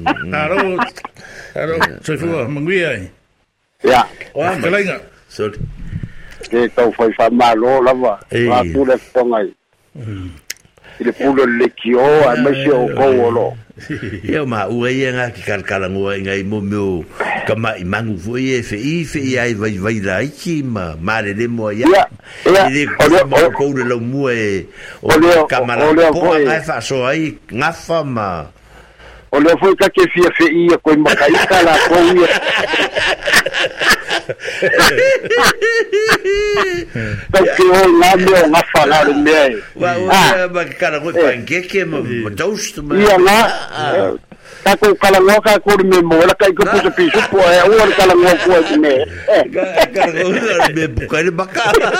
Aro, so fu mangui ai. Ya. O kalenga. So. Ke tau fa malo lava. Ma pula pongai. Le pula le kio a me se o ko lo. Ia ma ua ia ngā ki kalkalangua i ngai mo meu ka mai mangu foi e fe ai vai la iki ma mare le mo ia i le mo ko le lo mo e o kamala po ngai fa so ai ngafa ma o le foi ka ke fia fe ia ko makai kala ko ia porque o nome é uma falada mesmo. Mas cara, o panqueque é toast, mas ia lá, tá com calangoca com o memória que eu pus o piso pô é o calangoca com o me. Cara, me bucare bacana.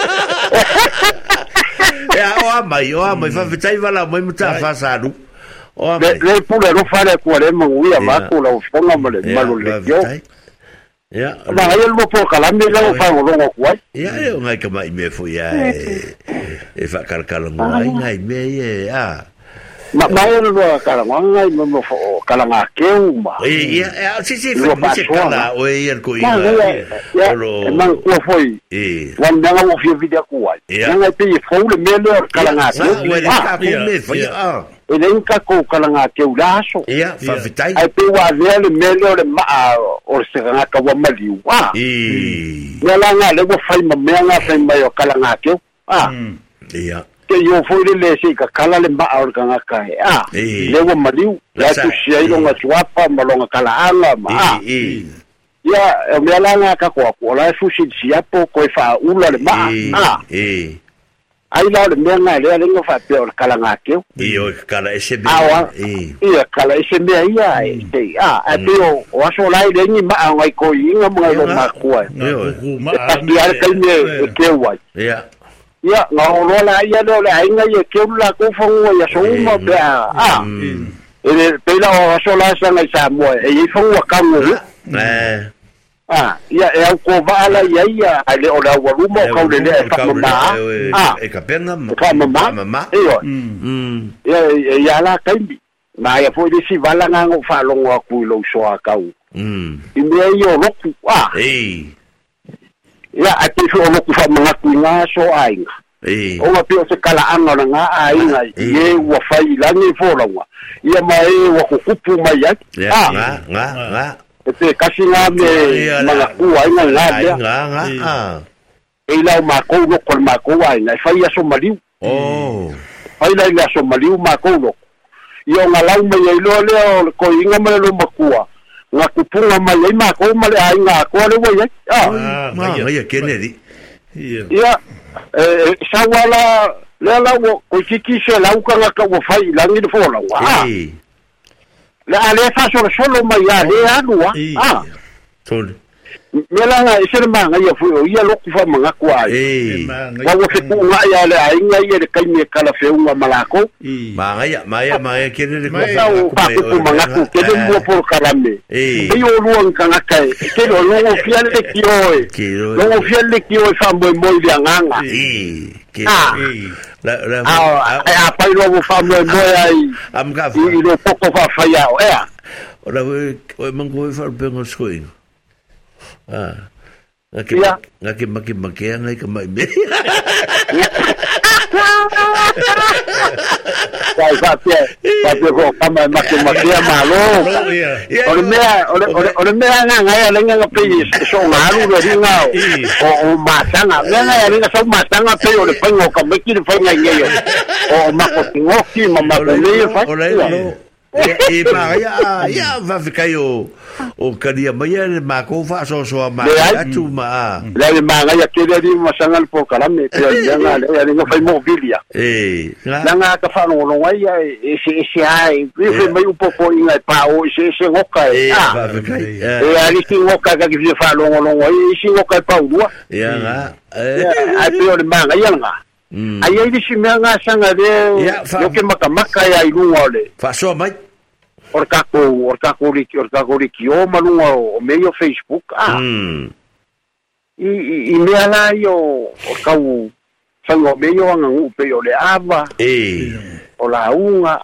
É o mãe vai ficar vai lá, mãe tá fazendo. O mãe. Le pula não fala com ele, mas o ia vai pula o fonga mal le. Ya. Ma ai mo po kala me la fa mo lo ko ai. Ya, eu ngai ka mai me foi e fa kalkala ngai me e Ma ai lo kala ngai mo fo kala nga ke uma. Ya, si fa mo se kala o e ko ina. Lo man ko foi. Wan nga mo fi video ko ai. Nga pe fo le me lo kala nga ke. Ele nunca com kalanga ke uraso. Ia, fa vitai. Ai pe wa le melo le ma o se nga ka wa mali wa. Ngala nga le go fai ma me nga fai mai o kalanga ke. Ia. Ke yo foi le se ka kala le ma o nga ka. Le go mali. La tu sia lo nga swapa ma lo nga kala ala ma. Ia, me la nga ka ko la fu si apo ko fa ula le ma. Ai la le menga le ngo fa pe o kalanga ke. Io kala ese be. Ia kala ese be ia te a pe o aso lai le ni ma ngai ko inga mo lo ma ko. Ia ka ni ke wa. Ia. Ia no lo la ia lo la inga ye ke la ko fo ia so mo be ele pe la o aso la sa ngai sa mo e i fo wa ka mo. Ia e au ko vala ia ale o la warumo ka le le fa mama e ka penga mama ia la kaimbi ma ia foi desi vala nga ngo fa lo ngo ku lo so ka u i me io loku ia a te so loku fa mama ku nga so ainga o ma pe se kala anga nga ainga ye wa fai la ni fo la wa ia mai wa ku kupu mai nga Ete kasi nga me mga kuwai nga Ila makou no kon makuwai nga fai aso maliu. Fai la aso maliu makou no. Iyo nga lau me ilo leo ko inga me lo makua. Nga kupunga male makou male ai nga ko le wai. Ma ia Kennedy. Ia sawala la wo ko kiki se lau ka nga ka wo fai la ni fo la wa. La ale fa solo mai ya le anua tole mela nga isere manga ia fu ia lo ku fa manga kwa wa wo fe ku nga ya le ai nga ia le kai me kala fe unga malako maya kene le ko fa ku manga ku ke le mo por karame yo luon kanga kai ke lo fiel le kio lo fiel le kio fa mo dia nganga a pai lo fa mo ai am ka i lo poco fa fa ya ora o mango fa bengo skoin ngaki maki ngai ka mai me sai fa ko kama maki malo ore me nga lenga pe so ngaru ro ringa o matanga nga lenga so matanga pe o le pengo ka me ki fa nga ngeyo o mako ngoki mama le fa e ma ia va ficar o caria maia le mako fa so ma atu ma le manga ia ke le masanga po kalame pe nga le nga fa mobilia nga ka fa no ngai ese ai vi mai un poco in pa o ese ngoka va ficar ali si ngoka ka ki fa no ngai si ngoka pa udua ia nga ai pe o le manga ia nga ai ai si mea nga sanga de yo ke makamaka ya ilunga ole fa so mai or kako riki o malunga o meio Facebook i mea la yo o kau sango meio anga upe o le ava o la unga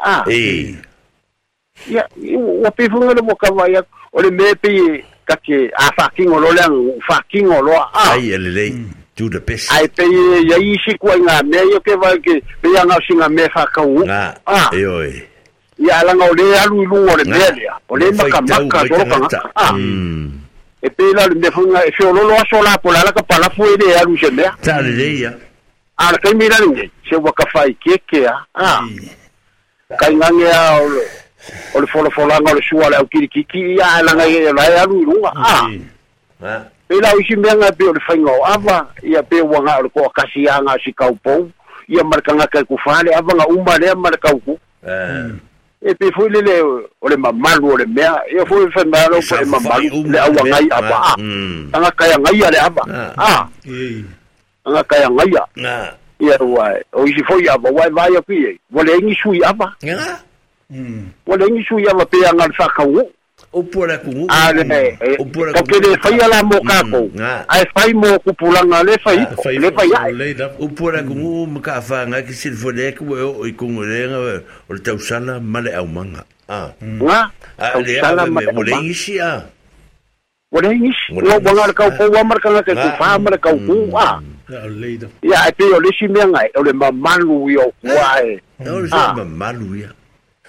ia o pe funga le mokava ia o le mepe kake a fucking o lo le fucking o lo ai ele do the best ai pe ia isi ko nga me yo ke va ke pe anga singa me fa ka u ia la ngo le alu lu o le melia o le makamaka do ka e pe la le funga e solo lo sola po la ka pala fu e alu se me ta le ia a ka mira ni se wa ka fai ke ka ngange o le fola ngo le sua le kiki ia la nga la alu lu Pela isi menga pe o le whainga o awa, ia pe wanga o le koa kasi anga si kaupou, ia markanga kai kufale, awa nga umalea markauku. E pe fui le o le mamalu o le mea, ia fui le whaimaro po le mamalu, le awa ngai awa. Anga kaya ngai ale awa. Anga kaya ngai a. Ia wai, o isi foi awa, wai vai a pie, wale ingi sui awa. Wale ingi sui awa pe anga le whakau. O pora ku o pora ku ke le fai ala mo ka ko ai fai mo ku pulanga le fai ai o pora ku mo ka fa nga ki sil fo le ku o i ku le o le tau sala male au manga le ala me o le isi o le isi o bonga ka ko wa marka nga ke ku fa mar ka ku ya ai pe o le si me nga o le mamalu yo kuai o le mamalu ya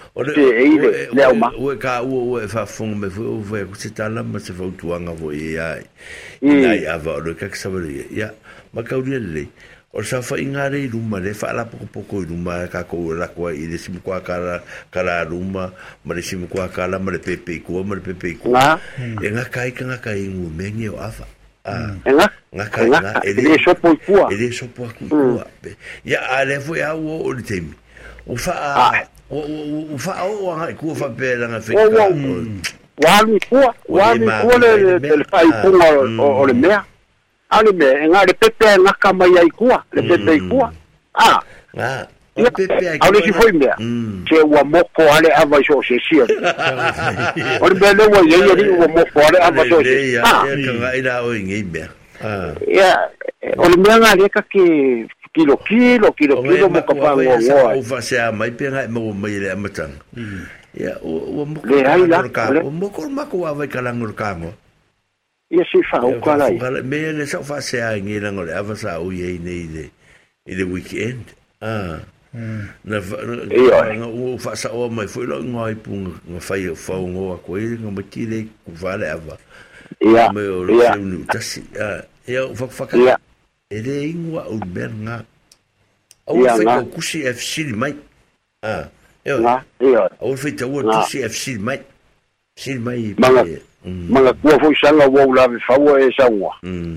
o ka o fa fong me o ve ku se tala ma se fo tuanga vo ia ai ava o ka sa ya ma ka le o sa fa ingare ruma le fa la poco ruma ka ko la ko i le sim kwa kala ruma ma le sim kwa kala ma le pepe ko e nga kai ngu mengi o ava nga kai ele so po ku ya ale fo ya o le temi o fa o fa o nga ku fa pela nga fe wa le fai ku o le mea ale me nga le pepe nga kama ya ku le pepe ku o pepe ai ale si foi mea che wa moko ale ava so se sia o le bele wa ye wa moko ale ava so se ka ira o ngi mea ya o le mea nga le ka ke kilo mo ka pa ngo o fa se mai penga mo mai le matang ya o mo ko ma ko va kalangor kango ya si fa o kala me le so fa se ngi la ngole ava sa o ye nei le weekend na o fa sa o mai foi lo ngai pung nga fai fa ngo ko ile nga matile ku vale ava ya me o le nu tasi ya fa ele ingwa o berna o fe ko kusi FC mai o fe te o kusi FC mai manga ko fo sanga wo la fa wo e sangwa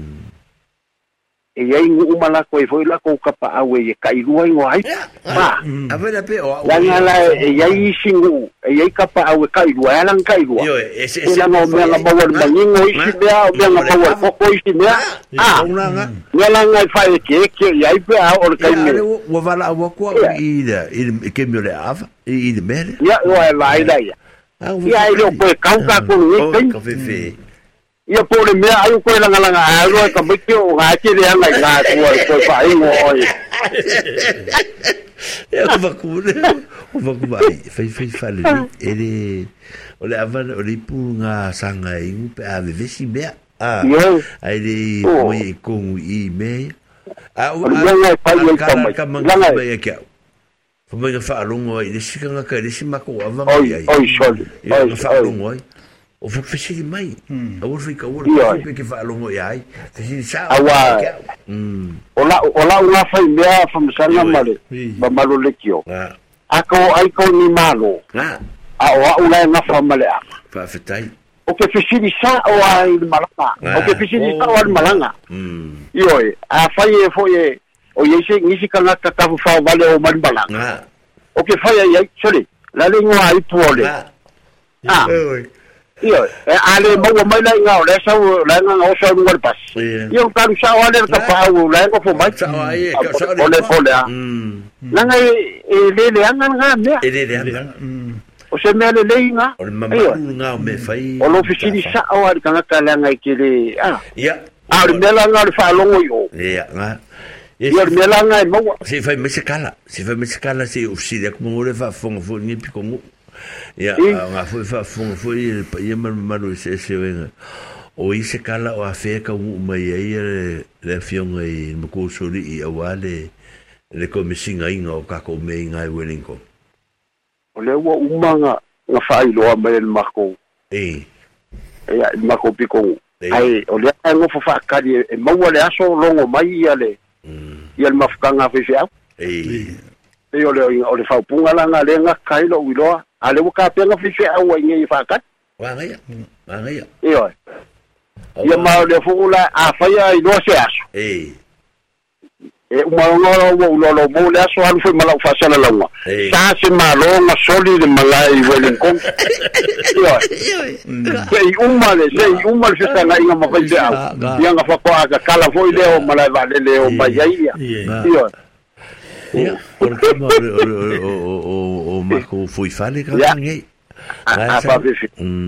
e ai ngu mala ko foi la ko kapa awe e kai ruai ngoi pa a vera pe o la e ai singu e ai kapa awe kai ruai lang kai ruai yo ese no me la bawa mangingo isi bea o me la bawa foko isi bea unanga la ngai fai ke ai pe o kai me o vala o ko i ke me le ava i de mere ya o vai dai ya ai lo ko kauka ko ni ka fe ia pole mea ai ko la ngala ai ka miki o ga ke le nga ga ko fa ai ngo oi o va ku vai fa le ele o le ava o le punga sanga i pe a vesi mea ai le moi ko i me o ka manga be ke fa me fa longo i le sikanga ka le simako ava ai oi fa longo o fesi mai o foi ka o que fa longo ai fesi sa ola una fai mea fa msana male ba malo le kio ako ai ko ni malo o una na fa male fa fetai o que fesi sa o ai malanga o que fesi sa o malanga io a fai foi o yese ngisi kana ta fa vale o malanga o que fai ai sole la lengua ai pole Iyo, ale mau mai lai ngau le sau la ngau sau ngol pas. Iyo kan sa ale ka pa u la ko fo mai. Sa ai ka sa ole. Na ngai le angan nga me. O se me le nga. O mama nga me fai. O lo fisini sa o ari kan ka la ngai kile. Ya. Ari me la nga fa longo yo. Ya nga. Ia me la nga mo. Se fai me se kala se o si de como le fa fongo fo ni pico. Ya, nga foi fa fongo foi ia manu se venga. O i se kala o afeka mai ai le fionga i mo sori i awale le komisinga inga o kako me inga i Wellington. O le wa umanga nga fai lo mai le mako. Ya, mako pico. Ai, o le ngo fa kali e mau le aso longo mai ia le. Ia le mafukanga fefea. E o le faupunga langa le nga kailo wiloa. Ale wo ka penga fefea wa ngi fa kat. Wa ngai. Iyo. Ia ma le fula a faya i no se aso. Uma ngolo lo mo le aso an foi mala fa sala lawa. Sa se malo ma soli de malai Wellington. Iyo. Sei uma le se tanga inga ma fai a. Ia nga fa ko aga kala foi le o malai vale le o maia. Iyo. Ya, porque o Marco foi fale que ninguém. Fa fifi.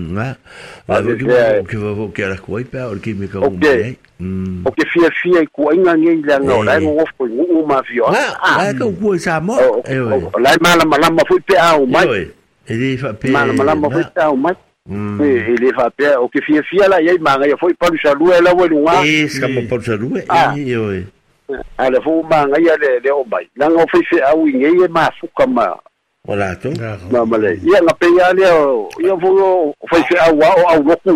Que vou que era coipa, o que me caiu. O que fia ku inga ngai la ngora ngo foi uma fio. Que o ku sa mo. La mala foi pe au mai. Ele fa pe. Mala foi pe au mai. Ele fa pe o que fia la ia manga foi para o salu ela o lunga. Escapa para o salu. Ale fo manga ia le o bai la ngo fe au ngai e mafuka ma wala to male ia nga pe ia le ia fo fe au au loku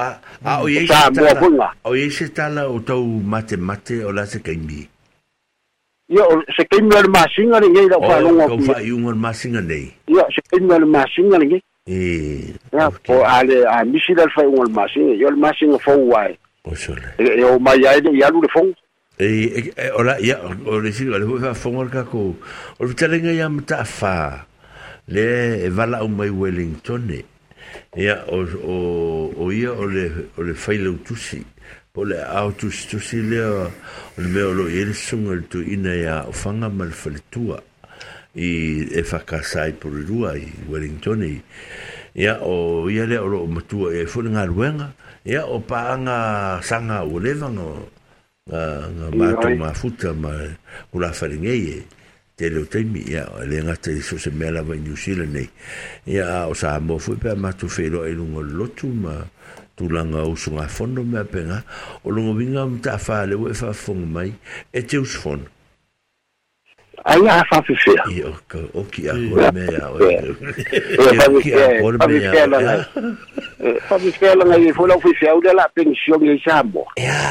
o ye tala o tau mate o la se kaimi ia se kaimi le masinga le ngai la fa longo ko fa yung masinga nei ia se kaimi le masinga le ngai ya po ale a misi le fa yung masinga ia le masinga fo wai o sole o mai ia lu le fo ora ya o le silo le fa fonga ka ko o talenga ya mta fa le vala o mai Wellington ya o ia o le failo tusi po le auto tusi le o le me lo ele sunga tu ina ya fanga mal faletua i fa kasai por rua i Wellington ya o ia le o matua e funga ruenga ya o paanga sanga o levanga nga mato mafuta ma ula faringei te leo teimi ia le ngata i so se mea lava i New Zealand nei ia o sa mo fui pe mato whero e lungo lotu ma tūlanga usunga fondo mea penga o lungo winga mta wha le ue wha fonga mai e te usfono ai a fa fia ia o ki a kore mea o ki a kore mea fa fia la ngai fo la fia o la pension e sambo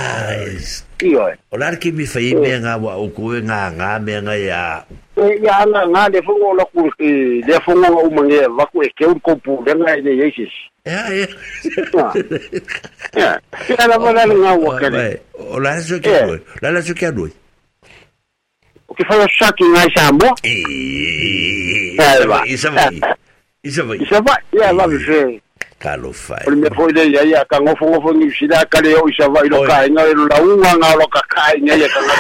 o la ki mi fai me nga wa o ko nga me nga ya nga le fongo la ku le fongo o mange va ku e ke un kompu le nga ide yesis ya la mala nga wa kale o la so ke la so ke do o que fai shaki nga sambo isa vai ya va ve Carlo fai. O me foi de ia ka ngofo ni sida ka le o isa vai lo ka nga lo la unga nga lo ka kai nga ia ka nga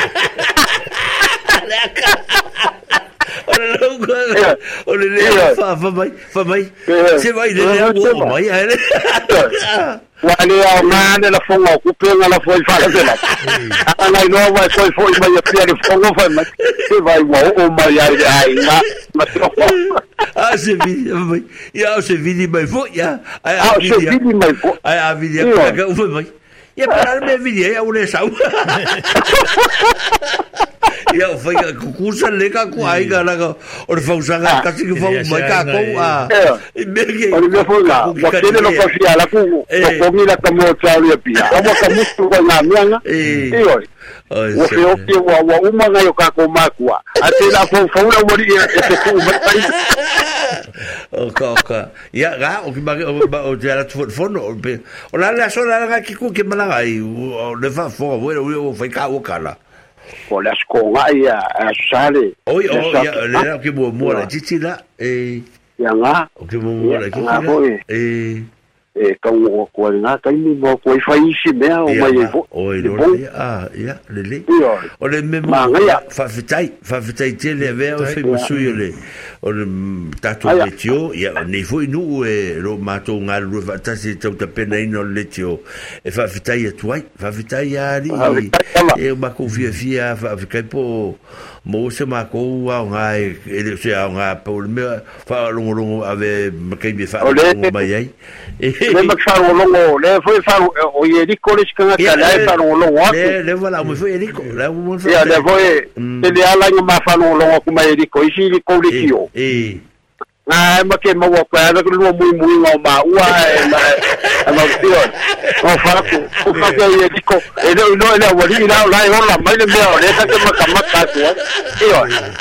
o le fa mai se vai le o mai ele wale a mane la fonga ku penga la foi fa la ana no vai foi mai a le fonga foi mai se vai o mai ai ma se vidi mai ia se vidi mai foi ia se vidi mai foi a vidi ka foi mai ia para me vidi ia une sau ia foi ka kusa le ka ku ai ka la o fa usanga ka si fa mai ka ko merge o le foi la o tele lo fa fia la ku o mi la kamo tsali pia o mo ka mustu ko na mianga o fe o ke wa uma nga yo ka ko makua ate la fo la mori e te ku mai o ia ga o ki o te ala fono o la so la ki ku ke mala ai o le fa fo o fa ka o kala o le skonga ia sale oi ia le ke mo la titila ia nga o ke mo la ki e kau ko nga kai ni mo ko fai si mea o mai o le ia le o le memo fa fitai te le ve o fai masui o le tatu le tio ia ni foi nu e ro mato nga lu va tasi tau ta pena ino le tio e fa fitai tuai fa fitai ari e ma ko fia fa fitai po mo se ma ko wa nga e se nga po le fa longo ave kai me fa mai ai le maxaro longo le foi faro o Erico le skanga kala e faro longo le voilà mo foi Erico le mo foi le foi le ala nga ma faro longo kuma Erico isi li ko le tio na ma ke mo wa pa ko mo muy ngo ma ua ma tio o fara ko ka Erico e no le wali la la mai le meo le ka ma kamata ko tio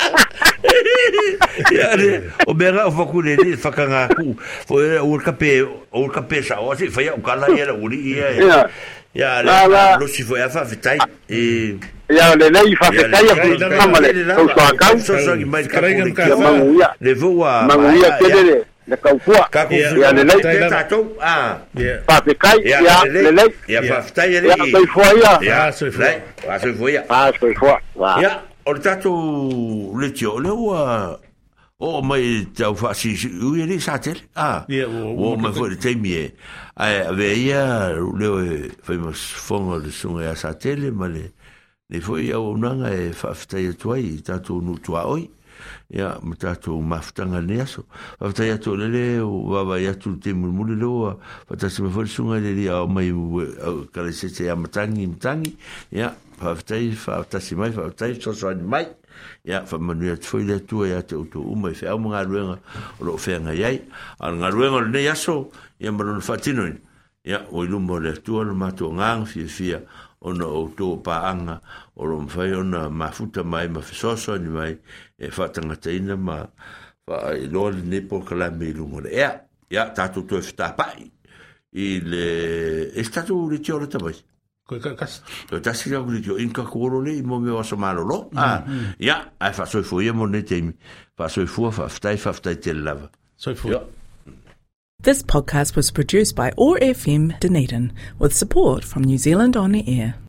o mera o fakule ni fakanga ku foi o kape sa o si foi o kala era uri ya lo si foi a fa fitai e ya le nei fa fitai a ku mamale o so aka so mai ka le voa manguia kedere le kaufua ya le nei tato fa fitai ya le nei ya fa fitai ya foi foi ya so foi ya o tato le tio le o mai tau fa si ui ni sa tel o mai foi te mie ave ia le foi mas fongo le sunga ya sa tel ma le foi o nanga e fa ftai tuai tato nu tua oi ya matato maftanga neso ftai to le o va ya tu te mulmule lo fa ta se me foi sunga le dia mai kale se ya matangi ya fa ta si mai fa tai so mai ya fa manu foi le tu ya te tu mai fa mga ruenga o fe nga yai al nga ruenga le yaso ya manu fatino ya o lumo le tu al mato ngang fia ona o to pa anga o lo fai ona mafuta mai ma fisoso ni mai e fa tanga teina ma fa lo ne po kala me lumo ya tatu to sta pai il è stato un ritiro tabai to tasi ga gulio in ka koro le mo me wa somalo lo ya ai fa so fu ye mo ne temi fa so fu fa ftai te lava so fu. This podcast was produced by OAR FM Dunedin with support from New Zealand On the Air.